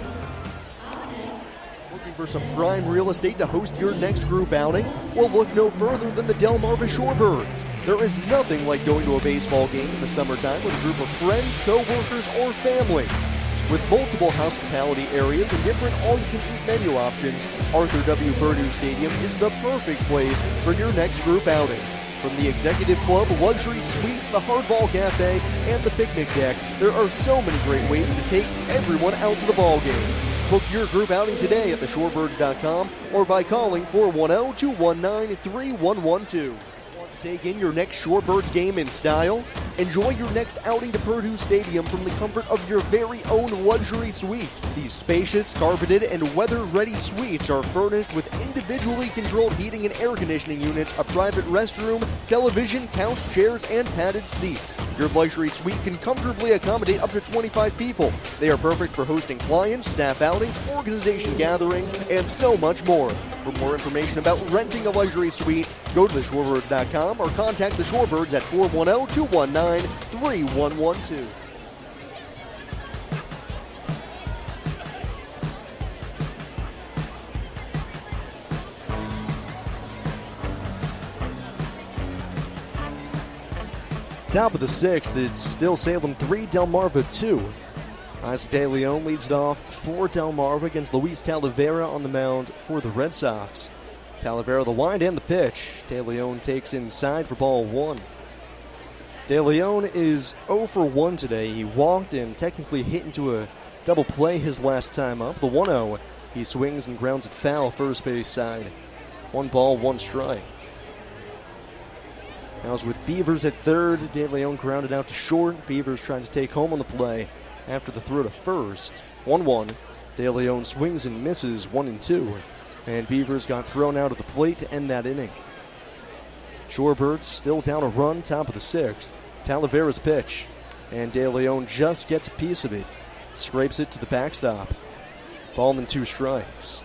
For some prime real estate to host your next group outing? Well, look no further than the Delmarva Shorebirds. There is nothing like going to a baseball game in the summertime with a group of friends, co-workers, or family. With multiple hospitality areas and different all-you-can-eat menu options, Arthur W. Purdue Stadium is the perfect place for your next group outing. From the Executive Club, luxury suites, the Hardball Cafe, and the picnic deck, there are so many great ways to take everyone out to the ball game. Book your group outing today at the shorebirds dot com or by calling four one zero, two one nine, three one one two. Want to take in your next Shorebirds game in style? Enjoy your next outing to Purdue Stadium from the comfort of your very own luxury suite. These spacious, carpeted, and weather-ready suites are furnished with individually controlled heating and air conditioning units, a private restroom, television, couch, chairs, and padded seats. Your luxury suite can comfortably accommodate up to twenty-five people. They are perfect for hosting clients, staff outings, organization gatherings, and so much more. For more information about renting a luxury suite, Go to the shorebirds dot com or contact the Shorebirds at four one zero, two one nine, three one one two. Top of the sixth, it's still Salem three, Delmarva two. Isaac De Leon leads it off for Delmarva against Luis Talavera on the mound for the Red Sox. Talavera the wind and the pitch. De Leon takes inside for ball one. De Leon is zero for one today. He walked and technically hit into a double play his last time up. The one oh, he swings and grounds it foul first base side. One ball, one strike. Now it's with Beavers at third. De Leon grounded out to short. Beavers trying to take home on the play after the throw to first. one one. De Leon swings and misses one and two. And Beavers got thrown out of the plate to end that inning. Shorebirds still down a run, top of the sixth. Talavera's pitch. And De Leon just gets a piece of it. Scrapes it to the backstop. Ball and two strikes.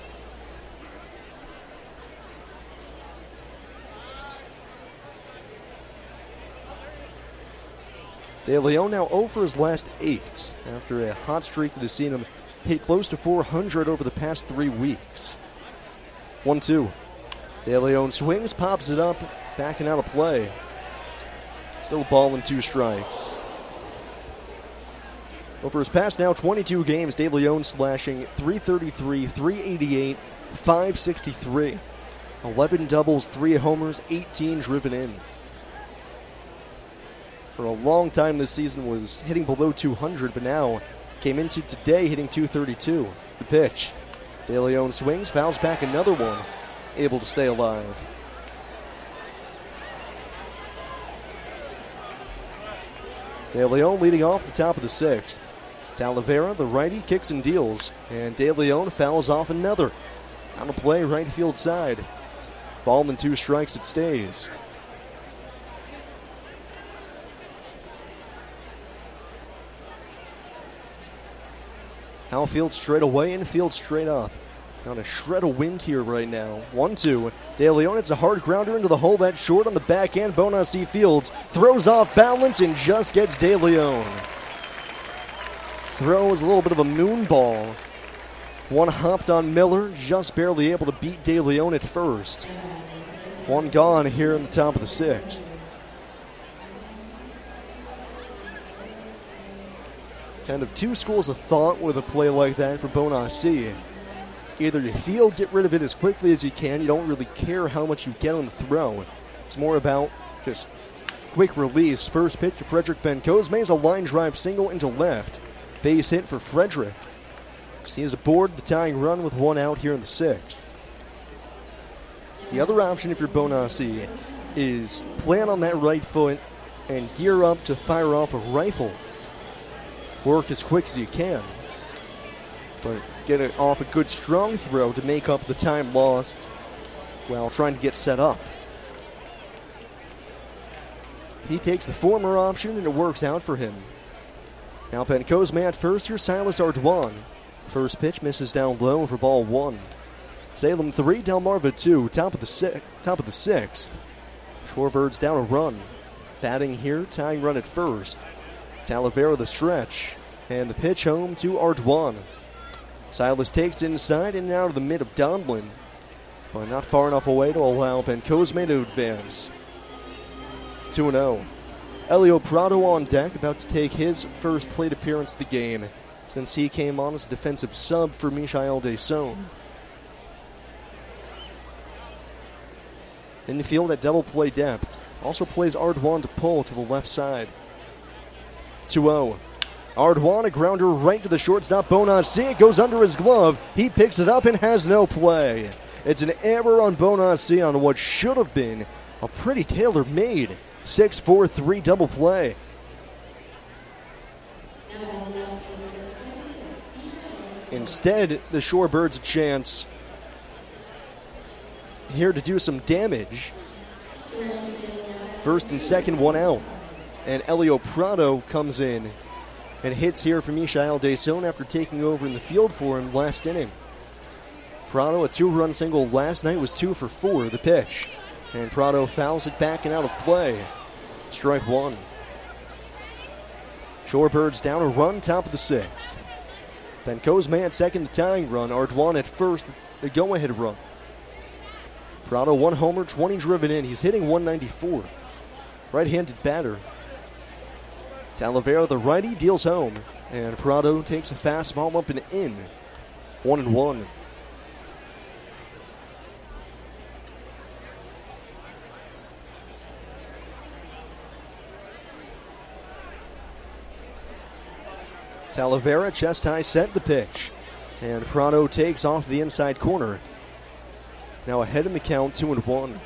De Leon now zero for his last eight after a hot streak that has seen him hit close to four hundred over the past three weeks. one two. De Leon swings, pops it up, backing out of play. Still a ball and two strikes. Over his past now twenty-two games, De Leon slashing three thirty-three, three eighty-eight, five sixty-three. eleven doubles, three homers, eighteen driven in. For a long time this season was hitting below two hundred, but now came into today hitting two thirty-two. The pitch. De Leon swings, fouls back another one, able to stay alive. De Leon leading off the top of the sixth. Talavera, the righty, kicks and deals, and De Leon fouls off another. On a play, right field side. Ball and two strikes, it stays. Outfield straight away, infield straight up. On a shred of wind here right now. one two. De Leon, it's a hard grounder into the hole. That's short on the back end. Bonacci Fields throws off balance and just gets De Leon. Throw was a little bit of a moon ball. One hopped on Miller, just barely able to beat De Leon at first. One gone here in the top of the sixth. Kind of two schools of thought with a play like that for Bonacci. Either you feel, get rid of it as quickly as you can. You don't really care how much you get on the throw. It's more about just quick release. First pitch for Frederick Bencosme is a line drive single into left. Base hit for Frederick. He is aboard the tying run with one out here in the sixth. The other option if you're Bonacci is plan on that right foot and gear up to fire off a rifle. Work as quick as you can. But get it off a good strong throw to make up the time lost while trying to get set up. He takes the former option and it works out for him. Now Bencosme at first, here's Silas Ardoin. First pitch misses down low for ball one. Salem three, Delmarva two, top of the six, top of the sixth. Shorebirds down a run. Batting here, tying run at first. Talavera the stretch, and the pitch home to Ardoin. Silas takes inside and out of the mid of Donlin, but not far enough away to allow Bencosme to advance. two and oh. Elio Prado on deck, about to take his first plate appearance of the game, since he came on as a defensive sub for Michael Desaun. In the field at double play depth, also plays Ardoin to pull to the left side. two oh. Ardoin, a grounder right to the shortstop, Bonacci. It goes under his glove. He picks it up and has no play. It's an error on Bonacci on what should have been a pretty tailor-made six four three double play. Instead, the Shorebirds a chance here to do some damage. First and second, one out. And Elio Prado comes in and hits here for Michael Desaun after taking over in the field for him last inning. Prado, a two-run single last night, was two for four. The pitch. And Prado fouls it back and out of play. Strike one. Shorebirds down a run, top of the sixth. Bencosme at second, the tying run. Ardoin at first, the go-ahead run. Prado one homer, twenty driven in. He's hitting one ninety-four. Right-handed batter. Talavera, the righty, deals home. And Prado takes a fastball up and in. One and one. Talavera, chest high, set the pitch. And Prado takes off the inside corner. Now ahead in the count, two and one.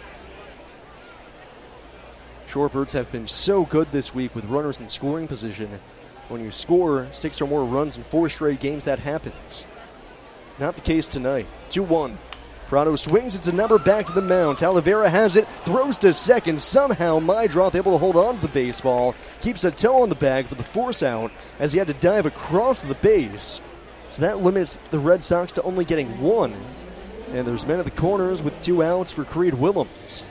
Shorebirds have been so good this week with runners in scoring position. When you score six or more runs in four straight games, that happens. Not the case tonight. two one. Prado swings, it's a number back to the mound. Talavera has it, throws to second. Somehow Meidroth able to hold on to the baseball. Keeps a toe on the bag for the force out as he had to dive across the base. So that limits the Red Sox to only getting one. And there's men at the corners with two outs for Creed Willems.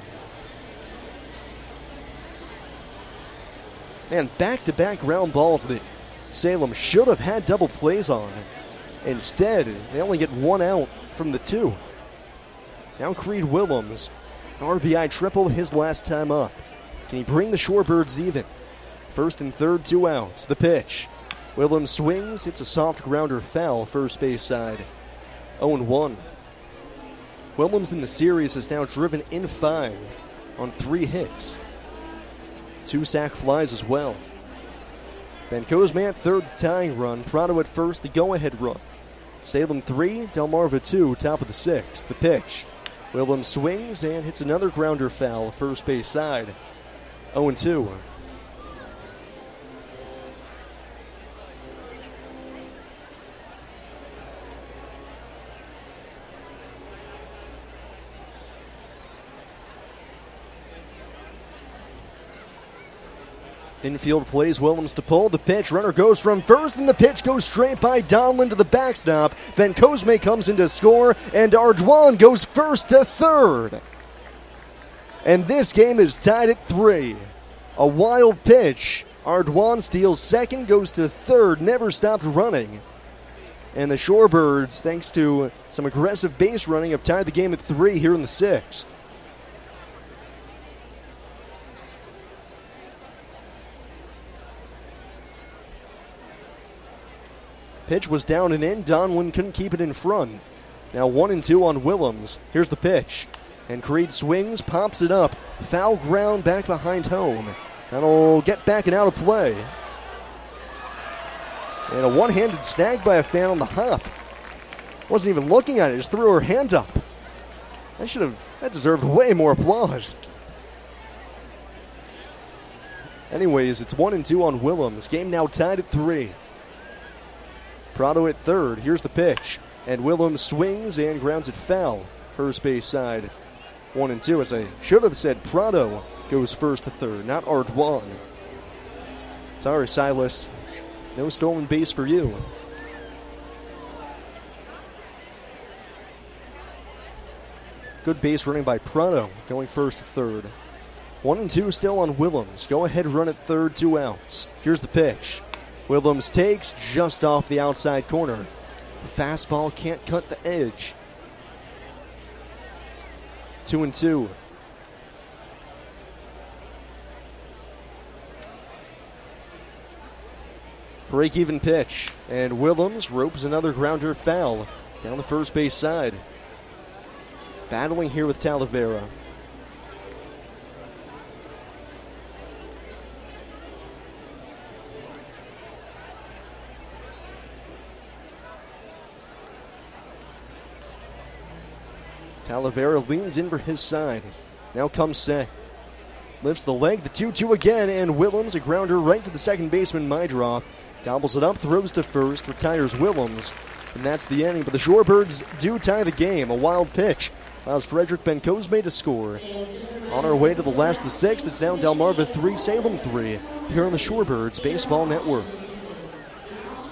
And back-to-back ground balls that Salem should have had double plays on. Instead, they only get one out from the two. Now Creed Willems, R B I triple his last time up. Can he bring the Shorebirds even? First and third, two outs. The pitch. Willems swings. It's a soft grounder foul, first base side. oh and one. Willems in the series has now driven in five on three hits. Two sac flies as well. Bencosme at third, the tying run. Prado at first, the go-ahead run. Salem three, Delmarva two, top of the sixth. The pitch. Willems swings and hits another grounder foul, first base side. oh and two. Infield plays Willems to pull. The pitch. Runner goes from first, and the pitch goes straight by Donlin to the backstop. Bencosme comes in to score, and Ardoin goes first to third. And this game is tied at three. A wild pitch. Ardoin steals second, goes to third, never stopped running. And the Shorebirds, thanks to some aggressive base running, have tied the game at three here in the sixth. Pitch was down and in. Donlin couldn't keep it in front. Now one and two on Willems. Here's the pitch. And Creed swings, pops it up. Foul ground back behind home. That'll get back and out of play. And a one-handed snag by a fan on the hop. Wasn't even looking at it, just threw her hand up. That should have, that deserved way more applause. Anyways, it's one and two on Willems. Game now tied at three. Prado at third. Here's the pitch. And Willems swings and grounds it foul. First base side. One and two. As I should have said, Prado goes first to third, not Ardoin. Sorry, Silas. No stolen base for you. Good base running by Prado, going first to third. One and two still on Willems. Go ahead run at third, two outs. Here's the pitch. Willems takes just off the outside corner. Fastball can't cut the edge. Two and two. Break-even pitch. And Willems ropes another grounder foul down the first base side. Battling here with Talavera. Talavera leans in for his side. Now comes set. Lifts the leg, the two two again, and Willems, a grounder right to the second baseman, Meidroth. Gobbles it up, throws to first, retires Willems. And that's the inning. But the Shorebirds do tie the game. A wild pitch allows Frederick Bencosme to score. On our way to the last of the sixth, it's now Delmarva three, Salem three, here on the Shorebirds Baseball Network.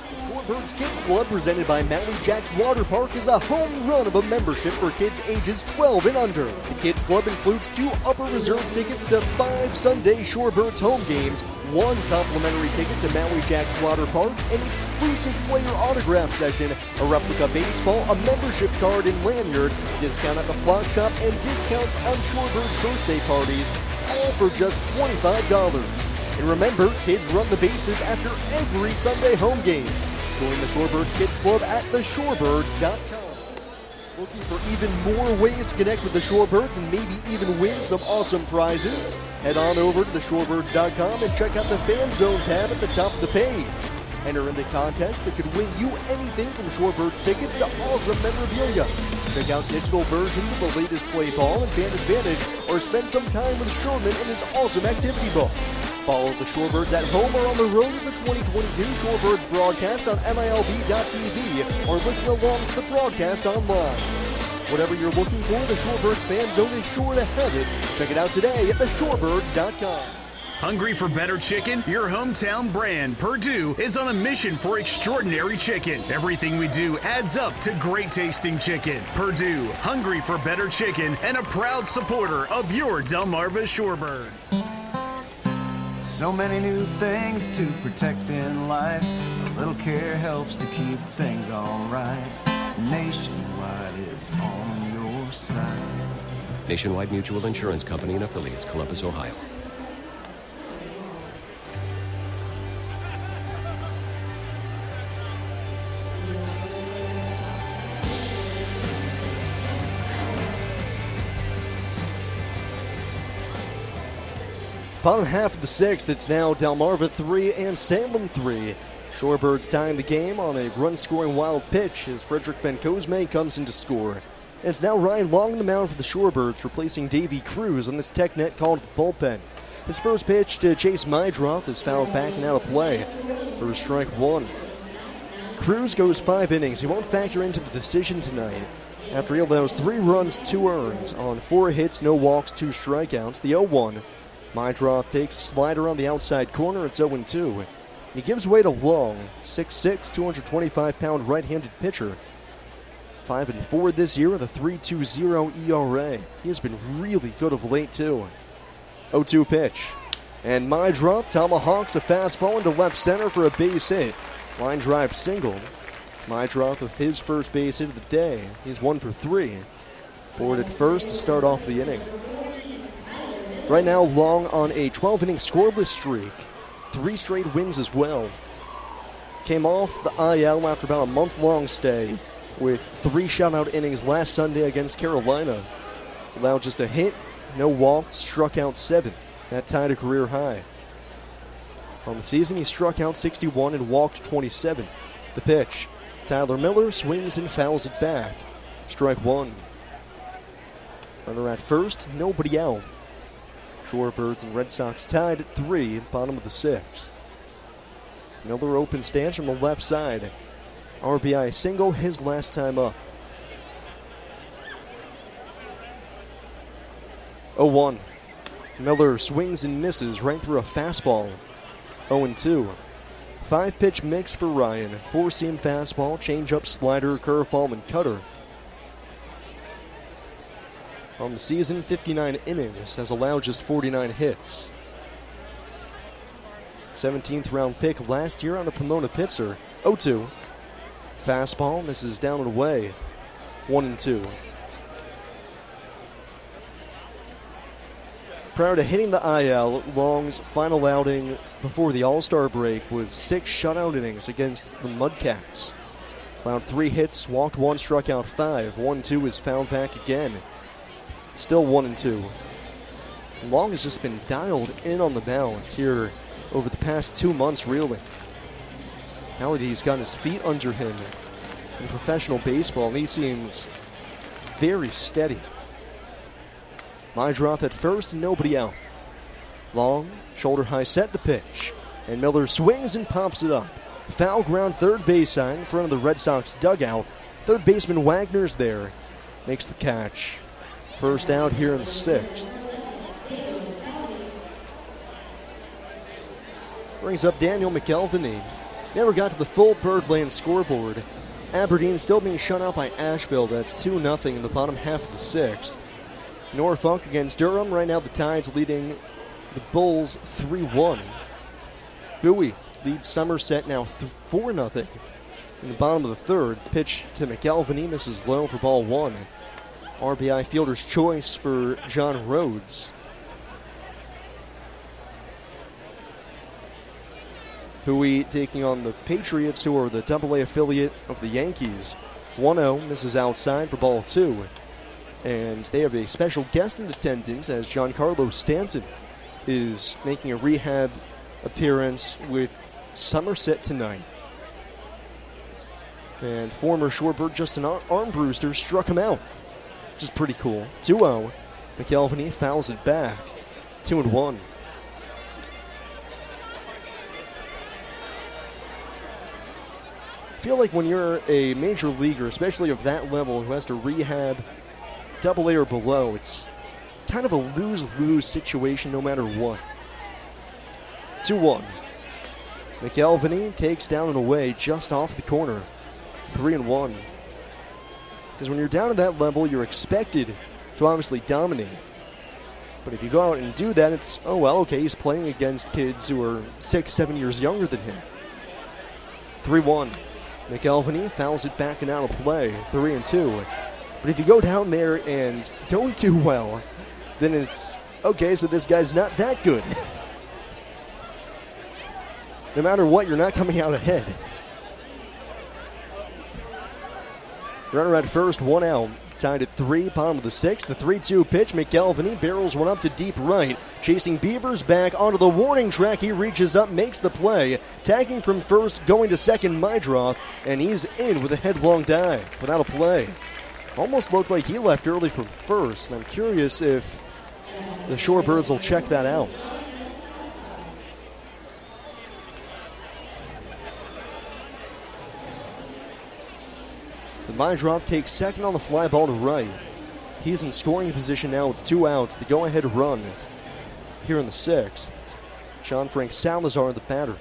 Shorebirds Kids Club, presented by Maui Jacks Water Park, is a home run of a membership for kids ages twelve and under. The Kids Club includes two upper reserve tickets to five Sunday Shorebirds home games, one complimentary ticket to Maui Jacks Water Park, an exclusive player autograph session, a replica baseball, a membership card and lanyard, discount at the flock shop, and discounts on Shorebirds birthday parties, all for just twenty-five dollars. And remember, kids run the bases after every Sunday home game. Join the Shorebirds Kids Club at the shorebirds dot com. Looking for even more ways to connect with the Shorebirds and maybe even win some awesome prizes? Head on over to the shorebirds dot com and check out the Fan Zone tab at the top of the page. Enter into contests that could win you anything from Shorebirds tickets to awesome memorabilia. Check out digital versions of the latest play ball and Fan Advantage, or spend some time with Sherman and his awesome activity book. Follow the Shorebirds at home or on the road in the twenty twenty-two Shorebirds broadcast on M I L B dot T V, or listen along to the broadcast online. Whatever you're looking for, the Shorebirds Fan Zone is sure to have it. Check it out today at the shorebirds dot com. Hungry for better chicken? Your hometown brand, Perdue, is on a mission for extraordinary chicken. Everything we do adds up to great tasting chicken. Perdue, hungry for better chicken, and a proud supporter of your Delmarva Shorebirds. So many new things to protect in life. A little care helps to keep things alright. Nationwide is on your side. Nationwide Mutual Insurance Company and affiliates, Columbus, Ohio. Bottom half of the sixth, it's now Delmarva three and Salem three. Shorebirds tying the game on a run-scoring wild pitch as Frederick Bencosme comes in to score. And it's now Ryan Long in the mound for the Shorebirds, replacing Davey Cruz on this tech net called the bullpen. His first pitch to Chase Mydroth is fouled back and out of play for strike one. Cruz goes five innings. He won't factor into the decision tonight after he allows three runs, two earns on four hits, no walks, two strikeouts. The oh one. Mydroth takes a slider on the outside corner. It's oh two. He gives way to Long, six six, two hundred twenty-five pound right-handed pitcher. five and four this year with a three point two oh E R A. He has been really good of late, too. oh two pitch. And Mydroth tomahawks a fastball into left center for a base hit. Line drive single. Mydroth with his first base hit of the day. He's one for three. Board at first to start off the inning. Right now, Long on a twelve-inning scoreless streak. Three straight wins as well. Came off the I L after about a month-long stay with three shutout innings last Sunday against Carolina. Allowed just a hit, no walks, struck out seven. That tied a career high. On the season, he struck out sixty-one and walked twenty-seven. The pitch. Tyler Miller swings and fouls it back. Strike one. Runner at first, nobody out. Shorebirds and Red Sox tied at three, bottom of the sixth. Miller open stance from the left side. R B I single his last time up. oh one. Miller swings and misses right through a fastball. oh two. Five-pitch mix for Ryan. Four-seam fastball, changeup, slider, curveball, and cutter. On the season, fifty-nine innings, has allowed just forty-nine hits. seventeenth round pick last year on a Pomona Pitzer. oh two. Fastball misses down and away. one and two. Prior to hitting the I L, Long's final outing before the All-Star break was six shutout innings against the Mudcats. Allowed three hits, walked one, struck out five. one two is fouled back again. Still one and two. Long has just been dialed in on the mound here over the past two months, really. Now that he's got his feet under him in professional baseball, and he seems very steady. Mydroth at first, nobody out. Long, shoulder high set the pitch, and Miller swings and pops it up. Foul ground third base side in front of the Red Sox dugout. Third baseman Wagner's there, makes the catch. First out here in the sixth. Brings up Daniel McElvany. Never got to the full Birdland scoreboard. Aberdeen still being shut out by Asheville. That's two nothing in the bottom half of the sixth. Norfolk against Durham. Right now the Tides leading the Bulls three one. Bowie leads Somerset now four nothing in the bottom of the third. Pitch to McElvany, misses low for ball one. R B I fielder's choice for John Rhodes. Bowie taking on the Patriots, who are the double A affiliate of the Yankees. one oh misses outside for ball two. And they have a special guest in attendance as Giancarlo Stanton is making a rehab appearance with Somerset tonight. And former Shorebird Justin Armbruster struck him out, which is pretty cool. two oh. McElvany fouls it back. two and one. I feel like when you're a major leaguer, especially of that level, who has to rehab double A or below, it's kind of a lose-lose situation no matter what. two one. McElvany takes down and away just off the corner. three and one. Because when you're down at that level, you're expected to obviously dominate. But if you go out and do that, it's, oh well, okay, he's playing against kids who are six, seven years younger than him. three one. McElvany fouls it back and out of play. three and two. But if you go down there and don't do well, then it's, okay, so this guy's not that good. No matter what, you're not coming out ahead. Runner at first, one out. Tied at three, bottom of the sixth. The three two pitch. McElvany barrels one up to deep right. Chasing Beavers back onto the warning track. He reaches up, makes the play. Tagging from first, going to second, Mydroth. And he's in with a headlong dive without a play. Almost looked like he left early from first. And I'm curious if the Shorebirds will check that out. Mydroth takes second on the fly ball to right. He's in scoring position now with two outs. The go-ahead run here in the sixth. John Frank Salazar, the batter.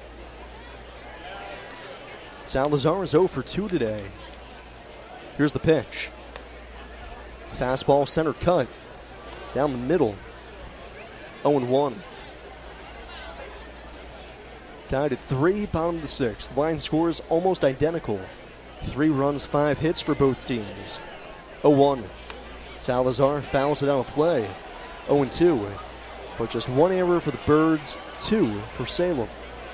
Salazar is oh for two today. Here's the pitch. Fastball center cut. Down the middle. oh and one. Tied at three, bottom of the sixth. Line scores almost identical. Three runs, five hits for both teams. oh one. Salazar fouls it out of play. oh and two. But just one error for the Birds, two for Salem.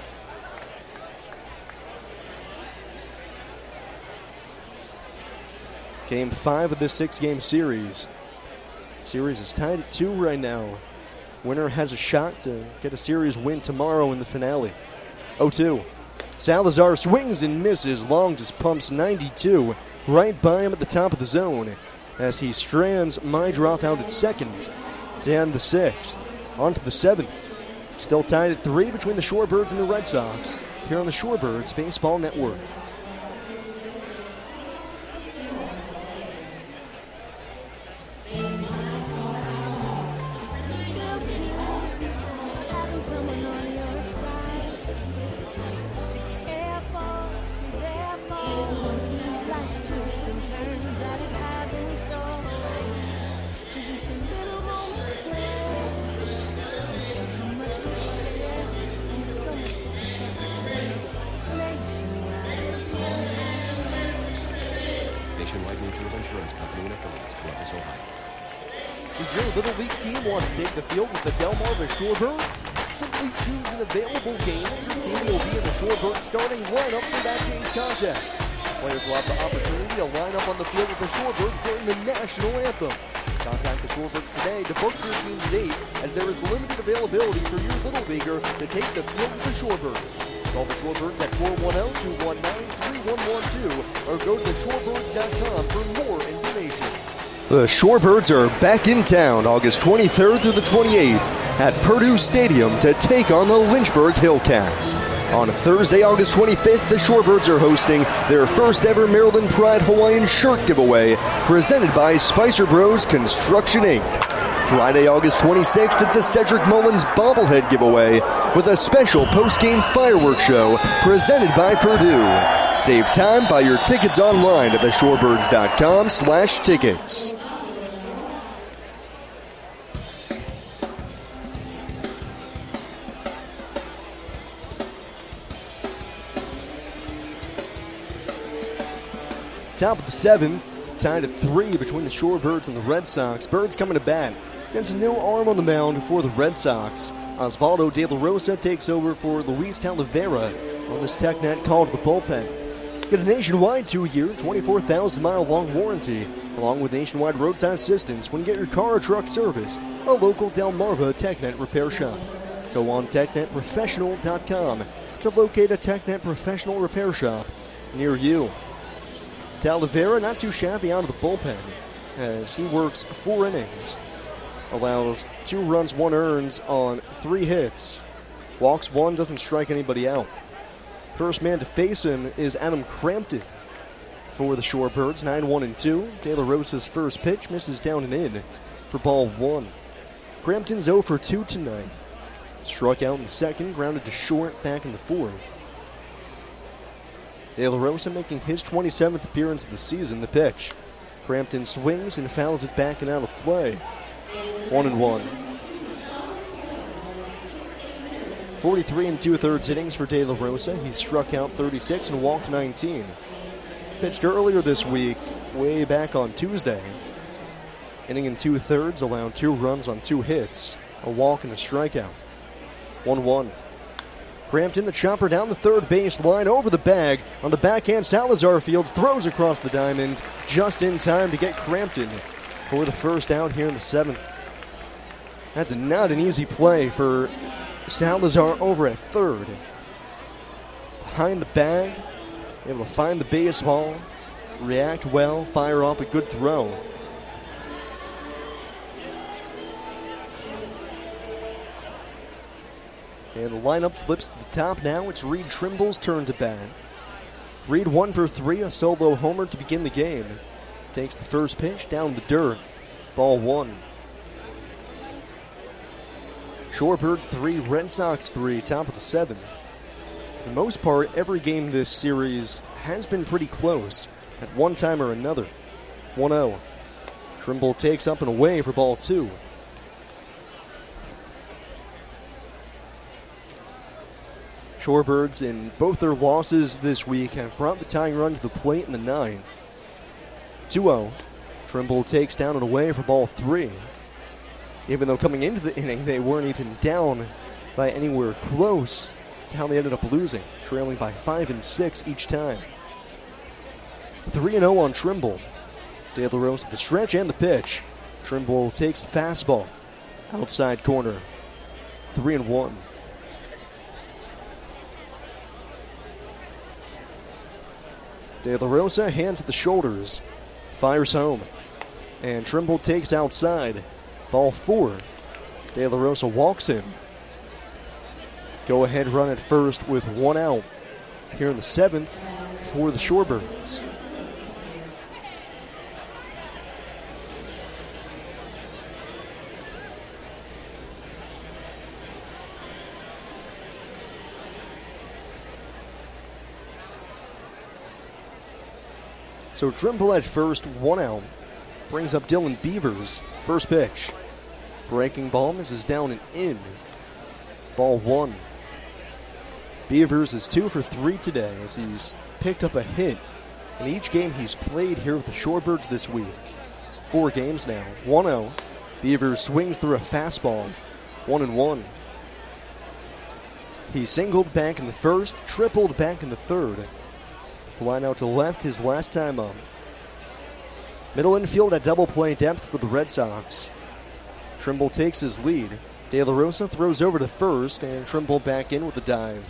Game five of this six-game series. Series is tied at two right now. Winner has a shot to get a series win tomorrow in the finale. oh two. Salazar swings and misses. Long just pumps ninety-two right by him at the top of the zone as he strands Mydroth out at second to end the sixth. On to the seventh. Still tied at three between the Shorebirds and the Red Sox here on the Shorebirds Baseball Network. Feels good having someone on your side. Twists and turns that it has in store. This is the little moments where you show how much you care. With so much to protect each day. Nationwide is Nationwide Mutual Insurance Company and affiliates, Columbus, Ohio. Does your Little League team want to take the field with the Delmarva Shorebirds? Simply choose an available game and your team will be in the Shorebirds starting lineup for that day's contest. Players will have the opportunity to line up on the field with the Shorebirds during the national anthem. Contact the Shorebirds today to book your team's date, as there is limited availability for your Little Leaguer to take the field with the Shorebirds. Call the Shorebirds at four one zero, two one nine, three one one two or go to the shorebirds dot com for more information. The Shorebirds are back in town August twenty-third through the twenty-eighth at Purdue Stadium to take on the Lynchburg Hillcats. On Thursday, August twenty-fifth, the Shorebirds are hosting their first ever Maryland Pride Hawaiian shirt giveaway presented by Spicer Bros Construction Incorporated. Friday, August twenty-sixth, it's a Cedric Mullins bobblehead giveaway with a special post-game fireworks show presented by Purdue. Save time, buy your tickets online at the shorebirds dot com slash tickets. Top of the seventh, tied at three between the Shorebirds and the Red Sox. Birds coming to bat against a new arm on the mound for the Red Sox. Osvaldo De La Rosa takes over for Luis Talavera on this TechNet call to the bullpen. Get a nationwide two-year, twenty-four thousand mile long warranty, along with nationwide roadside assistance when you get your car or truck service, a local Delmarva TechNet repair shop. Go on tech net professional dot com to locate a TechNet professional repair shop near you. Talavera not too shabby out of the bullpen as he works four innings, allows two runs, one earns on three hits, walks one, doesn't strike anybody out. First man to face him is Adam Crampton for the Shorebirds, nine one and two. De La Rosa's first pitch misses down and in for ball one. Crampton's oh for two tonight. Struck out in the second, grounded to short back in the fourth. De La Rosa making his twenty-seventh appearance of the season. The pitch. Crampton swings and fouls it back and out of play. One and one. forty-three and two-thirds innings for De La Rosa. He struck out thirty-six and walked nineteen. Pitched earlier this week, way back on Tuesday. Inning and two-thirds, allowed two runs on two hits, a walk and a strikeout. one one. Crampton, the chopper down the third base line, over the bag. On the backhand, Salazar Fields throws across the diamond just in time to get Crampton for the first out here in the seventh. That's not an easy play for Salazar over at third. Behind the bag, able to find the baseball, react well, fire off a good throw. And the lineup flips to the top now. It's Reed Trimble's turn to bat. Reed one for three, a solo homer to begin the game. Takes the first pitch down the dirt. Ball one. Shorebirds three, Red Sox three, top of the seventh. For the most part, every game this series has been pretty close at one time or another. one oh. Trimble takes up and away for ball two. Shorebirds in both their losses this week have brought the tying run to the plate in the ninth. two oh. Trimble takes down and away for ball three. Even though coming into the inning, they weren't even down by anywhere close to how they ended up losing, trailing by five and six each time. three and oh on Trimble. De La Rosa the stretch and the pitch. Trimble takes a fastball. Outside corner. three and one. De La Rosa hands at the shoulders, fires home, and Trimble takes outside. Ball four. De La Rosa walks him. Go ahead run at first with one out here in the seventh for the Shorebirds. So Trimble at first, one out. Brings up Dylan Beavers. First pitch. Breaking ball misses down and in. Ball one. Beavers is two for three today as he's picked up a hit in each game he's played here with the Shorebirds this week. Four games now. one oh. Beavers swings through a fastball. One and one. He singled back in the first, tripled back in the third. Flying out to left his last time up. Middle infield at double play depth for the Red Sox. Trimble takes his lead. De La Rosa throws over to first, and Trimble back in with the dive.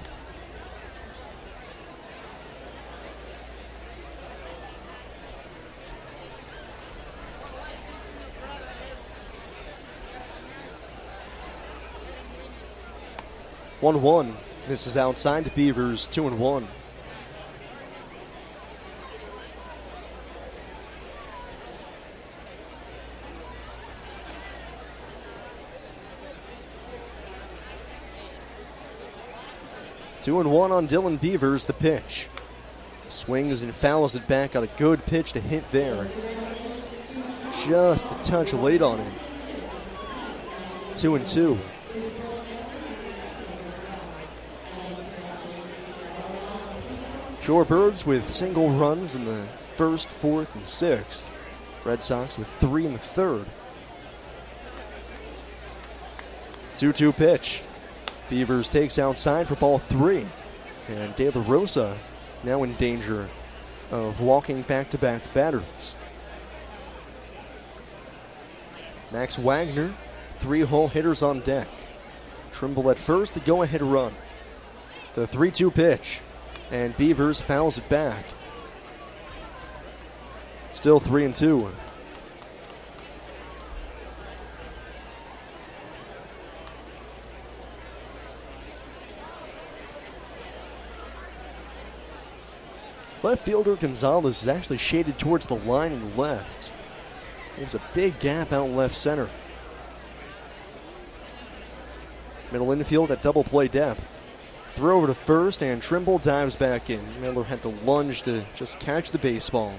one one. This is outside to Beavers, two and one. Two and one on Dylan Beavers, the pitch. Swings and fouls it back. Got a good pitch to hit there. Just a touch late on it. Two and two. Shorebirds with single runs in the first, fourth, and sixth. Red Sox with three in the third. two two pitch. Beavers takes outside for ball three. And De La Rosa now in danger of walking back-to-back batters. Max Wagner, three-hole hitters on deck. Trimble at first, the go-ahead run. The three two pitch, and Beavers fouls it back. Still three and two. Left fielder Gonzalez is actually shaded towards the line and left. There's a big gap out left center. Middle infield at double play depth. Throw over to first, and Trimble dives back in. Miller had to lunge to just catch the baseball.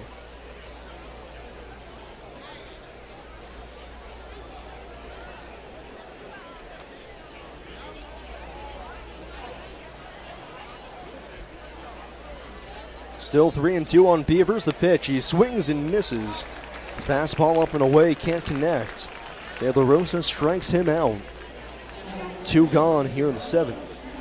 Still three and two on Beavers. The pitch. He swings and misses. Fastball up and away. Can't connect. De La Rosa strikes him out. Two gone here in the seventh.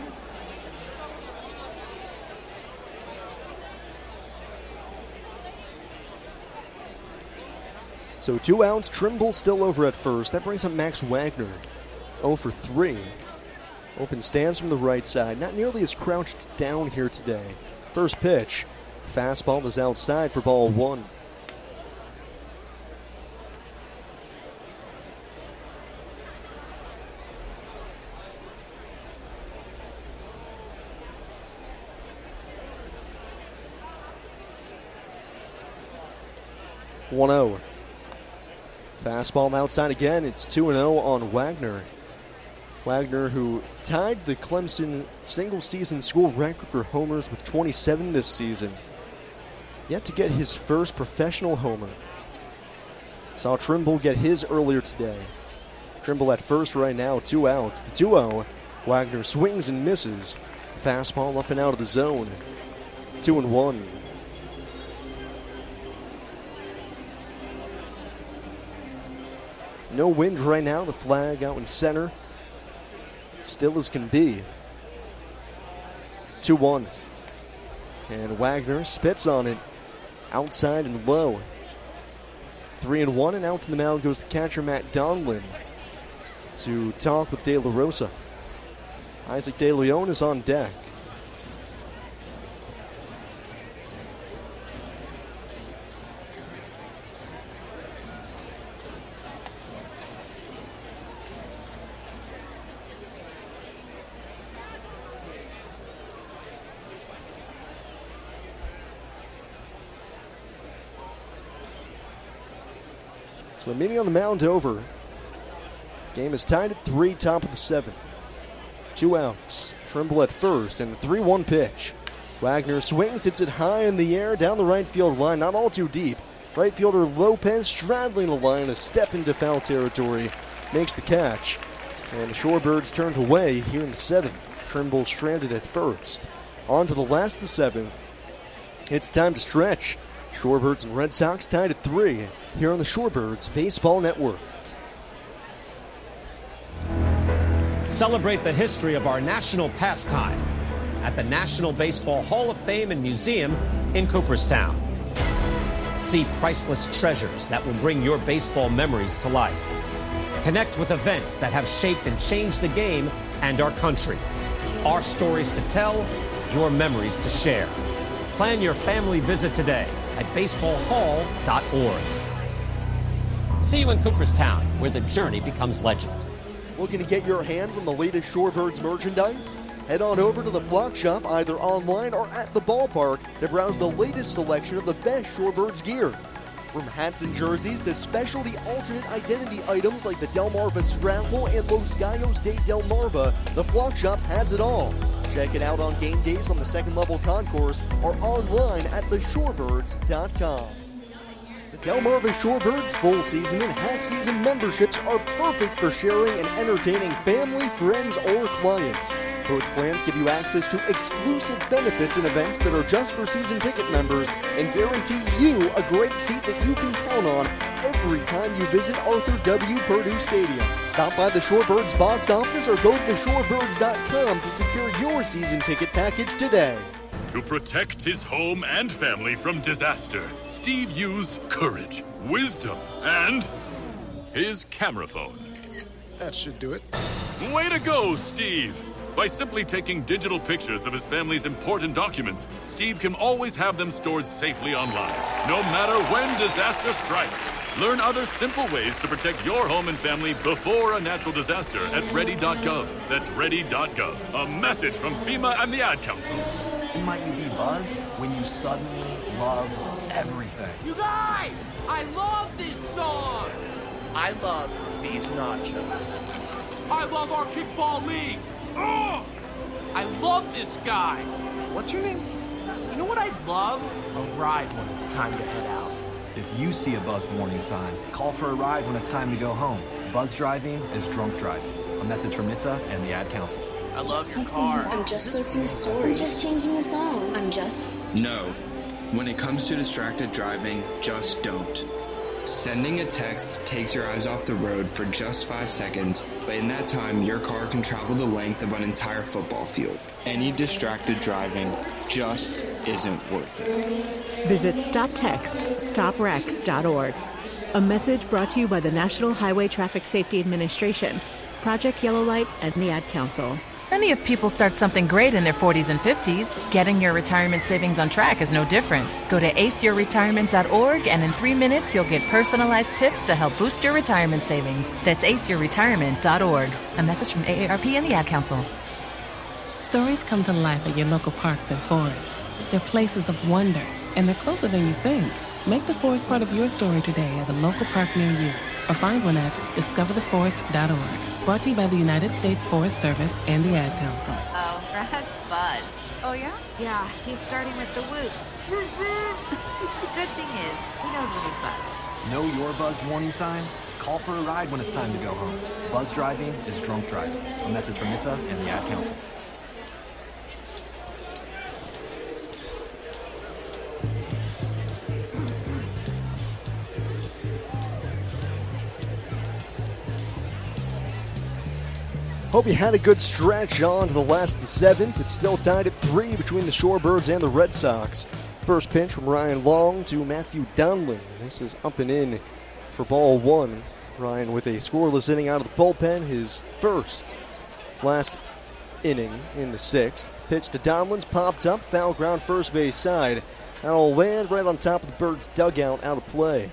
So two outs. Trimble still over at first. That brings up Max Wagner. oh for three. Open stands from the right side. Not nearly as crouched down here today. First pitch. Fastball is outside for ball one. one oh. Fastball outside again. It's two and oh on Wagner. Wagner, who tied the Clemson single-season school record for homers with twenty-seven this season. Yet to get his first professional homer. Saw Trimble get his earlier today. Trimble at first right now, two outs. The two oh. Wagner swings and misses. Fastball up and out of the zone. Two and one. No wind right now. The flag out in center. Still as can be. two one. And Wagner spits on it. Outside and low. Three and one, and out to the mound goes the catcher Matt Donlin to talk with De La Rosa. Isaac De Leon is on deck. So the meeting on the mound over. Game is tied at three, top of the seventh. Two outs. Trimble at first, and the three one pitch. Wagner swings, hits it high in the air, down the right field line, not all too deep. Right fielder Lopez straddling the line, a step into foul territory, makes the catch. And the Shorebirds turned away here in the seventh. Trimble stranded at first. On to the last of the seventh. It's time to stretch. Shorebirds and Red Sox tied at three here on the Shorebirds Baseball Network. Celebrate the history of our national pastime at the National Baseball Hall of Fame and Museum in Cooperstown. See priceless treasures that will bring your baseball memories to life. Connect with events that have shaped and changed the game and our country. Our stories to tell, your memories to share. Plan your family visit today at baseball hall dot org. See you in Cooperstown, where the journey becomes legend. Looking to get your hands on the latest Shorebirds merchandise? Head on over to the Flock Shop either online or at the ballpark to browse the latest selection of the best Shorebirds gear. From hats and jerseys to specialty alternate identity items like the Delmarva Scramble and Los Gallos de Delmarva, the Flock Shop has it all. Check it out on game days on the second level concourse or online at the shorebirds dot com. The Delmarva Shorebirds full season and half season memberships are perfect for sharing and entertaining family, friends, or clients. Both plans give you access to exclusive benefits and events that are just for season ticket members and guarantee you a great seat that you can count on every time you visit Arthur W. Purdue Stadium. Stop by the Shorebirds box office or go to the shorebirds dot com to secure your season ticket package today. To protect his home and family from disaster, Steve used courage, wisdom, and his camera phone. That should do it. Way to go, Steve! By simply taking digital pictures of his family's important documents, Steve can always have them stored safely online, no matter when disaster strikes. Learn other simple ways to protect your home and family before a natural disaster at ready dot gov. That's ready dot gov. A message from FEMA and the Ad Council. When might you be buzzed? When you suddenly love everything. You guys, I love this song. I love these nachos. I love our kickball league. Ugh! I love this guy. What's your name? You know what I'd love? A ride when it's time to head out. If you see a buzzed warning sign, call for a ride when it's time to go home. Buzz driving is drunk driving. A message from N H T S A and the Ad Council. I love your car. I'm just posting a story. I'm just changing the song. I'm just... No. When it comes to distracted driving, just don't. Sending a text takes your eyes off the road for just five seconds, but in that time, your car can travel the length of an entire football field. Any distracted driving just isn't worth it. Visit stop texts stop wrecks dot org. A message brought to you by the National Highway Traffic Safety Administration, Project Yellow Light, and the Ad Council. Many of people start something great in their forties and fifties. Getting your retirement savings on track is no different. Go to ace your retirement dot org and in three minutes you'll get personalized tips to help boost your retirement savings. That's ace your retirement dot org. A message from A A R P and the Ad Council. Stories come to life at your local parks and forests. They're places of wonder, and they're closer than you think. Make the forest part of your story today at a local park near you, or find one at discover the forest dot org. Brought to you by the United States Forest Service and the Ad Council. Oh, that's Buzz. Oh, yeah? Yeah, he's starting with the whoops. Good thing is, he knows when he's buzzed. Know your buzzed warning signs? Call for a ride when it's time to go home. Buzz driving is drunk driving. A message from N H T S A and the Ad Council. Hope you had a good stretch on to the last of the seventh. It's still tied at three between the Shorebirds and the Red Sox. First pitch from Ryan Long to Matthew Donlin. This is up and in for ball one. Ryan with a scoreless inning out of the bullpen, his first last inning in the sixth. Pitch to Donlin's popped up, foul ground first base side. That'll land right on top of the Birds' dugout, out of play.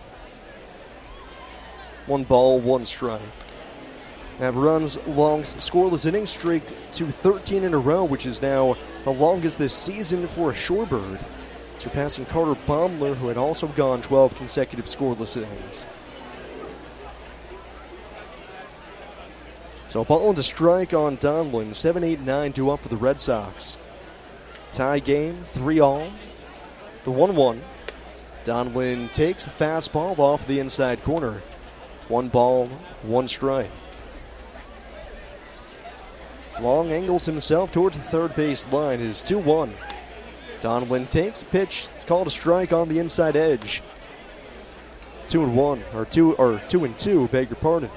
One ball, one strike. That runs Long's scoreless inning streak to thirteen in a row, which is now the longest this season for a Shorebird, surpassing Carter Baumler, who had also gone twelve consecutive scoreless innings. So a ball and a strike on Donlin, seven eight nine due up for the Red Sox. Tie game, three all. The one one. Donlin takes a fastball off the inside corner. One ball, one strike. Long angles himself towards the third base line. His two one. Donlin takes a pitch. It's called a strike on the inside edge. Two and one, or two, or two and two. Beg your pardon.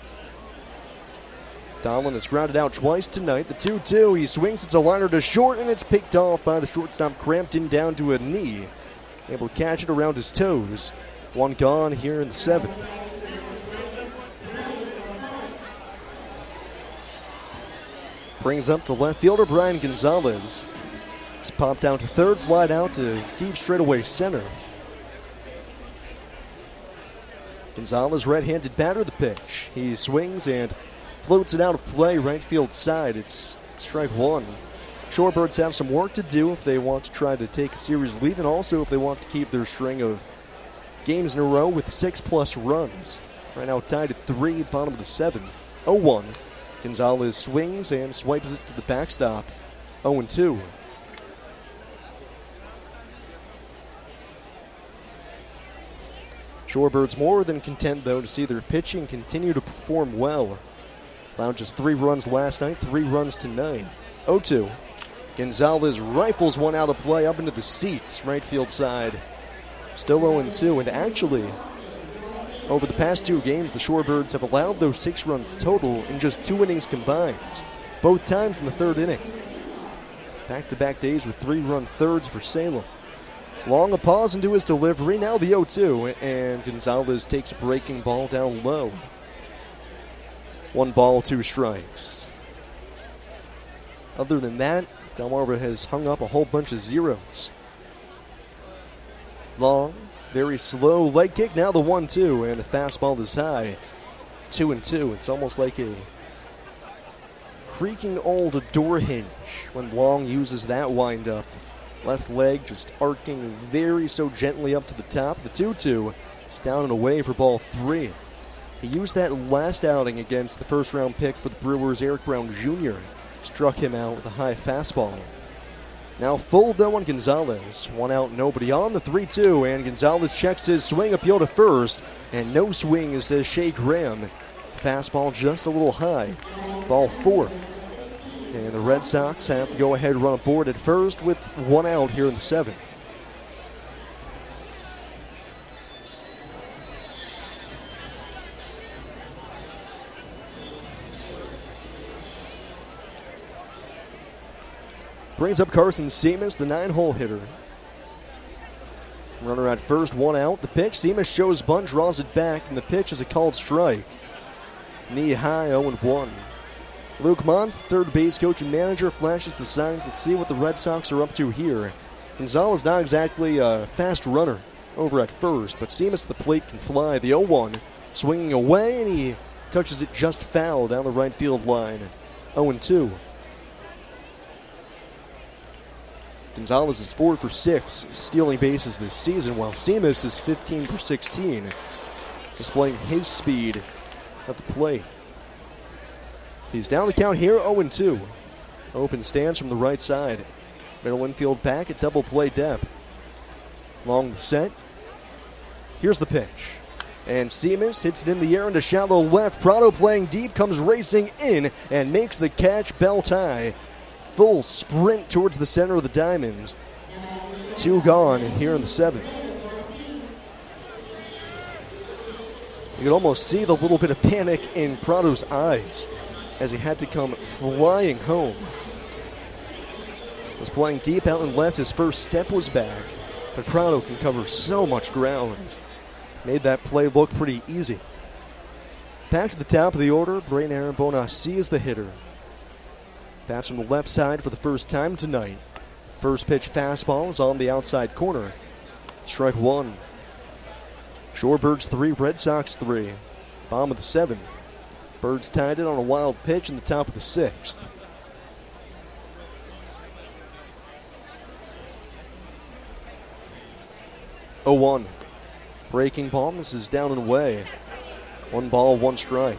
Donlin has grounded out twice tonight. The two two. He swings. It's a liner to short, and it's picked off by the shortstop Crampton down to a knee. Able to catch it around his toes. One gone here in the seventh. Brings up the left fielder, Brian Gonzalez. It's popped out to third, flied out to deep straightaway center. Gonzalez, right-handed batter, the pitch. He swings and floats it out of play, right field side. It's strike one. Shorebirds have some work to do if they want to try to take a series lead, and also if they want to keep their string of games in a row with six-plus runs. Right now tied at three, bottom of the seventh. oh one. Gonzalez swings and swipes it to the backstop. oh and two. Shorebirds more than content, though, to see their pitching continue to perform well. Allowed just three runs last night, three runs tonight. oh two. Gonzalez rifles one out of play up into the seats, right field side. Still oh and two, and actually, over the past two games, the Shorebirds have allowed those six runs total in just two innings combined, both times in the third inning. Back-to-back days with three-run thirds for Salem. Long a pause into his delivery, now the oh two, and Gonzalez takes a breaking ball down low. One ball, two strikes. Other than that, Delmarva has hung up a whole bunch of zeros. Long, very slow leg kick, now the one two, and the fastball is high. Two and two, it's almost like a creaking old door hinge when Long uses that windup. Left leg just arcing very so gently up to the top. The two two is down and away for ball three. He used that last outing against the first round pick for the Brewers, Eric Brown Junior Struck him out with a high fastball. Now full though on Gonzalez. One out, nobody on the three two, and Gonzalez checks his swing appeal to first, and no swing, says Shea Graham. Fastball just a little high. Ball four. And the Red Sox have to go ahead and run a board at first with one out here in the seventh. Brings up Carson Seamus, the nine-hole hitter. Runner at first, one out. The pitch, Seamus shows bunt, draws it back, and the pitch is a called strike. Knee high, oh and one. Luke Mons, the third base coach and manager, flashes the signs. Let's see what the Red Sox are up to here. Gonzalez not exactly a fast runner over at first, but Seamus at the plate can fly. The oh one, swinging away, and he touches it just foul down the right field line. oh and two. Gonzalez is four for six, stealing bases this season, while Seamus is fifteen for sixteen, displaying his speed at the plate. He's down the count here, oh and two. Open stands from the right side. Middle infield back at double play depth. Long the set. Here's the pitch. And Seamus hits it in the air into shallow left. Prado playing deep, comes racing in and makes the catch, belt high. Full sprint towards the center of the diamonds. Two gone here in the seventh. You could almost see the little bit of panic in Prado's eyes as he had to come flying home. Was playing deep out and left. His first step was back, but Prado can cover so much ground. Made that play look pretty easy. Back to the top of the order, Braden Aaron Bonassi is the hitter. Bats from the left side for the first time tonight. First pitch fastball is on the outside corner. Strike one. Shorebirds three, Red Sox three. Bottom of the seventh. Birds tied it on a wild pitch in the top of the sixth. oh one. Breaking ball, this is down and away. One ball, one strike.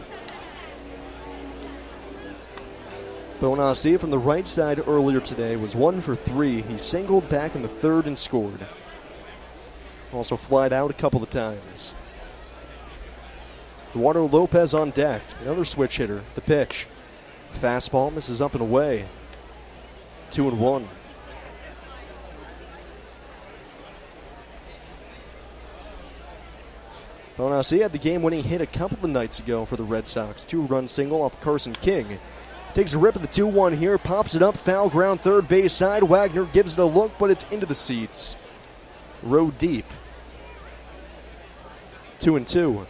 Bonassi from the right side earlier today was one for three. He singled back in the third and scored. Also flied out a couple of times. Eduardo Lopez on deck. Another switch hitter. The pitch. Fastball misses up and away. Two and one. Bonassi had the game-winning hit a couple of nights ago for the Red Sox. Two-run single off Carson King. Takes a rip at the two one here. Pops it up. Foul ground third base side. Wagner gives it a look, but it's into the seats. Row deep. Two and two.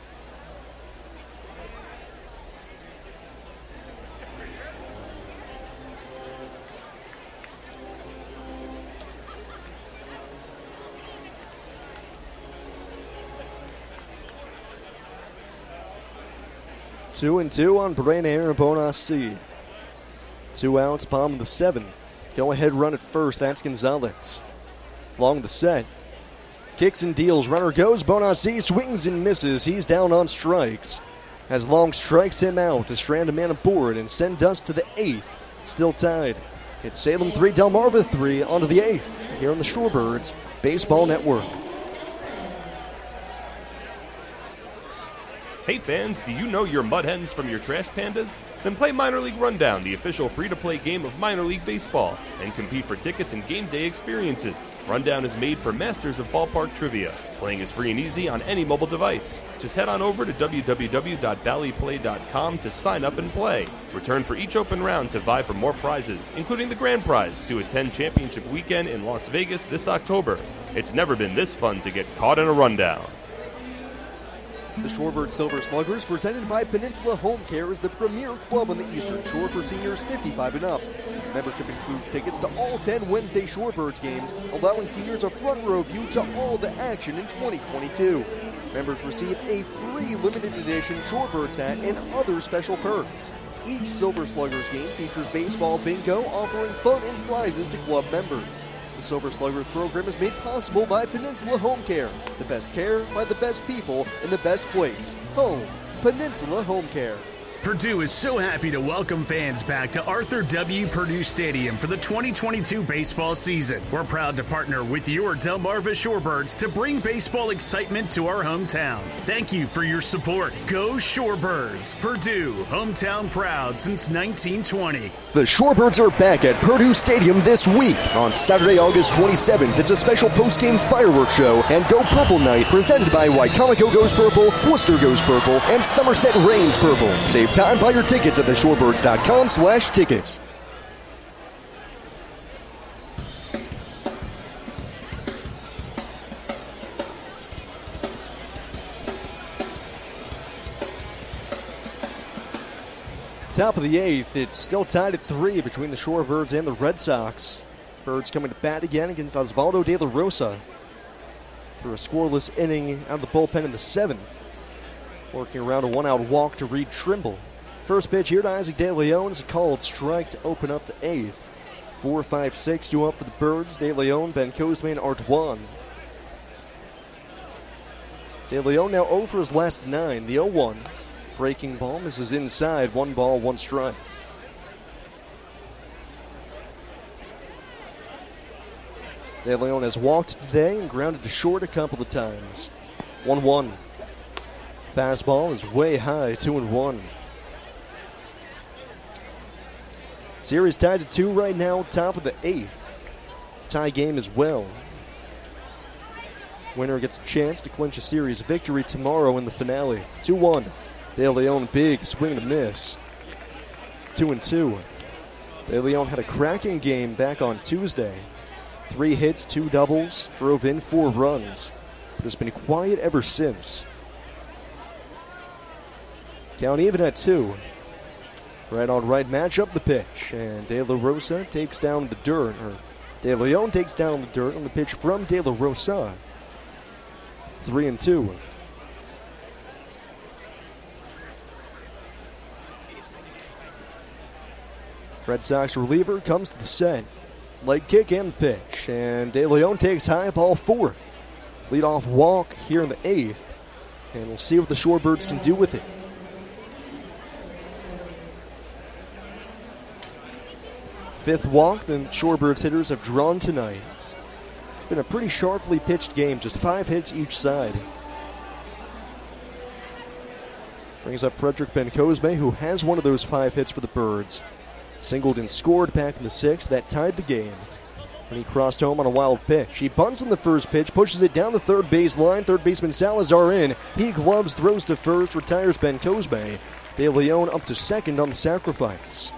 Two and two on Braden Aaron Bonassi. Two outs, bottom of the seventh. Go ahead run at first. That's Gonzalez. Long the set. Kicks and deals. Runner goes. Bonassi swings and misses. He's down on strikes. As Long strikes him out to strand a man aboard and send us to the eighth. Still tied. It's Salem three, Delmarva three, on to the eighth here on the Shorebirds Baseball Network. Hey fans, do you know your Mud Hens from your Trash Pandas? Then play Minor League Rundown, the official free-to-play game of minor league baseball, and compete for tickets and game day experiences. Rundown is made for masters of ballpark trivia. Playing is free and easy on any mobile device. Just head on over to w w w dot bally play dot com to sign up and play. Return for each open round to vie for more prizes, including the grand prize to attend Championship Weekend in Las Vegas this October. It's never been this fun to get caught in a rundown. The Shorebird Silver Sluggers, presented by Peninsula Home Care, is the premier club on the Eastern Shore for seniors fifty-five and up. Membership includes tickets to all ten Wednesday Shorebirds games, allowing seniors a front row view to all the action in twenty twenty-two. Members receive a free limited edition Shorebirds hat and other special perks. Each Silver Sluggers game features baseball bingo, offering fun and prizes to club members. The Silver Sluggers program is made possible by Peninsula Home Care. The best care by the best people in the best place. Home. Peninsula Home Care. Purdue is so happy to welcome fans back to Arthur W. Purdue Stadium for the twenty twenty-two baseball season. We're proud to partner with your Delmarva Shorebirds to bring baseball excitement to our hometown. Thank you for your support. Go Shorebirds! Purdue, hometown proud since nineteen twenty. The Shorebirds are back at Purdue Stadium this week. On Saturday, August twenty-seventh, it's a special post-game fireworks show and Go Purple Night presented by Wycomico Goes Purple, Worcester Goes Purple, and Somerset Reigns Purple. Save time, buy your tickets at the shorebirds dot com slash tickets. Top of the eighth, it's still tied at three between the Shorebirds and the Red Sox. Birds coming to bat again against Osvaldo De La Rosa through a scoreless inning out of the bullpen in the seventh. Working around a one-out walk to Reed Trimble. First pitch here to Isaac De Leon is a called strike to open up the eighth. Four, five, six, two up for the Birds. De Leon, Ben Cosme, and Ardoin. De Leon now oh for his last nine. The oh one. Breaking ball misses inside. One ball, one strike. De Leon has walked today and grounded to short a couple of times. one one. Fastball is way high, two and one. Series tied at two right now, top of the eighth. Tie game as well. Winner gets a chance to clinch a series victory tomorrow in the finale. two one. De Leon, big swing and a miss. two and two. De Leon had a cracking game back on Tuesday. Three hits, two doubles, drove in four runs, but has been quiet ever since. Count even at two. Right on right, match up the pitch, and De La Rosa takes down the dirt, or De Leon takes down the dirt on the pitch from De La Rosa. Three and two. Red Sox reliever comes to the set. Leg kick and pitch, and De Leon takes high, ball four. Leadoff walk here in the eighth, and we'll see what the Shorebirds can do with it. Fifth walk the Shorebirds hitters have drawn tonight. It's been a pretty sharply pitched game, just five hits each side. Brings up Frederick Ben-Cosme, who has one of those five hits for the Birds. Singled and scored back in the sixth. That tied the game when he crossed home on a wild pitch. He bunts on the first pitch, pushes it down the third base line. Third baseman Salazar in. He gloves, throws to first, retires Ben-Cosme. De Leon up to second on the sacrifice.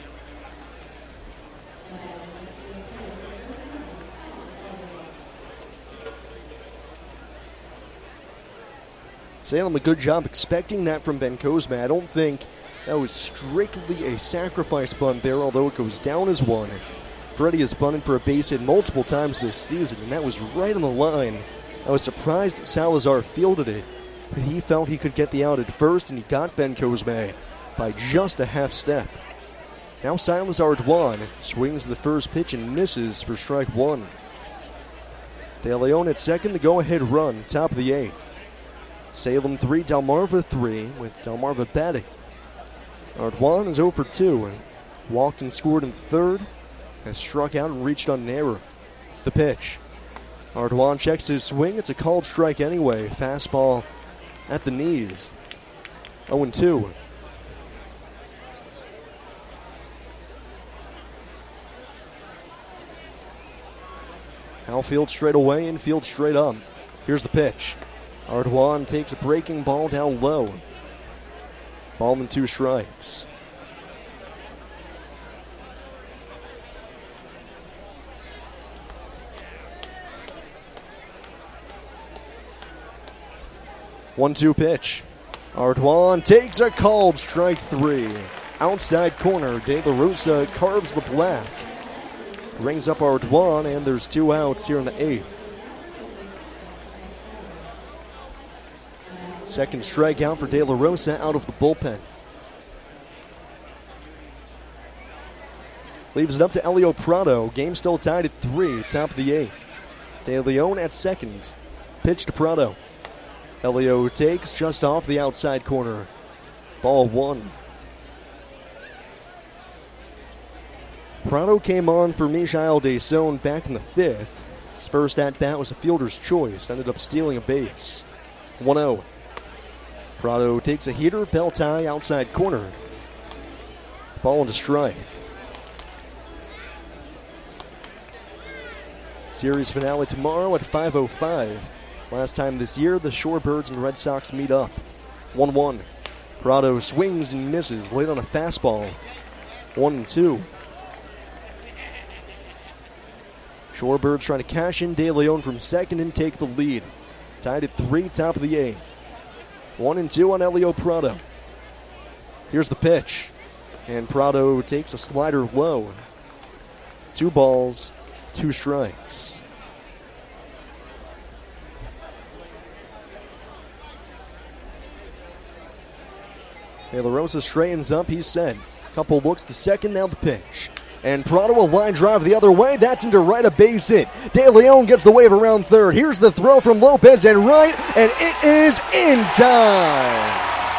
Salem, a good job expecting that from Ben-Cosme. I don't think that was strictly a sacrifice bunt there, although it goes down as one. Freddie has bunted for a base hit multiple times this season, and that was right on the line. I was surprised Salazar fielded it, but he felt he could get the out at first, and he got Ben-Cosme by just a half step. Now Silas Ardoin swings the first pitch and misses for strike one. De Leon at second, the go-ahead run, top of the eighth. Salem three, Delmarva three, with Delmarva batting. Ardoin is oh for two. Walked and scored in third. has struck out and reached on an error. The pitch. Ardoin checks his swing. It's a called strike anyway. Fastball at the knees. oh and two. Outfield straight away, infield straight up. Here's the pitch. Ardoin takes a breaking ball down low. Ball and two strikes. one two pitch. Ardoin takes a called strike three. Outside corner, De La Rosa carves the black. Rings up Ardoin, and there's two outs here in the eighth. Second strikeout for De La Rosa out of the bullpen. Leaves it up to Elio Prado. Game still tied at three, top of the eighth. De Leon at second. Pitch to Prado. Elio takes just off the outside corner. Ball one. Prado came on for Michael Deson back in the fifth. His first at-bat was a fielder's choice. Ended up stealing a base. one oh. Prado takes a heater, belt tie, outside corner. Ball into strike. Series finale tomorrow at five oh five. Last time this year, the Shorebirds and Red Sox meet up. one one. Prado swings and misses, late on a fastball. one and two. Shorebirds trying to cash in De Leon from second and take the lead. Tied at three, top of the eighth. one and two on Elio Prado. Here's the pitch. And Prado takes a slider low. Two balls, two strikes. De La Rosa straightens up, he's set. Couple looks to second, now the pitch. And Prado a line drive the other way. That's into right, a base hit. De Leon gets the wave around third. Here's the throw from Lopez and right, and it is in time.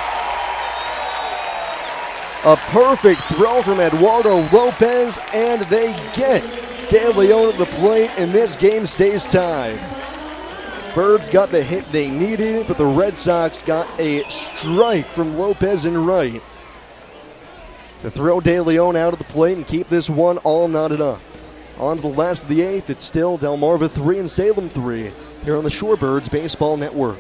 A perfect throw from Eduardo Lopez, and they get De Leon at the plate, and this game stays tied. Birds got the hit they needed, but the Red Sox got a strike from Lopez and right to throw De Leon out of the plate and keep this one all knotted up. On to the last of the eighth, it's still Delmarva three and Salem three here on the Shorebirds Baseball Network.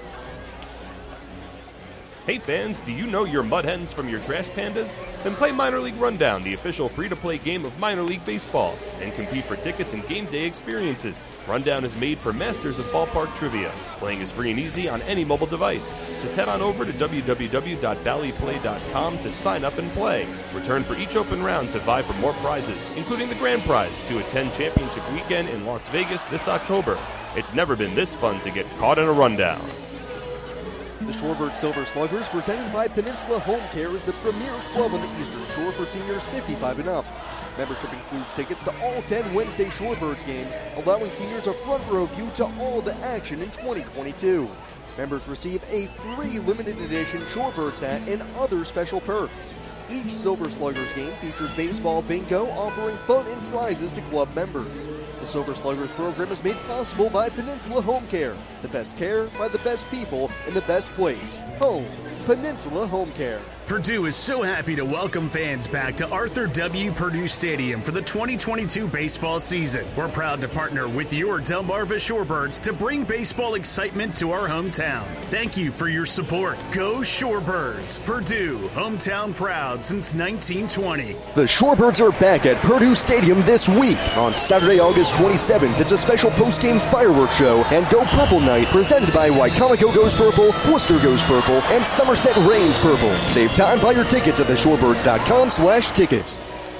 Hey fans, do you know your Mud Hens from your Trash Pandas? Then play Minor League Rundown, the official free-to-play game of Minor League Baseball, and compete for tickets and game day experiences. Rundown is made for masters of ballpark trivia. Playing is free and easy on any mobile device. Just head on over to w w w dot bally play dot com to sign up and play. Return for each open round to vie for more prizes, including the grand prize to attend Championship Weekend in Las Vegas this October. It's never been this fun to get caught in a rundown. The Shorebird Silver Sluggers, presented by Peninsula Home Care, is the premier club on the Eastern Shore for seniors fifty-five and up. Membership includes tickets to all ten Wednesday Shorebirds games, allowing seniors a front row view to all the action in twenty twenty-two. Members receive a free limited edition Shorebirds hat and other special perks. Each Silver Sluggers game features baseball bingo, offering fun and prizes to club members. The Silver Sluggers program is made possible by Peninsula Home Care. The best care by the best people in the best place. Home. Peninsula Home Care. Purdue is so happy to welcome fans back to Arthur W. Purdue Stadium for the twenty twenty-two baseball season. We're proud to partner with your Delmarva Shorebirds to bring baseball excitement to our hometown. Thank you for your support. Go Shorebirds! Purdue, hometown proud since nineteen twenty. The Shorebirds are back at Purdue Stadium this week. On Saturday, August twenty-seventh, it's a special post-game fireworks show and Go Purple Night presented by Wycomico Goes Purple, Worcester Goes Purple, and Somerset Reigns Purple. Save time, buy your tickets at the shorebirds dot com slash tickets.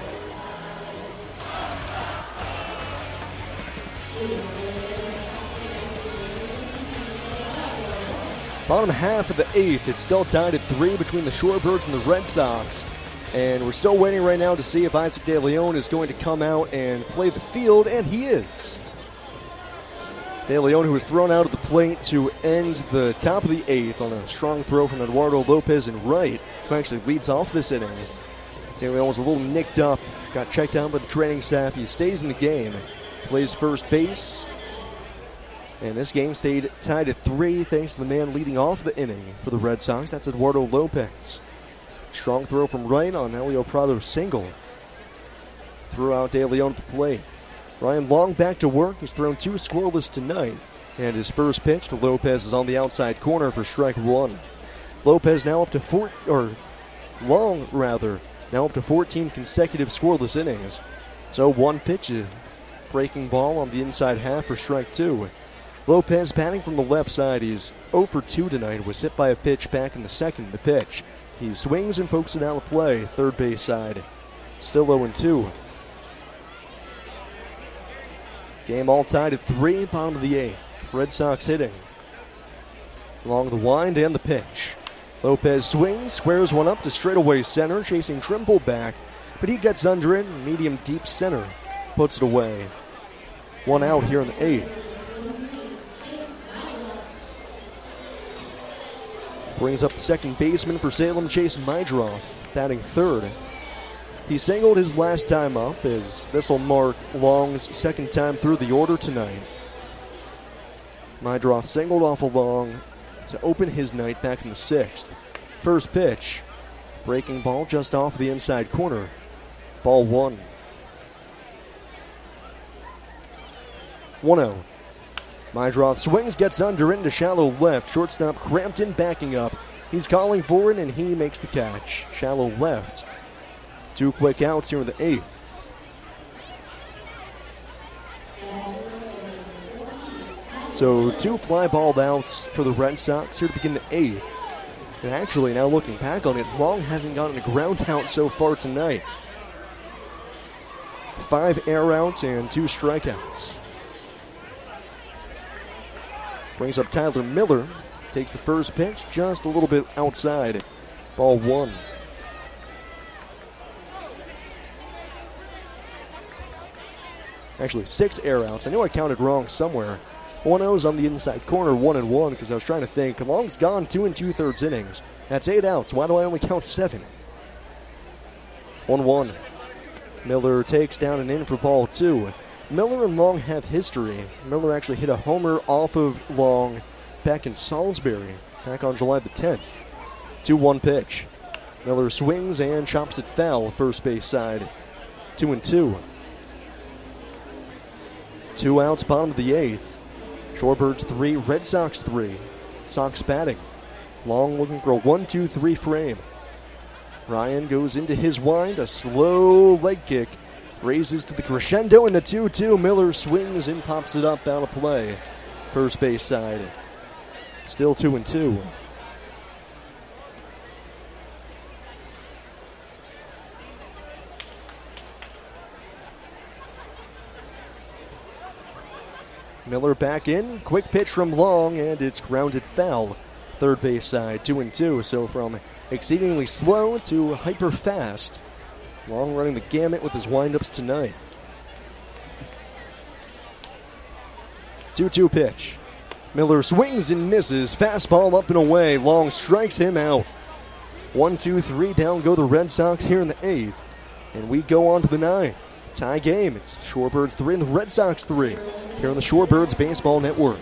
Bottom half of the eighth, it's still tied at three between the Shorebirds and the Red Sox. And we're still waiting right now to see if Isaac De Leon is going to come out and play the field, and he is. De Leon, who was thrown out of the plate to end the top of the eighth on a strong throw from Eduardo Lopez and right, who actually leads off this inning. De Leon was a little nicked up got checked out by the training staff. He stays in the game, plays first base. And this game stayed tied at three thanks to the man leading off the inning for the Red Sox. That's Eduardo Lopez. Strong throw from right on Elio Prado's single. Threw out De Leon at the plate. Ryan Long back to work. He's thrown two scoreless tonight. And his first pitch to Lopez is on the outside corner for strike one. Lopez now up to four, or Long rather, now up to fourteen consecutive scoreless innings. So one pitch, a breaking ball on the inside half for strike two. Lopez batting from the left side. He's oh for two tonight. Was hit by a pitch back in the second of the pitch. He swings and pokes it out of play, third base side. Still oh and two. Game all tied at three, bottom of the eighth. Red Sox hitting. Along the wind and the pitch. Lopez swings, squares one up to straightaway center, chasing Trimble back, but he gets under it, medium deep center, puts it away. One out here in the eighth. Brings up the second baseman for Salem, Chase Meidroth, batting third. He singled his last time up, as this will mark Long's second time through the order tonight. Meidroth singled off a Long to open his night back in the sixth. First pitch, breaking ball just off the inside corner. Ball one. one oh. Meidroth swings, gets under into shallow left. Shortstop Crampton backing up. He's calling for it, and he makes the catch. Shallow left. Two quick outs here in the eighth. So two fly ball outs for the Red Sox here to begin the eighth. And actually, now looking back on it, Long hasn't gotten a ground out so far tonight. Five air outs and two strikeouts. Brings up Tyler Miller. Takes the first pitch just a little bit outside. Ball one. Actually, six air outs. I knew I counted wrong somewhere. one oh's on the inside corner, one and one, because I was trying to think. Long's gone two and two thirds innings. That's eight outs. Why do I only count seven? one one. Miller takes down and in for ball two. Miller and Long have history. Miller actually hit a homer off of Long back in Salisbury, back on July the tenth. two one pitch. Miller swings and chops it foul, first base side. Two and two. Two outs, bottom of the eighth. Shorebirds three, Red Sox three. Sox batting. Long looking for a one two three frame. Ryan goes into his wind, a slow leg kick. Raises to the crescendo in the two two. Miller swings and pops it up out of play. First base side. Still two and two. Miller back in. Quick pitch from Long, and it's grounded foul. Third base side, two and two. So from exceedingly slow to hyper fast. Long running the gamut with his windups tonight. two two pitch. Miller swings and misses. Fastball up and away. Long strikes him out. one two three down go the Red Sox here in the eighth. And we go on to the ninth. Tie game. It's the Shorebirds three and the Red Sox three here on the Shorebirds Baseball Network.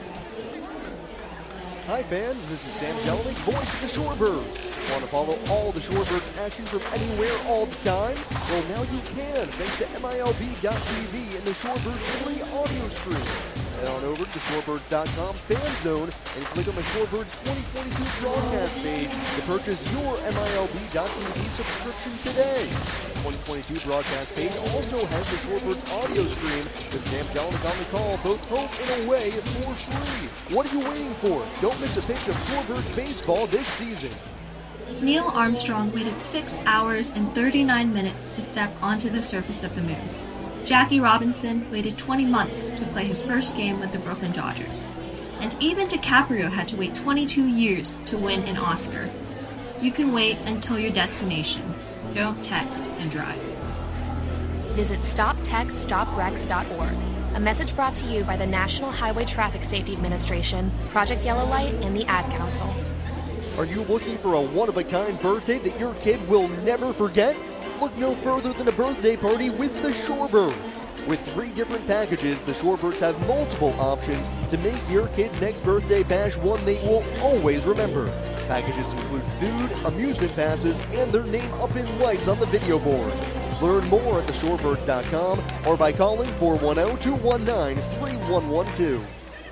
Hi fans, this is Sam Jelinek, voice of the Shorebirds. Want to follow all the Shorebirds action from anywhere all the time? Well, now you can, thanks to M I L B dot T V and the Shorebirds free audio stream. Head on over to shorebirds dot com fan zone and click on the Shorebirds twenty twenty-two broadcast page to purchase your M I L B dot T V subscription today. The twenty twenty-two broadcast page also has the Shorebirds audio stream with Sam Jelinek on the call, both home and away, for free. What are you waiting for? Don't miss a pitch of Shorebirds baseball this season. Neil Armstrong waited six hours and thirty-nine minutes to step onto the surface of the moon. Jackie Robinson waited twenty months to play his first game with the Brooklyn Dodgers. And even DiCaprio had to wait twenty-two years to win an Oscar. You can wait until your destination. Don't text and drive. Visit stop text stop wrecks dot org. A message brought to you by the National Highway Traffic Safety Administration, Project Yellow Light, and the Ad Council. Are you looking for a one-of-a-kind birthday that your kid will never forget? look no further than a birthday party with the Shorebirds. With three different packages, the Shorebirds have multiple options to make your kid's next birthday bash one they will always remember. Packages include food, amusement passes, and their name up in lights on the video board. Learn more at the shorebirds dot com or by calling four one zero, two one nine, three one one two.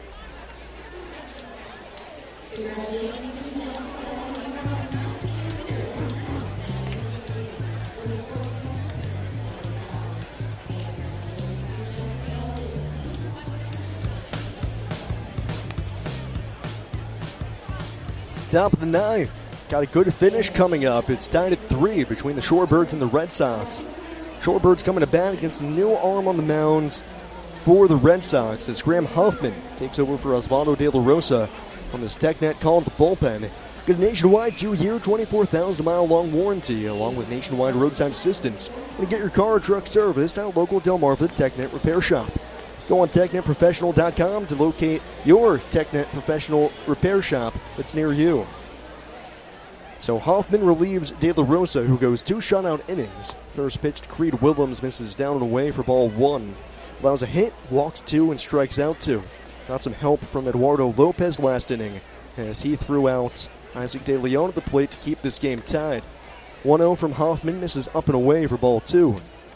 Top of the ninth. Got a good finish coming up. It's tied at three between the Shorebirds and the Red Sox. Shorebirds coming to bat against a new arm on the mound for the Red Sox as Graham Huffman takes over for Osvaldo De La Rosa on this TechNet call to the bullpen. Get a nationwide two-year, twenty-four thousand mile long warranty along with nationwide roadside assistance. And get your car or truck serviced at a local Delmarva TechNet repair shop. Go on Tech Net Professional dot com to locate your TechNet Professional repair shop that's near you. So Hoffman relieves De La Rosa, who goes two shutout innings. First pitch to Creed Willems misses down and away for ball one. Allows a hit, walks two, and strikes out two. Got some help from Eduardo Lopez last inning as he threw out Isaac De Leon at the plate to keep this game tied. one oh from Hoffman misses up and away for ball two.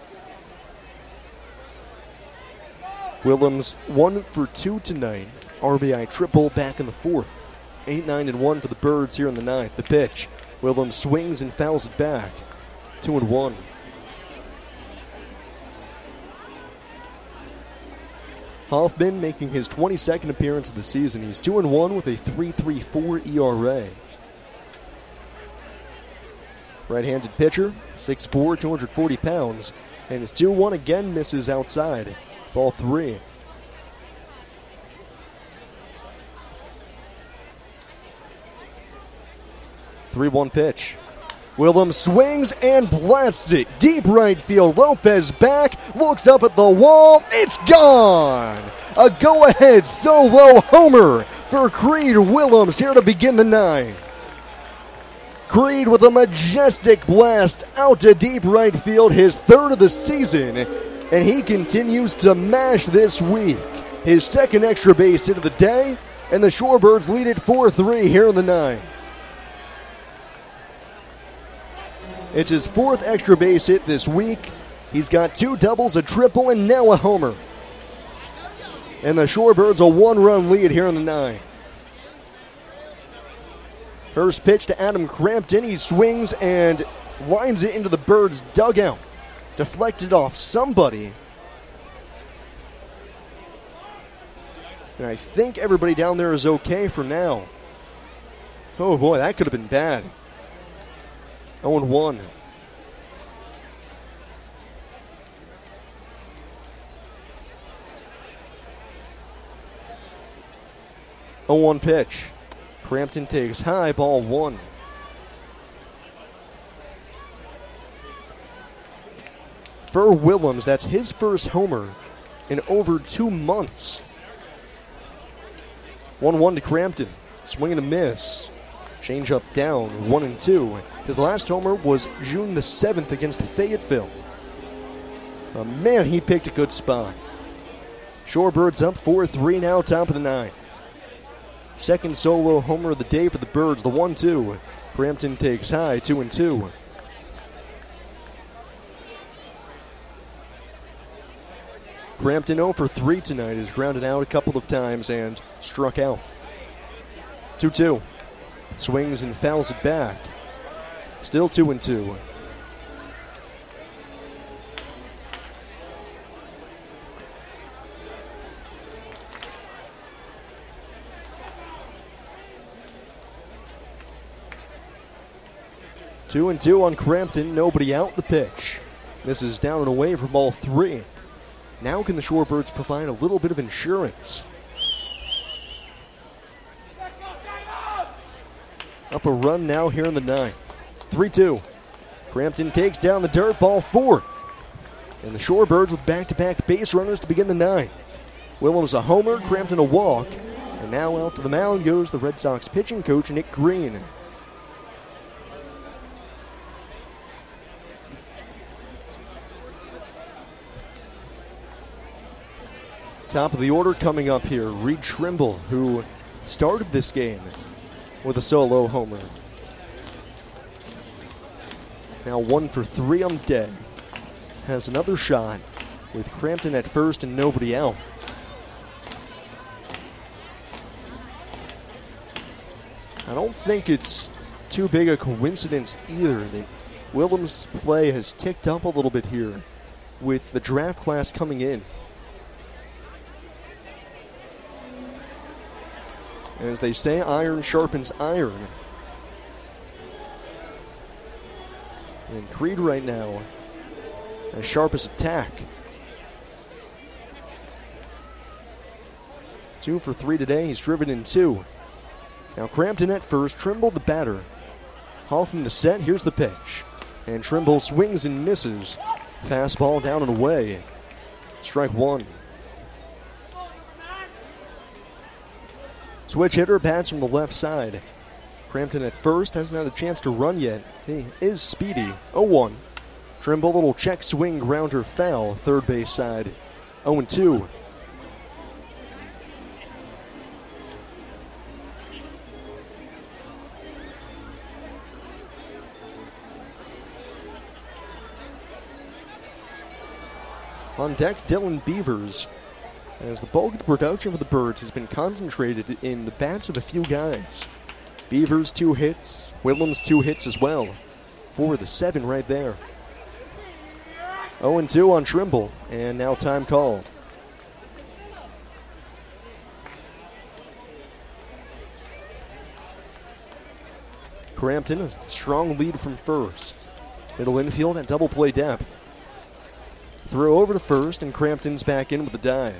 Willems one for two tonight. R B I triple back in the fourth. eight nine and one for the Birds here in the ninth. The pitch. Willems swings and fouls it back. two and one. Hoffman making his twenty-second appearance of the season. He's two and one with a three point three four E R A. Right-handed pitcher, six foot four, two hundred forty pounds. And his two one again misses outside. Ball three. three one pitch. Willems swings and blasts it. Deep right field. Lopez back. Looks up at the wall. It's gone. A go-ahead solo homer for Creed Willems here to begin the ninth. Creed with a majestic blast out to deep right field. His third of the season. And he continues to mash this week. His second extra base hit of the day, and the Shorebirds lead it four three here in the ninth. It's his fourth extra base hit this week. He's got two doubles, a triple, and now a homer. And the Shorebirds a one-run lead here in the ninth. First pitch to Adam Crampton. He swings and lines it into the Birds' dugout. Deflected off somebody. And I think everybody down there is okay for now. Oh boy, that could have been bad. oh and one. oh one pitch. Crampton takes high, ball one. For Willems, that's his first homer in over two months. one one to Crampton. Swing and a miss. Change up down, one and two. His last homer was June the seventh against Fayetteville. Oh, man, he picked a good spot. Shorebirds up four three now, top of the ninth. Second solo homer of the day for the Birds, the one two. Crampton takes high, two and two. Crampton oh for three tonight, is grounded out a couple of times and struck out. two two. Swings and fouls it back. Still two and two. Two and two on Crampton. Nobody out the pitch. This is down and away for ball three. Now can the Shorebirds provide a little bit of insurance? Up a run now here in the ninth. three two. Crampton takes down the dirt, ball four. And the Shorebirds with back-to-back base runners to begin the ninth. Willems a homer, Crampton a walk. And now out to the mound goes the Red Sox pitching coach, Nick Green. Top of the order coming up here, Reed Trimble, who started this game with a solo homer. Now one for three on the day. Has another shot with Crampton at first and nobody out. I don't think it's too big a coincidence either that Willems' play has ticked up a little bit here with the draft class coming in. As they say, iron sharpens iron. And Creed right now, as sharp as a tack. Two for three today, he's driven in two. Now Crampton at first, Trimble the batter. Hoffman to set, here's the pitch. And Trimble swings and misses. Fastball down and away. Strike one. Switch hitter bats from the left side. Crampton at first, hasn't had a chance to run yet. He is speedy. oh one. Trimble, little check swing, grounder foul, third base side. oh two. On deck, Dylan Beavers. As the bulk of the production for the Birds has been concentrated in the bats of a few guys. Beavers, two hits. Willems, two hits as well. Four of the seven right there. oh two on Trimble, and now time called. Crampton, a strong lead from first. Middle infield at double play depth. Throw over to first, and Crampton's back in with the dive.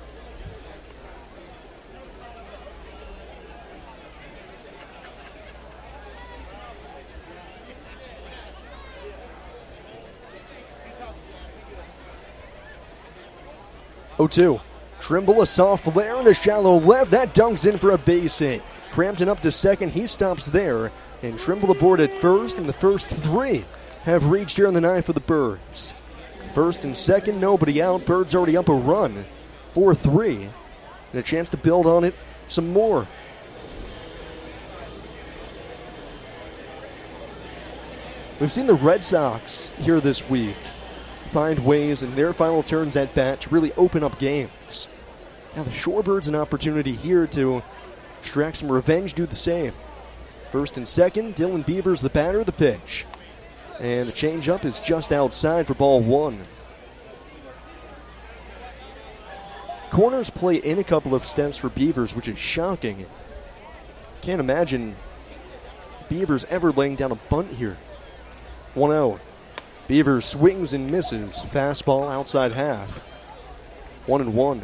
oh two. Trimble, a soft flare and a shallow left. That dunks in for a base hit. Crampton up to second. He stops there. And Trimble aboard at first. And the first three have reached here in the ninth for the Birds. First and second, nobody out. Birds already up a run. four three. And a chance to build on it some more. We've seen the Red Sox here this week find ways in their final turns at bat to really open up games. Now the Shorebirds an opportunity here to extract some revenge, do the same. First and second, Dylan Beavers the batter, the pitch. And the changeup is just outside for ball one. Corners play in a couple of steps for Beavers, which is shocking. Can't imagine Beavers ever laying down a bunt here. one oh. Beavers swings and misses. Fastball outside half. One and one.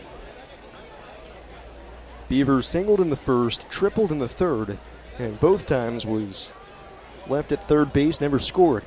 Beavers singled in the first, tripled in the third, and both times was left at third base, never scored.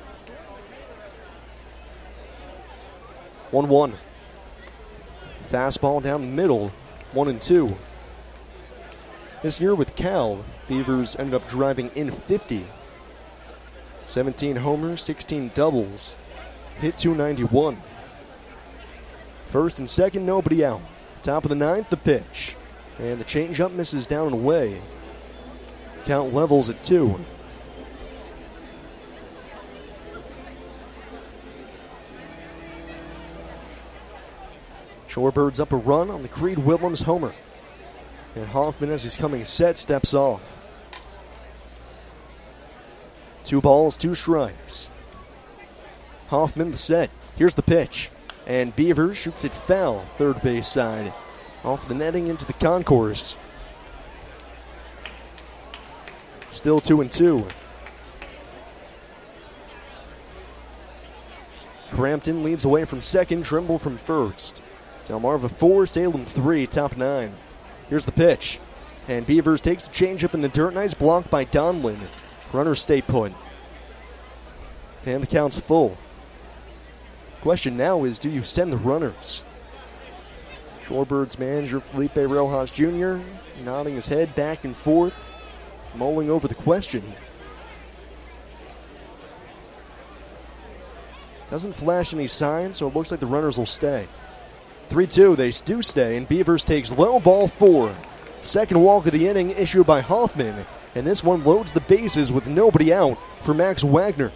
one one. Fastball down the middle. One and two. This year with Cal, Beavers ended up driving in fifty. seventeen homers, sixteen doubles. Hit two ninety-one. First and second, nobody out. Top of the ninth, the pitch. And the changeup misses down and away. Count levels at two. Shorebirds up a run on the Creed Willems homer. And Hoffman, as he's coming set, steps off. Two balls, two strikes. Hoffman the set. Here's the pitch. And Beavers shoots it foul, third base side. Off the netting into the concourse. Still two and two. Crampton leads away from second, Trimble from first. Delmarva four, Salem three, top nine. Here's the pitch. And Beavers takes a changeup in the dirt. Nice block by Donlin. Runners stay put. And the count's full. Question now is, do you send the runners? Shorebirds manager Felipe Rojas Junior nodding his head back and forth, mulling over the question. Doesn't flash any signs, so it looks like the runners will stay. three two, they do stay, and Beavers takes low ball four. Second walk of the inning issued by Hoffman, and this one loads the bases with nobody out for Max Wagner.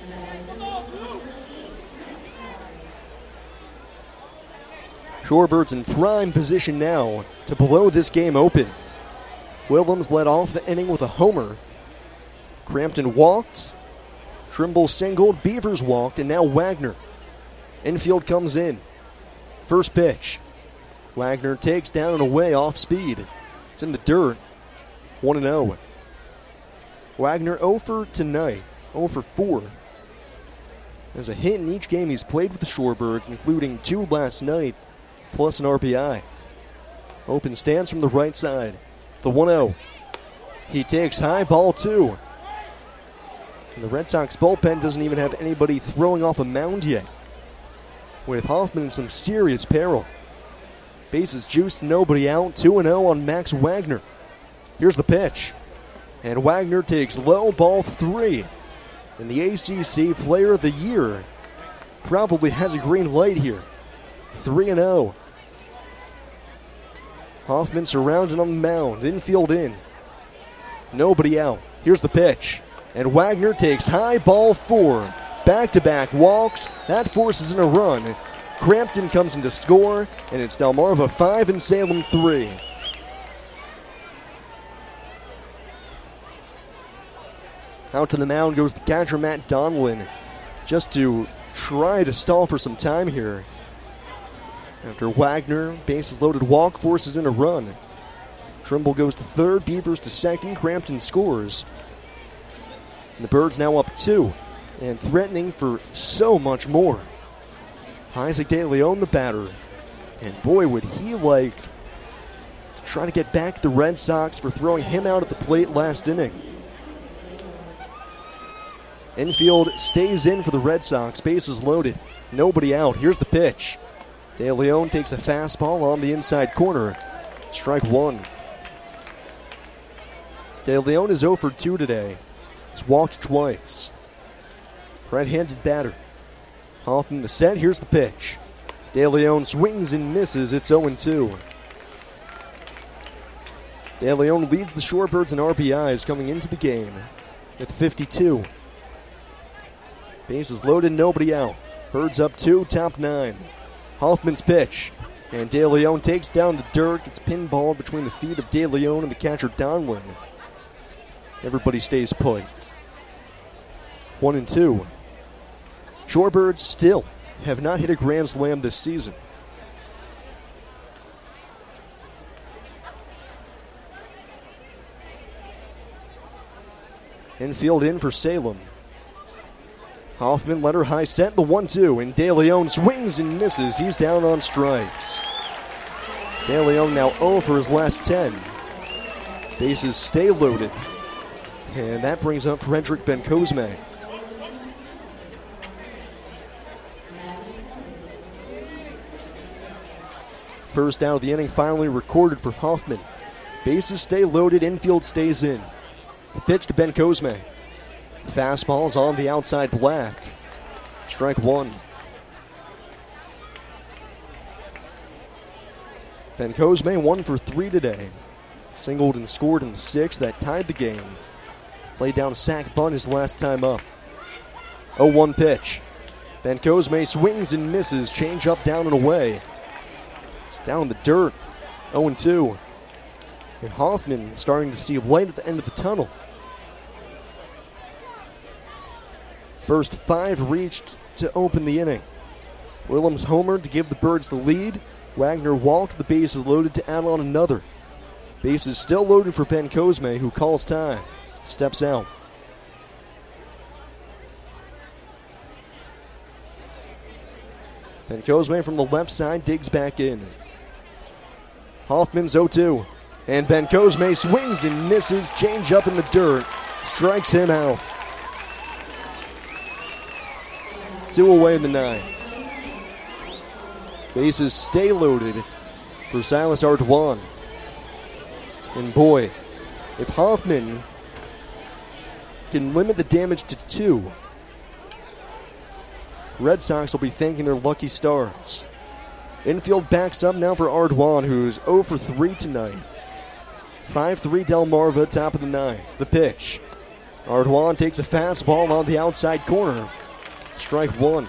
Shorebirds in prime position now to blow this game open. Willems led off the inning with a homer. Crampton walked. Trimble singled. Beavers walked, and now Wagner. Infield comes in. First pitch. Wagner takes down and away off speed. It's in the dirt. one and oh. Wagner oh for tonight. oh for four. There's a hit in each game he's played with the Shorebirds, including two last night, plus an R B I. Open stance from the right side. The one oh. He takes high, ball two. And the Red Sox bullpen doesn't even have anybody throwing off a mound yet, with Hoffman in some serious peril. Bases juiced, nobody out. two and oh on Max Wagner. Here's the pitch. And Wagner takes low, ball three. And the A C C Player of the Year probably has a green light here. three and oh. Hoffman surrounded on the mound. Infield in. Nobody out. Here's the pitch. And Wagner takes high, ball four. Back-to-back walks. That forces in a run. Crampton comes in to score, and it's Delmarva five and Salem three. Out to the mound goes the catcher, Matt Donlin, just to try to stall for some time here. After Wagner, bases loaded walk, forces in a run. Trimble goes to third, Beavers to second, Crampton scores. And the Birds now up two, and threatening for so much more. Isaac De Leon, the batter. And boy, would he like to try to get back at the Red Sox for throwing him out at the plate last inning. Infield stays in for the Red Sox. Bases loaded. Nobody out. Here's the pitch. De Leon takes a fastball on the inside corner. Strike one. De Leon is oh for two today. He's walked twice. Right-handed batter. Hoffman to set. Here's the pitch. De Leon swings and misses. It's oh and two. De Leon leads the Shorebirds in R B Is coming into the game at fifty-two. Bases loaded, nobody out. Birds up two, top nine. Hoffman's pitch. And De Leon takes down the dirt. Gets pinballed between the feet of De Leon and the catcher Donlin. Everybody stays put. One and two. Shorebirds still have not hit a grand slam this season. Infield in for Salem. Hoffman let her high set the one two, and De Leon swings and misses. He's down on strikes. De Leon now oh for his last ten. Bases stay loaded. And that brings up Frederick Bencosme. First out of the inning finally recorded for Hoffman. Bases stay loaded, infield stays in. The pitch to Bencosme. Fastball's on the outside black. Strike one. Bencosme one for three today. Singled and scored in the sixth. That tied the game. Played down a sac bunt his last time up. oh one pitch. Bencosme swings and misses. Change up, down and away. It's down in the dirt. oh and two. And Hoffman starting to see light at the end of the tunnel. First five reached to open the inning. Willems homered to give the Birds the lead. Wagner walked, the bases loaded to add on another. Bases still loaded for Bencosme, who calls time. Steps out. Bencosme from the left side digs back in. Hoffman's oh two. And Bencosme swings and misses. Change up in the dirt. Strikes him out. Two away in the ninth. Bases stay loaded for Silas Ardoin. And boy, if Hoffman can limit the damage to two, Red Sox will be thanking their lucky stars. Infield backs up now for Ardoin, who's zero for three tonight. five three Delmarva, top of the ninth. The pitch. Ardoin takes a fastball on the outside corner. Strike one.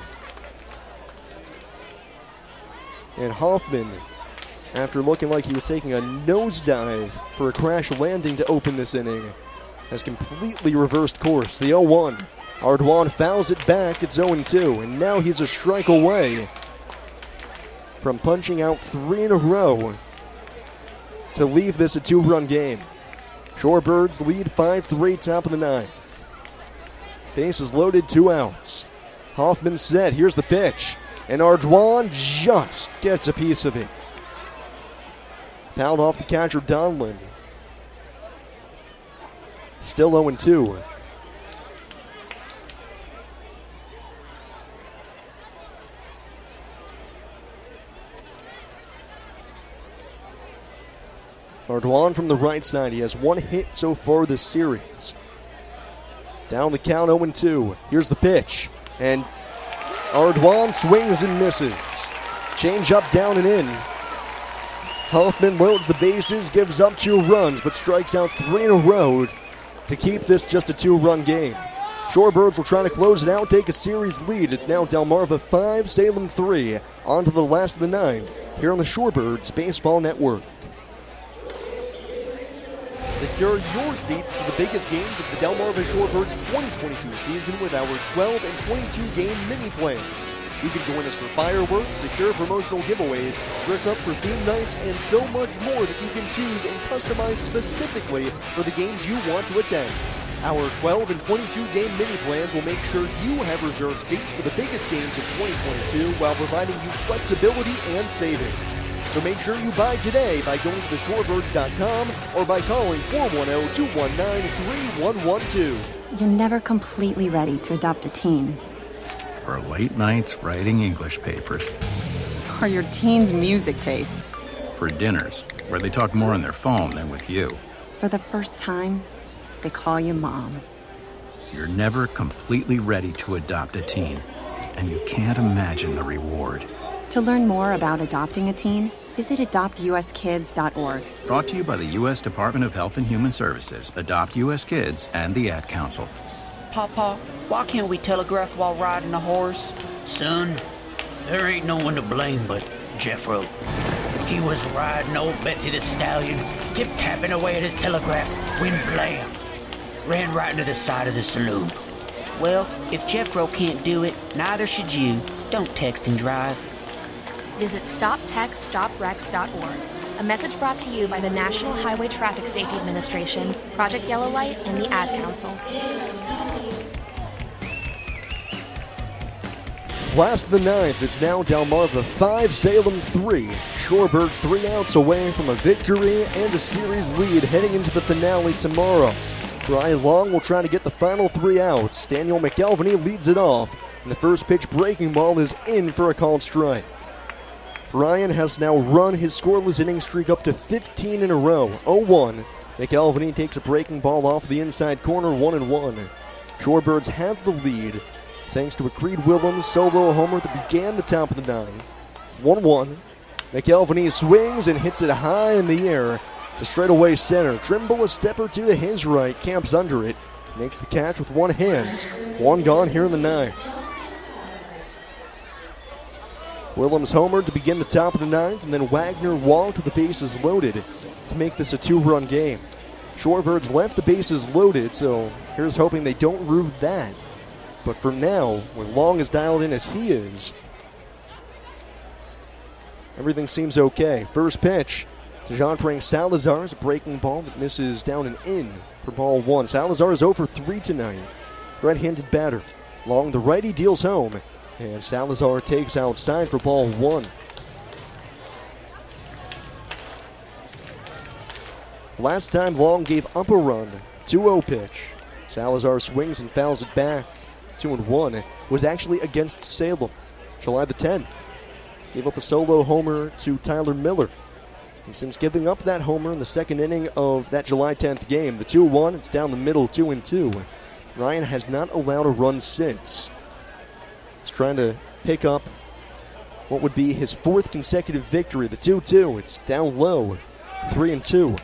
And Hoffman, after looking like he was taking a nosedive for a crash landing to open this inning, has completely reversed course. The oh one. Ardoin fouls it back. It's oh two. And now he's a strike away from punching out three in a row to leave this a two-run game. Shorebirds lead five three, top of the ninth. Bases loaded, two outs. Hoffman set. Here's the pitch. And Ardoin just gets a piece of it. Fouled off the catcher, Donlin. Still oh two. Ardoin from the right side. He has one hit so far this series. Down the count, oh two. Here's the pitch. And Ardoin swings and misses. Change up, down and in. Hoffman loads the bases, gives up two runs, but strikes out three in a row to keep this just a two-run game. Shorebirds will try to close it out, take a series lead. It's now Delmarva five, Salem three. On to the last of the ninth, here on the Shorebirds Baseball Network. Secure your seats to the biggest games of the Delmarva Shorebirds twenty twenty-two season with our twelve and twenty-two game mini plans. You can join us for fireworks, secure promotional giveaways, dress up for theme nights, and so much more that you can choose and customize specifically for the games you want to attend. Our twelve and twenty-two game mini plans will make sure you have reserved seats for the biggest games of twenty twenty-two while providing you flexibility and savings. So make sure you buy today by going to the shorebirds dot com or by calling four one zero, two one nine, three one one two. You're never completely ready to adopt a teen. For late nights writing English papers. For your teen's music taste. For dinners where they talk more on their phone than with you. For the first time, they call you mom. You're never completely ready to adopt a teen, and you can't imagine the reward. To learn more about adopting a teen, visit adopt u s kids dot org. Brought to you by the U S Department of Health and Human Services, Adopt U S Kids, and the Ad Council. Papa, why can't we telegraph while riding a horse? Son, there ain't no one to blame but Jeffro. He was riding old Betsy the Stallion, tip-tapping away at his telegraph, when blam! Ran right into the side of the saloon. Well, if Jeffro can't do it, neither should you. Don't text and drive. Visit stop text stop wrecks dot org. A message brought to you by the National Highway Traffic Safety Administration, Project Yellow Light, and the Ad Council. Last of the ninth, it's now Delmarva five, Salem three. Shorebirds three outs away from a victory and a series lead heading into the finale tomorrow. Brian Long will try to get the final three outs. Daniel McElvany leads it off, and the first pitch breaking ball is in for a called strike. Ryan has now run his scoreless inning streak up to fifteen in a row, oh one. McElvany takes a breaking ball off the inside corner, one and one. Shorebirds have the lead thanks to a Creed Willems solo homer that began the top of the ninth. one one. McElvany swings and hits it high in the air to straightaway center. Trimble a step or two to his right, camps under it, makes the catch with one hand. One gone here in the ninth. Willems homered to begin the top of the ninth, and then Wagner walked with the bases loaded to make this a two-run game. Shorebirds left the bases loaded, so here's hoping they don't rue that. But for now, when Long is dialed in as he is, everything seems okay. First pitch to Jean-Frank Salazar is a breaking ball that misses down and in for ball one. Salazar is oh for three tonight. Right-handed batter. Long, the righty, deals home. And Salazar takes outside for ball one. Last time Long gave up a run, two oh pitch. Salazar swings and fouls it back. two and one was actually against Salem. July the tenth. Gave up a solo homer to Tyler Miller. And since giving up that homer in the second inning of that July tenth game, the two one, it's down the middle, two and two. Ryan has not allowed a run since. He's trying to pick up what would be his fourth consecutive victory. The two two, it's down low, three and two.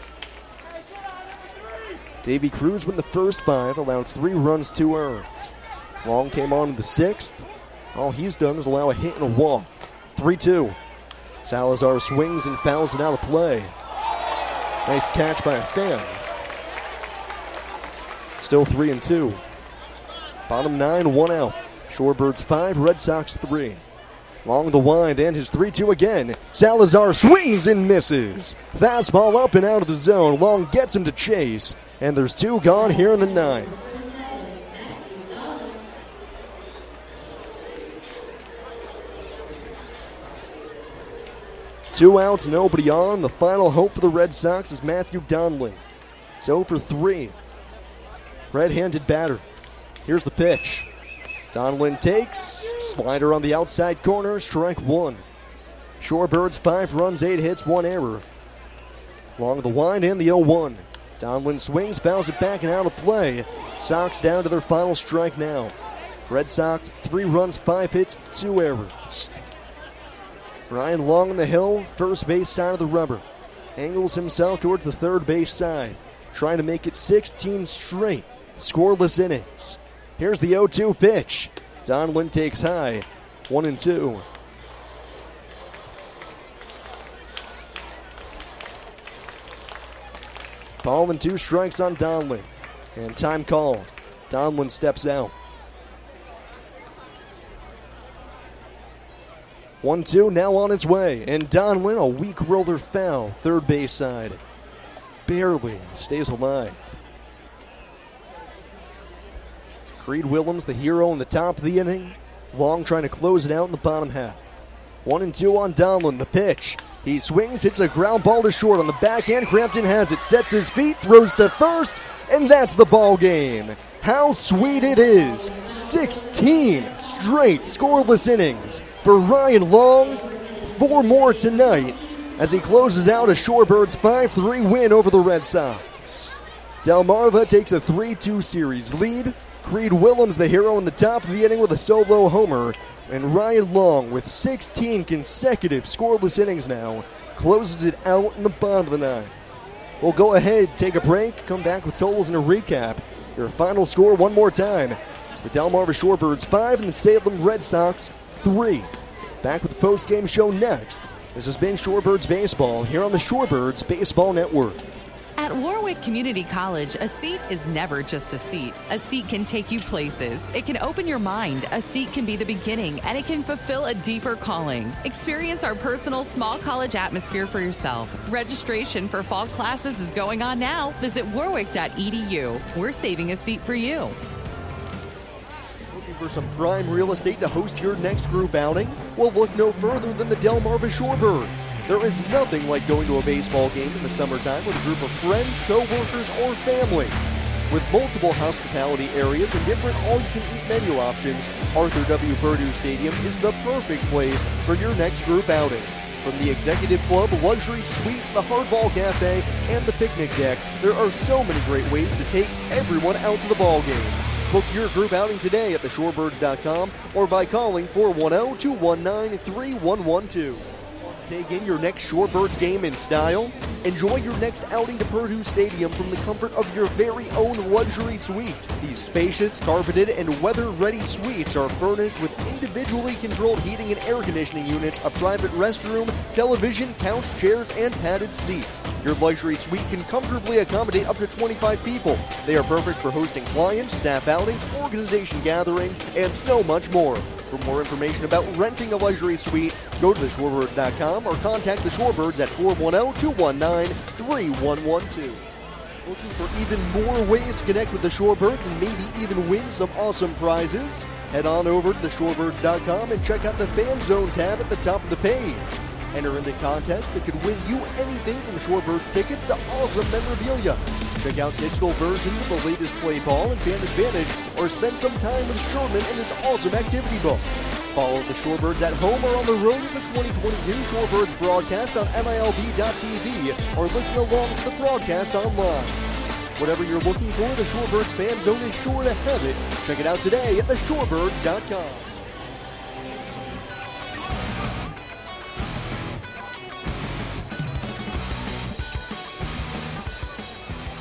Davy Cruz won the first five, allowed three runs, two earned. Long came on in the sixth. All he's done is allow a hit and a walk. three two. Salazar swings and fouls it out of play. Nice catch by a fan. Still three and two. Bottom nine, one out. Shorebirds five, Red Sox three. Long the wind and his three two again. Salazar swings and misses. Fastball up and out of the zone. Long gets him to chase. And there's two gone here in the ninth. Two outs, nobody on. The final hope for the Red Sox is Matthew Donlin. It's oh for three. Red-handed batter. Here's the pitch. Donlin takes. Slider on the outside corner. Strike one. Shorebirds five runs, eight hits, one error. Long the wind and the oh one. Donlin swings, fouls it back and out of play. Sox down to their final strike now. Red Sox three runs, five hits, two errors. Ryan Long on the hill, first base side of the rubber. Angles himself towards the third base side. Trying to make it sixteen straight scoreless innings. Here's the oh two pitch. Donlin takes high. One and two. Ball and two strikes on Donlin. And time called. Donlin steps out. one two now on its way. And Donlin, a weak roller foul. Third base side. Barely stays alive. Creed Willems, the hero in the top of the inning. Long trying to close it out in the bottom half. One and two on Donlin. The pitch. He swings, hits a ground ball to short on the backhand. Crampton has it, sets his feet, throws to first, and that's the ball game. How sweet it is. sixteen straight scoreless innings for Ryan Long. Four more tonight as he closes out a Shorebirds five three win over the Red Sox. Delmarva takes a three two series lead. Creed Willems, the hero in the top of the inning with a solo homer. And Ryan Long, with sixteen consecutive scoreless innings now, closes it out in the bottom of the ninth. We'll go ahead, take a break, come back with totals and a recap. Your final score one more time. It's the Delmarva Shorebirds five and the Salem Red Sox three. Back with the post-game show next. This has been Shorebirds Baseball here on the Shorebirds Baseball Network. At Warwick Community College, a seat is never just a seat. A seat can take you places. It can open your mind. A seat can be the beginning, and it can fulfill a deeper calling. Experience our personal small college atmosphere for yourself. Registration for fall classes is going on now. Visit warwick dot e d u. We're saving a seat for you. Looking for some prime real estate to host your next group outing? Well, look no further than the Delmarva Shorebirds. There is nothing like going to a baseball game in the summertime with a group of friends, co-workers, or family. With multiple hospitality areas and different all-you-can-eat menu options, Arthur W. Purdue Stadium is the perfect place for your next group outing. From the Executive Club, luxury suites, the Hardball Cafe, and the picnic deck, there are so many great ways to take everyone out to the ball game. Book your group outing today at the shorebirds dot com or by calling four one zero, two one nine, three one one two. Take in your next Shorebirds game in style? Enjoy your next outing to Purdue Stadium from the comfort of your very own luxury suite. These spacious, carpeted, and weather-ready suites are furnished with individually controlled heating and air conditioning units, a private restroom, television, couch, chairs, and padded seats. Your luxury suite can comfortably accommodate up to twenty-five people. They are perfect for hosting clients, staff outings, organization gatherings, and so much more. For more information about renting a luxury suite, go to the shorebirds dot com or contact the Shorebirds at four one zero, two one nine, three one one two. Looking for even more ways to connect with the Shorebirds and maybe even win some awesome prizes? Head on over to the shorebirds dot com and check out the Fan Zone tab at the top of the page. Enter into contests that could win you anything from Shorebirds tickets to awesome memorabilia. Check out digital versions of the latest play ball and Fan Advantage, or spend some time with Sherman and his awesome activity book. Follow the Shorebirds at home or on the road in the twenty twenty-two Shorebirds broadcast on M I L B dot T V, or listen along to the broadcast online. Whatever you're looking for, the Shorebirds Fan Zone is sure to have it. Check it out today at the shorebirds dot com.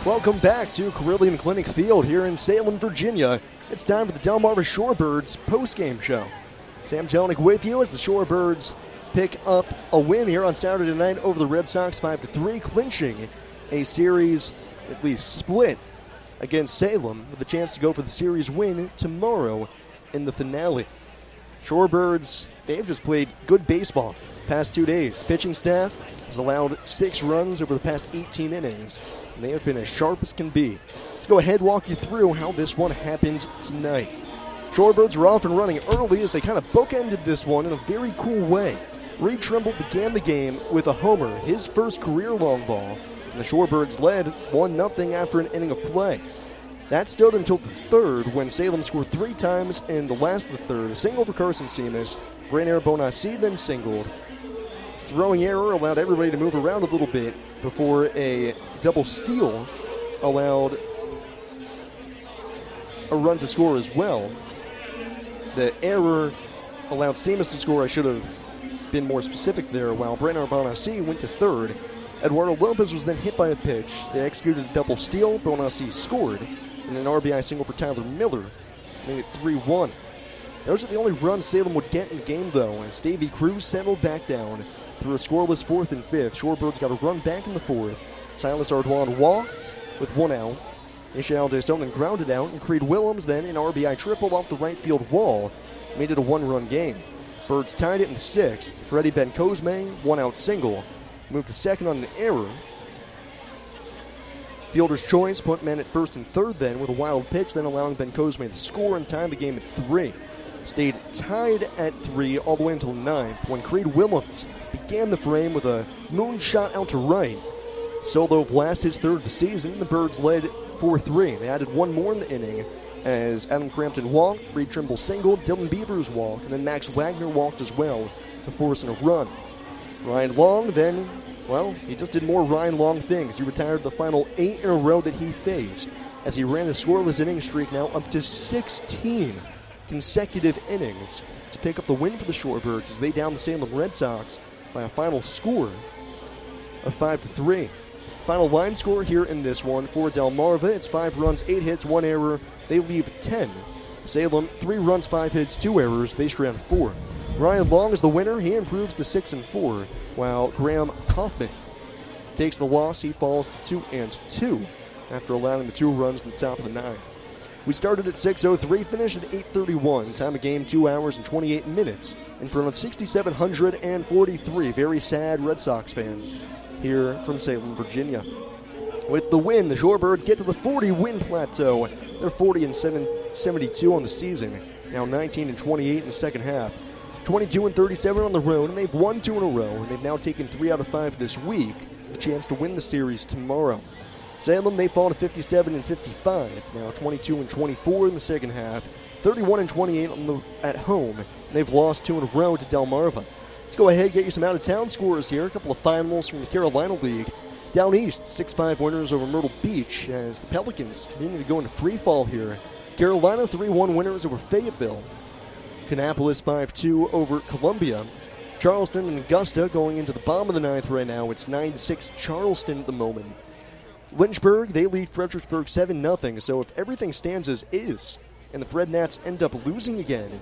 Welcome back to Carilion Clinic Field here in Salem, Virginia. It's time for the Delmarva Shorebirds postgame show. Sam Jelinek with you as the Shorebirds pick up a win here on Saturday night over the Red Sox five to three, clinching a series, at least split, against Salem with a chance to go for the series win tomorrow in the finale. Shorebirds, they've just played good baseball past two days. The pitching staff has allowed six runs over the past eighteen innings, and they have been as sharp as can be. Let's go ahead and walk you through how this one happened tonight. Shorebirds were off and running early as they kind of bookended this one in a very cool way. Reed Trimble began the game with a homer, his first career long ball, and the Shorebirds led one nothing after an inning of play. That stood until the third when Salem scored three times in the last of the third. A single for Carson Seamus, Brainer Bonassi then singled. Throwing error allowed everybody to move around a little bit before a double steal allowed a run to score as well. The error allowed Seamus to score. I should have been more specific there. While Brainer Bonassi went to third, Eduardo Lopez was then hit by a pitch. They executed a double steal. Bonassi scored, and an R B I single for Tyler Miller made it three one. Those are the only runs Salem would get in the game, though, as Davey Cruz settled back down through a scoreless fourth and fifth. Shorebirds got a run back in the fourth. Silas Ardoin walked with one out. Ishael Deson then grounded out, and Creed Willems then an R B I triple off the right field wall made it a one-run game. Birds tied it in the sixth. Freddie Bencosme, one-out single, moved to second on an error. Fielder's choice put men at first and third then with a wild pitch, then allowing Bencosme to score and tie the game at three. Stayed tied at three all the way until ninth when Creed Willems began the frame with a moonshot out to right. Solo blast his third of the season. The Birds led four three. They added one more in the inning as Adam Crampton walked, Reed Trimble singled, Dylan Beavers walked, and then Max Wagner walked as well to force in a run. Ryan Long then, well, he just did more Ryan Long things. He retired the final eight in a row that he faced as he ran a scoreless inning streak now up to sixteen consecutive innings to pick up the win for the Shorebirds as they down the Salem Red Sox by a final score of five to three. Final line score here in this one for Delmarva. It's five runs, eight hits, one error. They leave ten. Salem, three runs, five hits, two errors. They strand four. Ryan Long is the winner. He improves to six and four, while Graham Hoffman takes the loss. He falls to two and two after allowing the two runs in the top of the ninth. We started at six oh three, finished at eight thirty-one. Time of game, two hours and twenty-eight minutes in front of six thousand seven hundred forty-three very sad Red Sox fans here from Salem, Virginia. With the win, the Shorebirds get to the forty-win plateau. They're forty and seventy-two on the season, now nineteen and twenty-eight in the second half. twenty-two and thirty-seven on the road, and they've won two in a row, and they've now taken three out of five this week. A chance to win the series tomorrow. Salem, they fall to fifty-seven and fifty-five, now twenty-two and twenty-four in the second half, thirty-one and twenty-eight on the, at home. And they've lost two in a row to Delmarva. Let's go ahead and get you some out-of-town scores here. A couple of finals from the Carolina League. Down east, six five winners over Myrtle Beach as the Pelicans continue to go into free fall here. Carolina, three one winners over Fayetteville. Kannapolis, five two over Columbia. Charleston and Augusta going into the bottom of the ninth right now. It's nine to six Charleston at the moment. Lynchburg, they lead Fredericksburg seven nothing. So if everything stands as is and the Fred Nats end up losing again,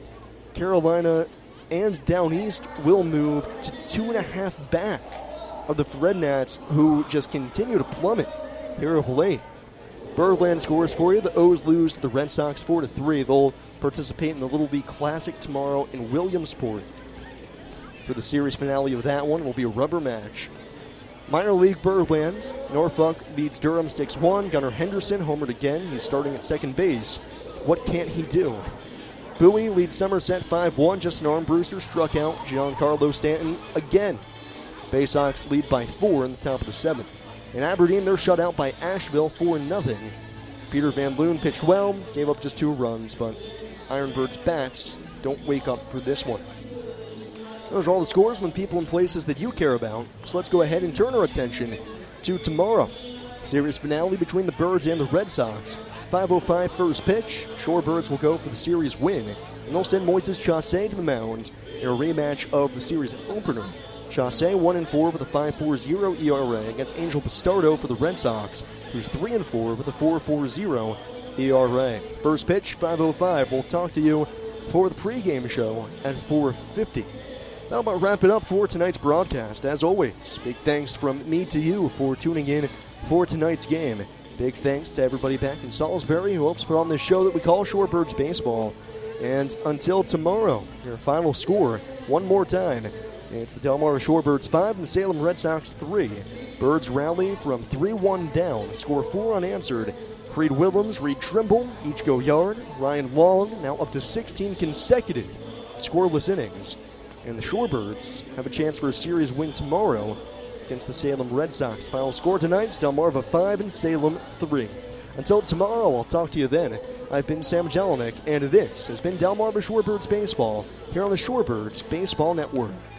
Carolina and Down East will move to two and a half back of the Fred Nats, who just continue to plummet here of late. Birdland scores for you. The O's lose to the Red Sox four to three. They'll participate in the Little League Classic tomorrow in Williamsport. For the series finale of that one, will be a rubber match. Minor League Birdlands, Norfolk leads Durham six one. Gunnar Henderson homered again. He's starting at second base. What can't he do? Bowie leads Somerset five one. Justin Armbruster struck out Giancarlo Stanton again. Bay Sox lead by four in the top of the seventh. In Aberdeen, they're shut out by Asheville four nothing. Peter Van Loon pitched well, gave up just two runs, but Ironbird's bats don't wake up for this one. Those are all the scores from people and places that you care about. So let's go ahead and turn our attention to tomorrow. Series finale between the Birds and the Red Sox. five oh five first pitch. Shorebirds will go for the series win, and they'll send Moises Chassé to the mound in a rematch of the series opener Chassé one and four with a five point four oh E R A against Angel Bastardo for the Red Sox, who's three and four with a four point four oh E R A. First pitch, five oh five. We'll talk to you for the pregame show at four fifty. That'll about wrap it up for tonight's broadcast. As always, big thanks from me to you for tuning in for tonight's game. Big thanks to everybody back in Salisbury who helps put on this show that we call Shorebirds Baseball. And until tomorrow, your final score, one more time. It's the Delmarva Shorebirds five and the Salem Red Sox three. Birds rally from three one down, score four unanswered. Creed Willems, Reed Trimble, each go yard. Ryan Long now up to sixteen consecutive scoreless innings. And the Shorebirds have a chance for a series win tomorrow against the Salem Red Sox. Final score tonight is Delmarva five and Salem three. Until tomorrow, I'll talk to you then. I've been Sam Jelinek, and this has been Delmarva Shorebirds Baseball here on the Shorebirds Baseball Network.